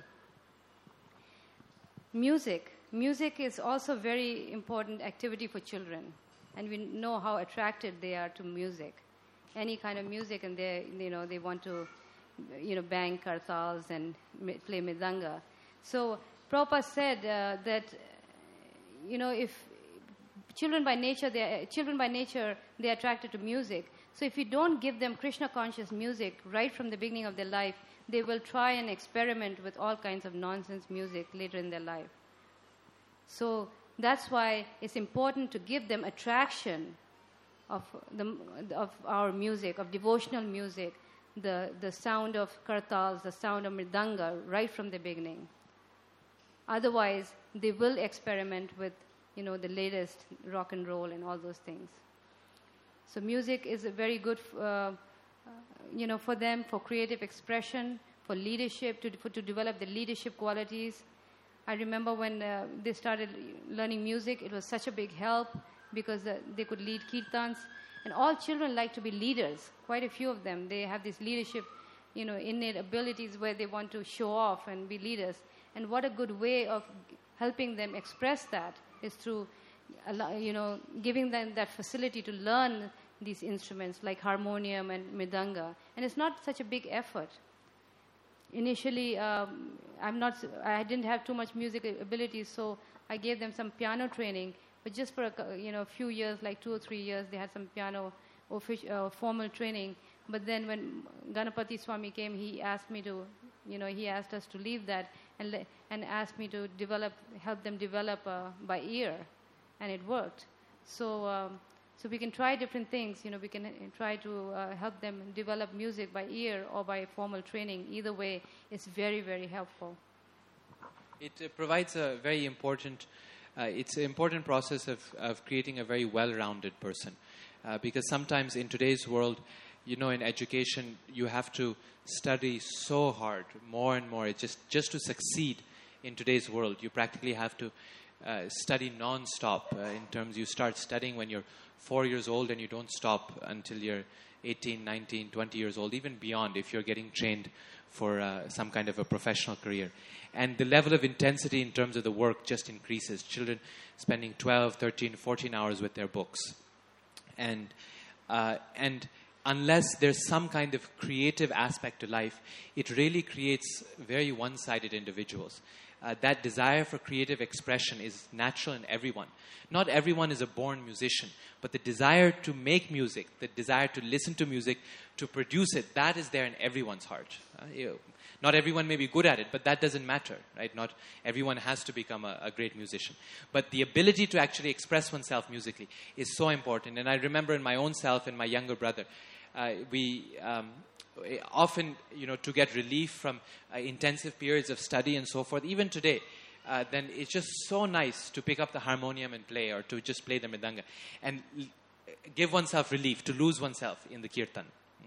Music. Music is also a very important activity for children. And we know how attracted they are to music. Any kind of music, and they, you know, they want to, you know, bang kartals and play mridanga. So Prabhupada said uh, that, you know, if children by nature, they are, children by nature, they are attracted to music. So if you don't give them Krishna conscious music right from the beginning of their life, they will try and experiment with all kinds of nonsense music later in their life. So that's why it's important to give them attraction of the of our music, of devotional music, the the sound of kartals, the sound of mridanga right from the beginning. Otherwise, they will experiment with, you know, the latest rock and roll and all those things. So music is a very good, uh, you know, for them, for creative expression, for leadership, to, for, to develop the leadership qualities. I remember when uh, they started learning music, it was such a big help because uh, they could lead kirtans. And all children like to be leaders, quite a few of them. They have this leadership, you know, innate abilities where they want to show off and be leaders. And what a good way of helping them express that is through, you know, giving them that facility to learn these instruments like harmonium and mridanga. And it's not such a big effort. Initially, um, I'm not, I didn't have too much music ability, so I gave them some piano training. But just for a, you know, a few years, like two or three years, they had some piano official, uh, formal training. But then when Ganapati Swami came, he asked me to, you know, he asked us to leave that and le- and asked me to develop, help them develop uh, by ear, and it worked. So, um, so we can try different things. You know, we can uh, try to uh, help them develop music by ear or by formal training. Either way, it's very, very helpful. It uh, provides a very important. Uh, it's an important process of, of creating a very well-rounded person. Uh, because sometimes in today's world, you know, in education, you have to study so hard, more and more. It's just, just to succeed in today's world, you practically have to uh, study non-stop. Uh, in terms, you start studying when you're four years old and you don't stop until you're eighteen, nineteen, twenty years old, even beyond if you're getting trained for uh, some kind of a professional career. And the level of intensity in terms of the work just increases. Children spending twelve, thirteen, fourteen hours with their books. And uh, and unless there's some kind of creative aspect to life, it really creates very one-sided individuals. Uh, that desire for creative expression is natural in everyone. Not everyone is a born musician, but the desire to make music, the desire to listen to music, to produce it, that is there in everyone's heart. Uh, you know, not everyone may be good at it, but that doesn't matter, right? Not everyone has to become a, a great musician. But the ability to actually express oneself musically is so important. And I remember in my own self and my younger brother, uh, we... Um, often, you know, to get relief from uh, intensive periods of study and so forth, even today, uh, then it's just so nice to pick up the harmonium and play, or to just play the mridanga and l- give oneself relief, to lose oneself in the kirtan.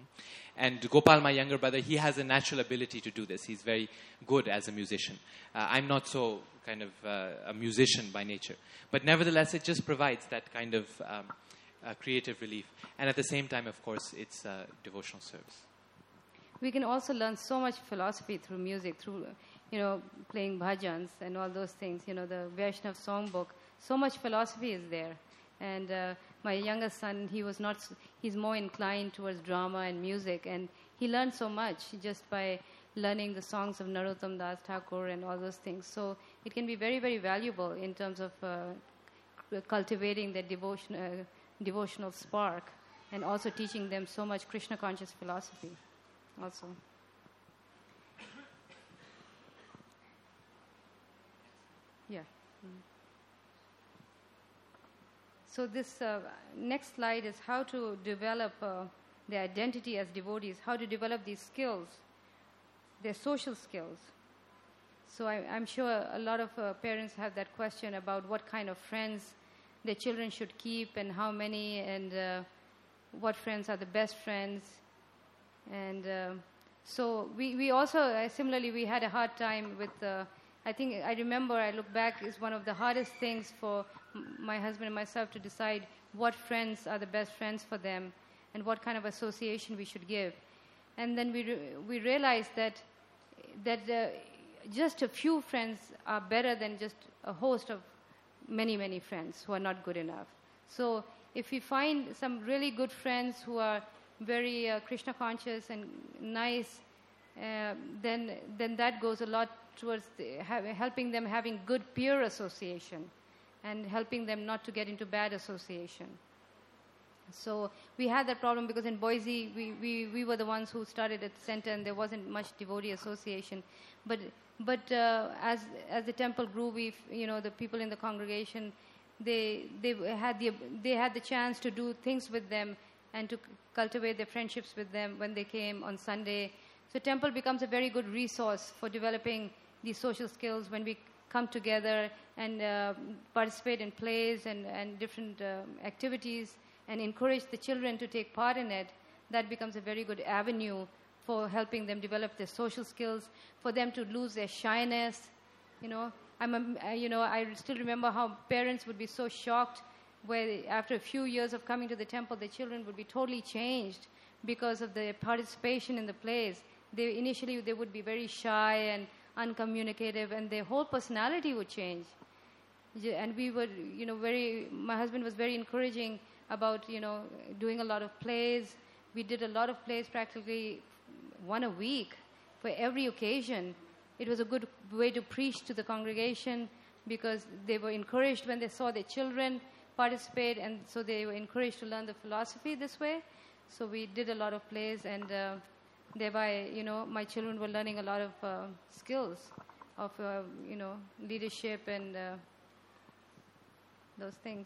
And Gopal, my younger brother, he has a natural ability to do this. He's very good as a musician. Uh, I'm not so kind of uh, a musician by nature. But nevertheless, it just provides that kind of um, uh, creative relief. And at the same time, of course, it's uh, devotional service. We can also learn so much philosophy through music, through, you know, playing bhajans and all those things, you know, the Vaishnav songbook. So much philosophy is there. And uh, my youngest son, he was not, he's more inclined towards drama and music. And he learned so much just by learning the songs of Narottam Das Thakur and all those things. So it can be very, very valuable in terms of uh, cultivating their devotion, uh, devotional spark, and also teaching them so much Krishna conscious philosophy also. Yeah. Mm. So this uh, next slide is how to develop uh, the identity as devotees, how to develop these skills, their social skills. So I, I'm sure a lot of uh, parents have that question about what kind of friends their children should keep and how many, and uh, what friends are the best friends. And uh, so we, we also, uh, similarly, we had a hard time with, uh, I think, I remember, I look back, is one of the hardest things for m- my husband and myself to decide what friends are the best friends for them and what kind of association we should give. And then we re- we realized that that uh, just a few friends are better than just a host of many, many friends who are not good enough. So if we find some really good friends who are very uh, Krishna conscious and nice, uh, then then that goes a lot towards the, ha- helping them having good peer association and helping them not to get into bad association. So we had that problem because in Boise, we, we, we were the ones who started at the center, and there wasn't much devotee association. But but uh, as as the temple grew, we you know the people in the congregation, they they had the they had the chance to do things with them and to cultivate their friendships with them when they came on Sunday. So temple becomes a very good resource for developing these social skills when we come together and uh, participate in plays and and different uh, activities, and encourage the children to take part in it. That becomes a very good avenue for helping them develop their social skills, for them to lose their shyness. You know, I'm a, you know, I still remember how parents would be so shocked where after a few years of coming to the temple, the children would be totally changed because of the participation in the plays. They initially they would be very shy and uncommunicative, and their whole personality would change. And we were, you know, very. My husband was very encouraging about, you know, doing a lot of plays. We did a lot of plays, practically one a week for every occasion. It was a good way to preach to the congregation because they were encouraged when they saw their children participate, and so they were encouraged to learn the philosophy this way. So we did a lot of plays, and uh, thereby, you know, my children were learning a lot of uh, skills of, uh, you know, leadership and uh, those things.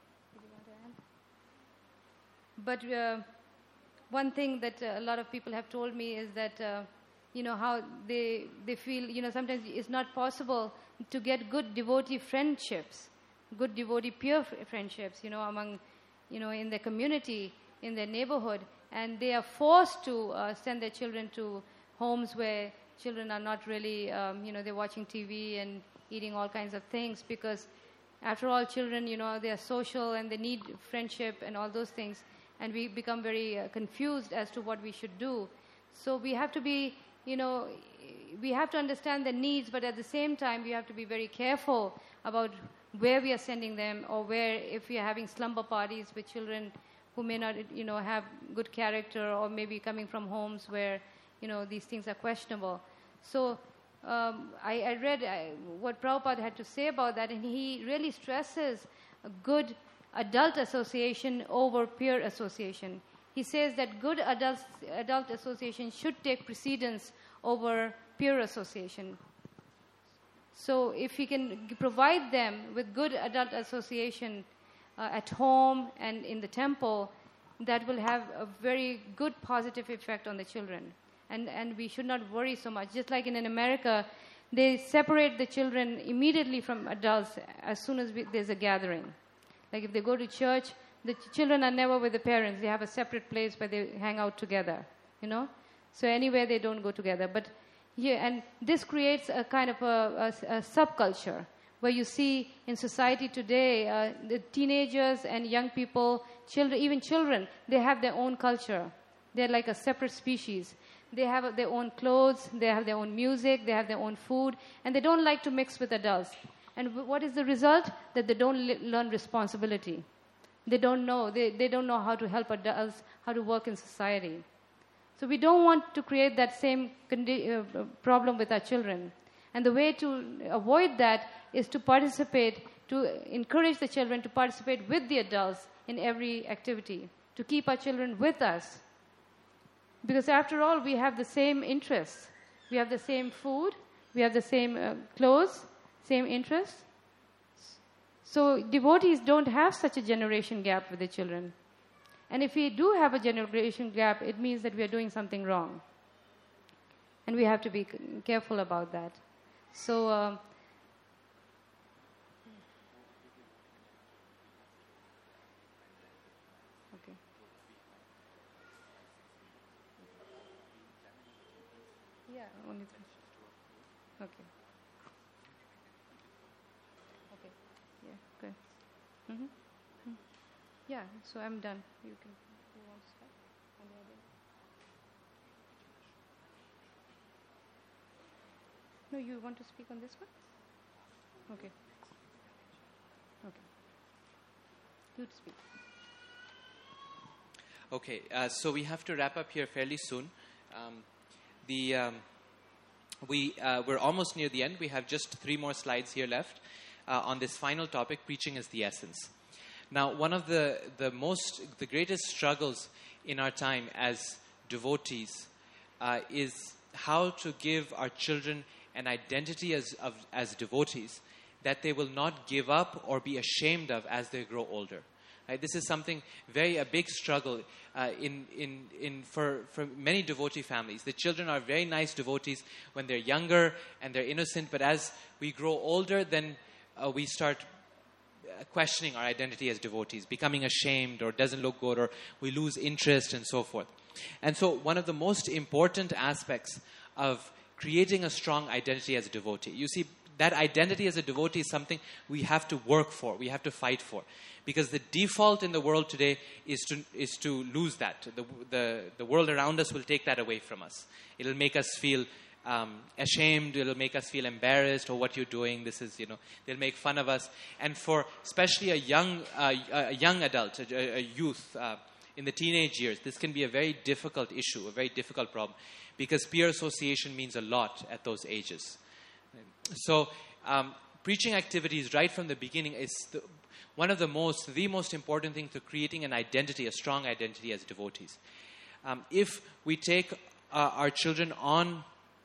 But uh, one thing that uh, a lot of people have told me is that, uh, you know, how they they feel, you know, sometimes it's not possible to get good devotee friendships, good devotee peer f- friendships, you know, among, you know, in their community, in their neighborhood. And they are forced to uh, send their children to homes where children are not really, um, you know, they're watching T V and eating all kinds of things because, after all, children, you know, they are social and they need friendship and all those things. And we become very uh, confused as to what we should do. So we have to be, you know, we have to understand the needs, but at the same time, we have to be very careful about where we are sending them, or where, if we are having slumber parties with children who may not, you know, have good character, or maybe coming from homes where, you know, these things are questionable. So um, I, I read uh, what Prabhupada had to say about that, and he really stresses a good adult association over peer association. He says that good adult, adult association should take precedence over peer association. So if we can g- provide them with good adult association uh, at home and in the temple, that will have a very good positive effect on the children. And, and we should not worry so much. Just like in, in America, they separate the children immediately from adults as soon as we, there's a gathering. Like if they go to church, the ch- children are never with the parents. They have a separate place where they hang out together, you know. So anywhere they don't go together. But here, and this creates a kind of a, a, a subculture where you see in society today, uh, the teenagers and young people, children, even children, they have their own culture. They're like a separate species. They have their own clothes, they have their own music, they have their own food, and they don't like to mix with adults. And w- what is the result? That they don't li- learn responsibility. They don't know. They, they don't know how to help adults, how to work in society. So we don't want to create that same condi- uh, problem with our children. And the way to avoid that is to participate, to encourage the children to participate with the adults in every activity, to keep our children with us. Because after all, we have the same interests. We have the same food, we have the same uh, clothes, same interests. So devotees don't have such a generation gap with the children. And if we do have a generation gap, it means that we are doing something wrong. And we have to be c- careful about that. So, uh, okay. Yeah, only three. Okay. Okay. Yeah, good. Mm-hmm. Mm. Yeah, so I'm done. You can go on start. On the other. No, you want to speak on this one? Okay. Okay. You speak. Okay, uh, so we have to wrap up here fairly soon. Um, the um, we uh, we're almost near the end. We have just three more slides here left uh, on this final topic: preaching is the essence. Now, one of the the most the greatest struggles in our time as devotees uh, is how to give our children an identity as of, as devotees that they will not give up or be ashamed of as they grow older. Right? This is something very a big struggle uh, in in in for for many devotee families. The children are very nice devotees when they're younger and they're innocent, but as we grow older, then uh, we start questioning our identity as devotees, becoming ashamed or doesn't look good, or we lose interest and so forth. And so, one of the most important aspects of creating a strong identity as a devotee, you see, that identity as a devotee is something we have to work for, we have to fight for. Because the default in the world today is to is to lose that. The, the, the world around us will take that away from us. It'll make us feel um, ashamed, it'll make us feel embarrassed, or what you're doing, this is, you know, they'll make fun of us. And for especially a young, uh, a young adult, a, a youth, uh, in the teenage years, this can be a very difficult issue, a very difficult problem, because peer association means a lot at those ages. So, um, preaching activities right from the beginning is the, one of the most, the most important thing to creating an identity, a strong identity as devotees. Um, if we take uh, our children on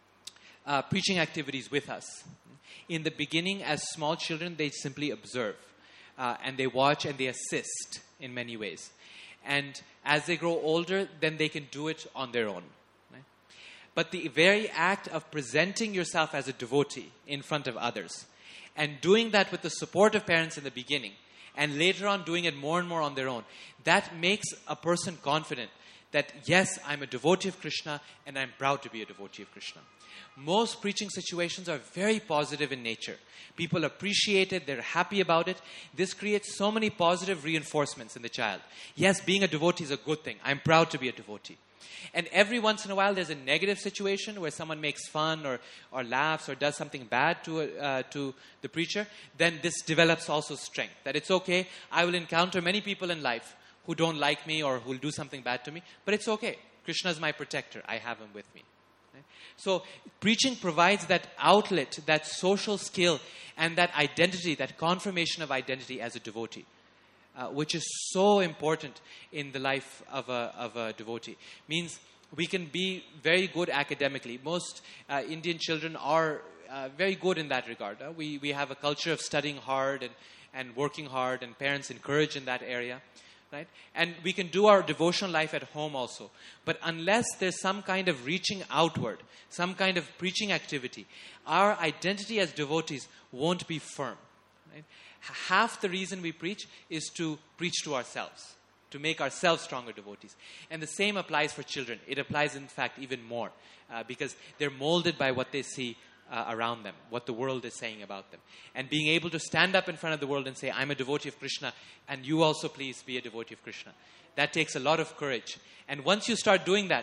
uh, preaching activities with us, in the beginning, as small children, they simply observe uh, and they watch and they assist in many ways. And as they grow older, then they can do it on their own. Right? But the very act of presenting yourself as a devotee in front of others, and doing that with the support of parents in the beginning, and later on doing it more and more on their own, that makes a person confident that, yes, I'm a devotee of Krishna, and I'm proud to be a devotee of Krishna. Most preaching situations are very positive in nature. People appreciate it, they're happy about it. This creates so many positive reinforcements in the child. Yes, being a devotee is a good thing. I'm proud to be a devotee. And every once in a while, there's a negative situation where someone makes fun or, or laughs or does something bad to, uh, to the preacher. Then this develops also strength. That it's okay, I will encounter many people in life who don't like me or who will do something bad to me. But it's okay. Krishna is my protector. I have him with me. Right? So preaching provides that outlet, that social skill, and that identity, that confirmation of identity as a devotee. Uh, which is so important in the life of a, of a devotee. Means we can be very good academically. Most uh, Indian children are uh, very good in that regard. Uh, we, we have a culture of studying hard and, and working hard, and parents encourage in that area. Right? And we can do our devotional life at home also. But unless there's some kind of reaching outward, some kind of preaching activity, our identity as devotees won't be firm. Right? Half the reason we preach is to preach to ourselves, to make ourselves stronger devotees. And the same applies for children. It applies, in fact, even more, uh, because they're molded by what they see uh, around them, what the world is saying about them. And being able to stand up in front of the world and say, I'm a devotee of Krishna, and you also please be a devotee of Krishna. That takes a lot of courage. And once you start doing that,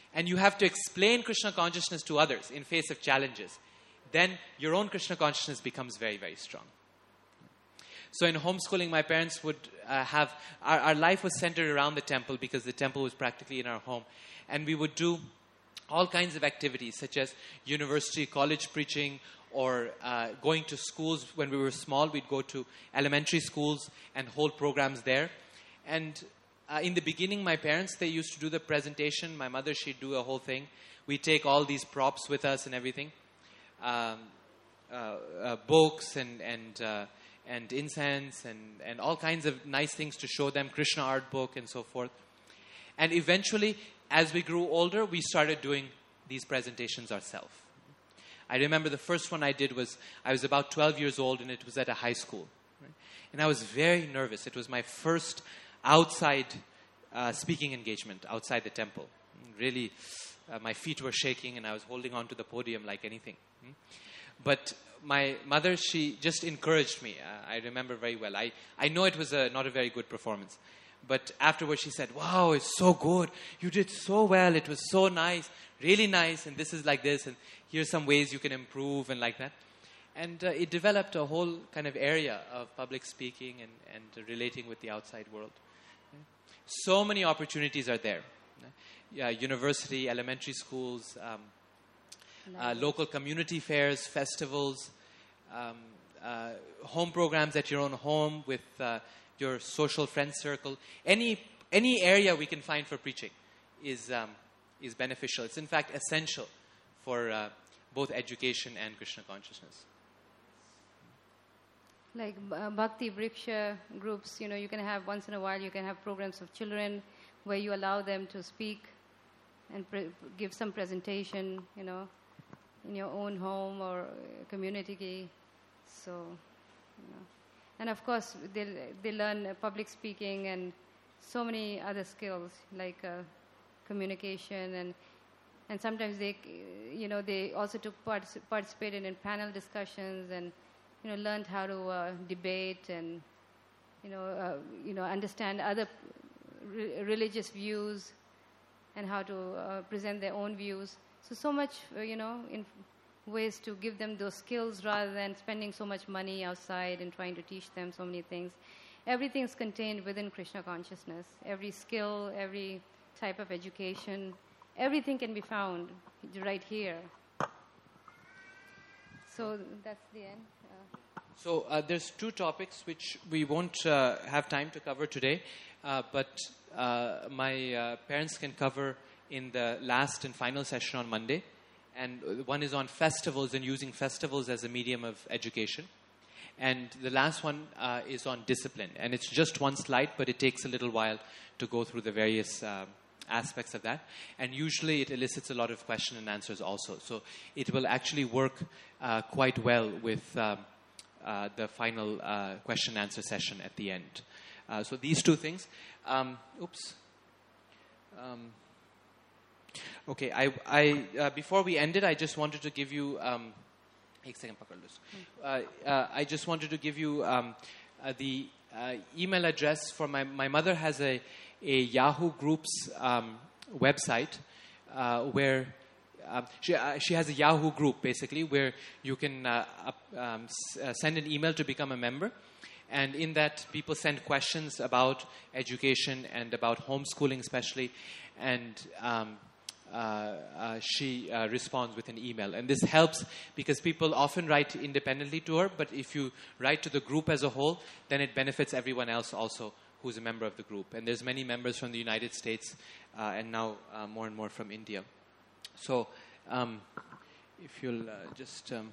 and you have to explain Krishna consciousness to others in face of challenges, then your own Krishna consciousness becomes very, very strong. So in homeschooling, my parents would uh, have, our, our life was centered around the temple because the temple was practically in our home. And we would do all kinds of activities such as university, college preaching, or uh, going to schools. When we were small, we'd go to elementary schools and hold programs there. And uh, in the beginning, my parents, they used to do the presentation. My mother, she'd do a whole thing. We'd take all these props with us and everything. Um, uh, uh, books and and uh, and incense and, and all kinds of nice things to show them, Krishna art book and so forth. And eventually, as we grew older, we started doing these presentations ourselves. I remember the first one I did was, I was about twelve years old, and it was at a high school. Right? And I was very nervous. It was my first outside uh, speaking engagement, outside the temple. Really, uh, my feet were shaking, and I was holding on to the podium like anything. But my mother, she just encouraged me. Uh, I remember very well. I, I know it was a, not a very good performance. But afterwards she said, wow, it's so good. You did so well. It was so nice, really nice. And this is like this. And here's some ways you can improve and like that. And uh, it developed a whole kind of area of public speaking and, and relating with the outside world. So many opportunities are there. Yeah, university, elementary schools, um, uh, local community fairs, festivals, um, uh, home programs at your own home with uh, your social friend circle. Any any area we can find for preaching is um, is beneficial. It's in fact essential for uh, both education and Krishna consciousness. Like uh, Bhakti Vriksha groups, you know, you can have once in a while, you can have programs of children where you allow them to speak and pre- give some presentation, you know, in your own home or community. So, you know. And of course, they they learn uh, public speaking and so many other skills like uh, communication, and and sometimes they, you know, they also took partic- participated in panel discussions and, you know, learned how to uh, debate and, you know, uh, you know, understand other re- religious views and how to uh, present their own views. So so much, uh, you know, in ways to give them those skills rather than spending so much money outside and trying to teach them so many things. Everything is contained within Krishna consciousness. Every skill, every type of education, everything can be found right here. So that's the end. Uh, So uh, there's two topics which we won't uh, have time to cover today, uh, but uh, my uh, parents can cover in the last and final session on Monday. And one is on festivals and using festivals as a medium of education. And the last one uh, is on discipline. And it's just one slide, but it takes a little while to go through the various uh, aspects of that. And usually it elicits a lot of question and answers also. So it will actually work uh, quite well with um, uh, the final uh, question and answer session at the end. Uh, so these two things. Um, oops. Um, Okay, I, I uh, before we ended, I just wanted to give you. Um, uh, uh, I just wanted to give you um, uh, the uh, email address for my my mother has a a Yahoo Groups um, website uh, where um, she uh, she has a Yahoo group basically where you can uh, up, um, s- uh, send an email to become a member. And in that, people send questions about education and about homeschooling especially, and um, Uh, uh, she uh, responds with an email. And this helps because people often write independently to her, but if you write to the group as a whole, then it benefits everyone else also who's a member of the group. And there's many members from the United States uh, and now uh, more and more from India. So um, if you'll uh, just... Um,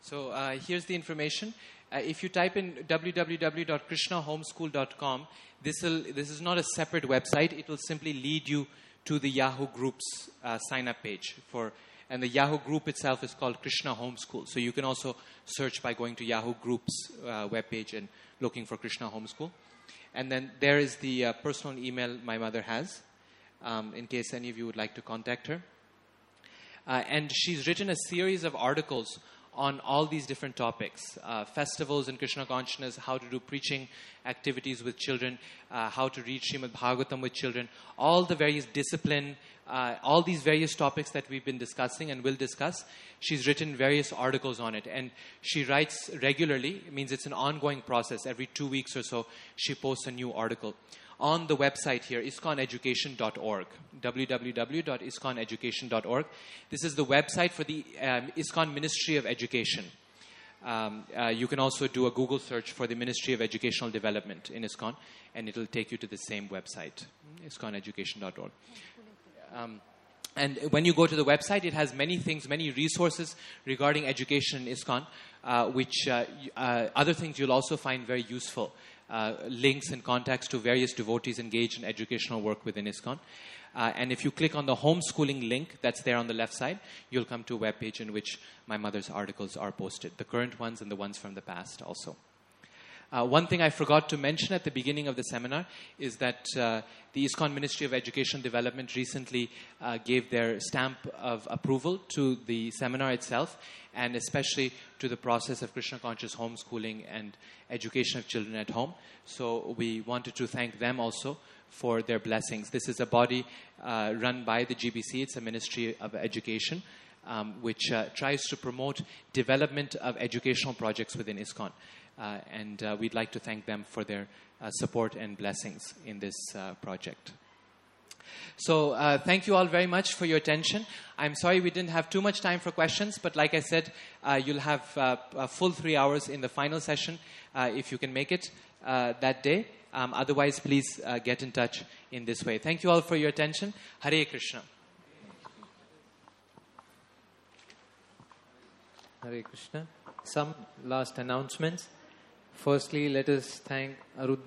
So uh, here's the information. Uh, if you type in w w w dot krishna homeschool dot com, this will this is not a separate website. It will simply lead you to the Yahoo Group's uh, sign-up page for, and the Yahoo Group itself is called Krishna Homeschool. So you can also search by going to Yahoo Group's uh, webpage and looking for Krishna Homeschool. And then there is the uh, personal email my mother has, um, in case any of you would like to contact her. Uh, and she's written a series of articles on all these different topics. Uh, festivals in Krishna consciousness, how to do preaching activities with children, uh, how to read Srimad Bhagavatam with children, all the various discipline, uh, all these various topics that we've been discussing and will discuss. She's written various articles on it. And she writes regularly. It means it's an ongoing process. Every two weeks or so, she posts a new article. On the website here, iskon education dot org, w w w dot iskon education dot org. This is the website for the um, ISKCON Ministry of Education. Um, uh, you can also do a Google search for the Ministry of Educational Development in ISKCON, and it'll take you to the same website, iskon education dot org. Um, And when you go to the website, it has many things, many resources regarding education in ISKCON, uh, which uh, uh, other things you'll also find very useful. Uh, links and contacts to various devotees engaged in educational work within ISKCON. Uh, and if you click on the homeschooling link that's there on the left side, you'll come to a web page in which my mother's articles are posted, the current ones and the ones from the past also. Uh, one thing I forgot to mention at the beginning of the seminar is that uh, the ISKCON Ministry of Education Development recently uh, gave their stamp of approval to the seminar itself, and especially to the process of Krishna conscious homeschooling and education of children at home. So we wanted to thank them also for their blessings. This is a body uh, run by the G B C. It's a Ministry of Education, um, which uh, tries to promote development of educational projects within ISKCON. Uh, and uh, we'd like to thank them for their uh, support and blessings in this uh, project. So uh, thank you all very much for your attention. I'm sorry we didn't have too much time for questions, but like I said, uh, you'll have uh, a full three hours in the final session uh, if you can make it uh, that day. Um, otherwise, please uh, get in touch in this way. Thank you all for your attention. Hare Krishna. Hare Krishna. Some last announcements. Firstly, let us thank Arudh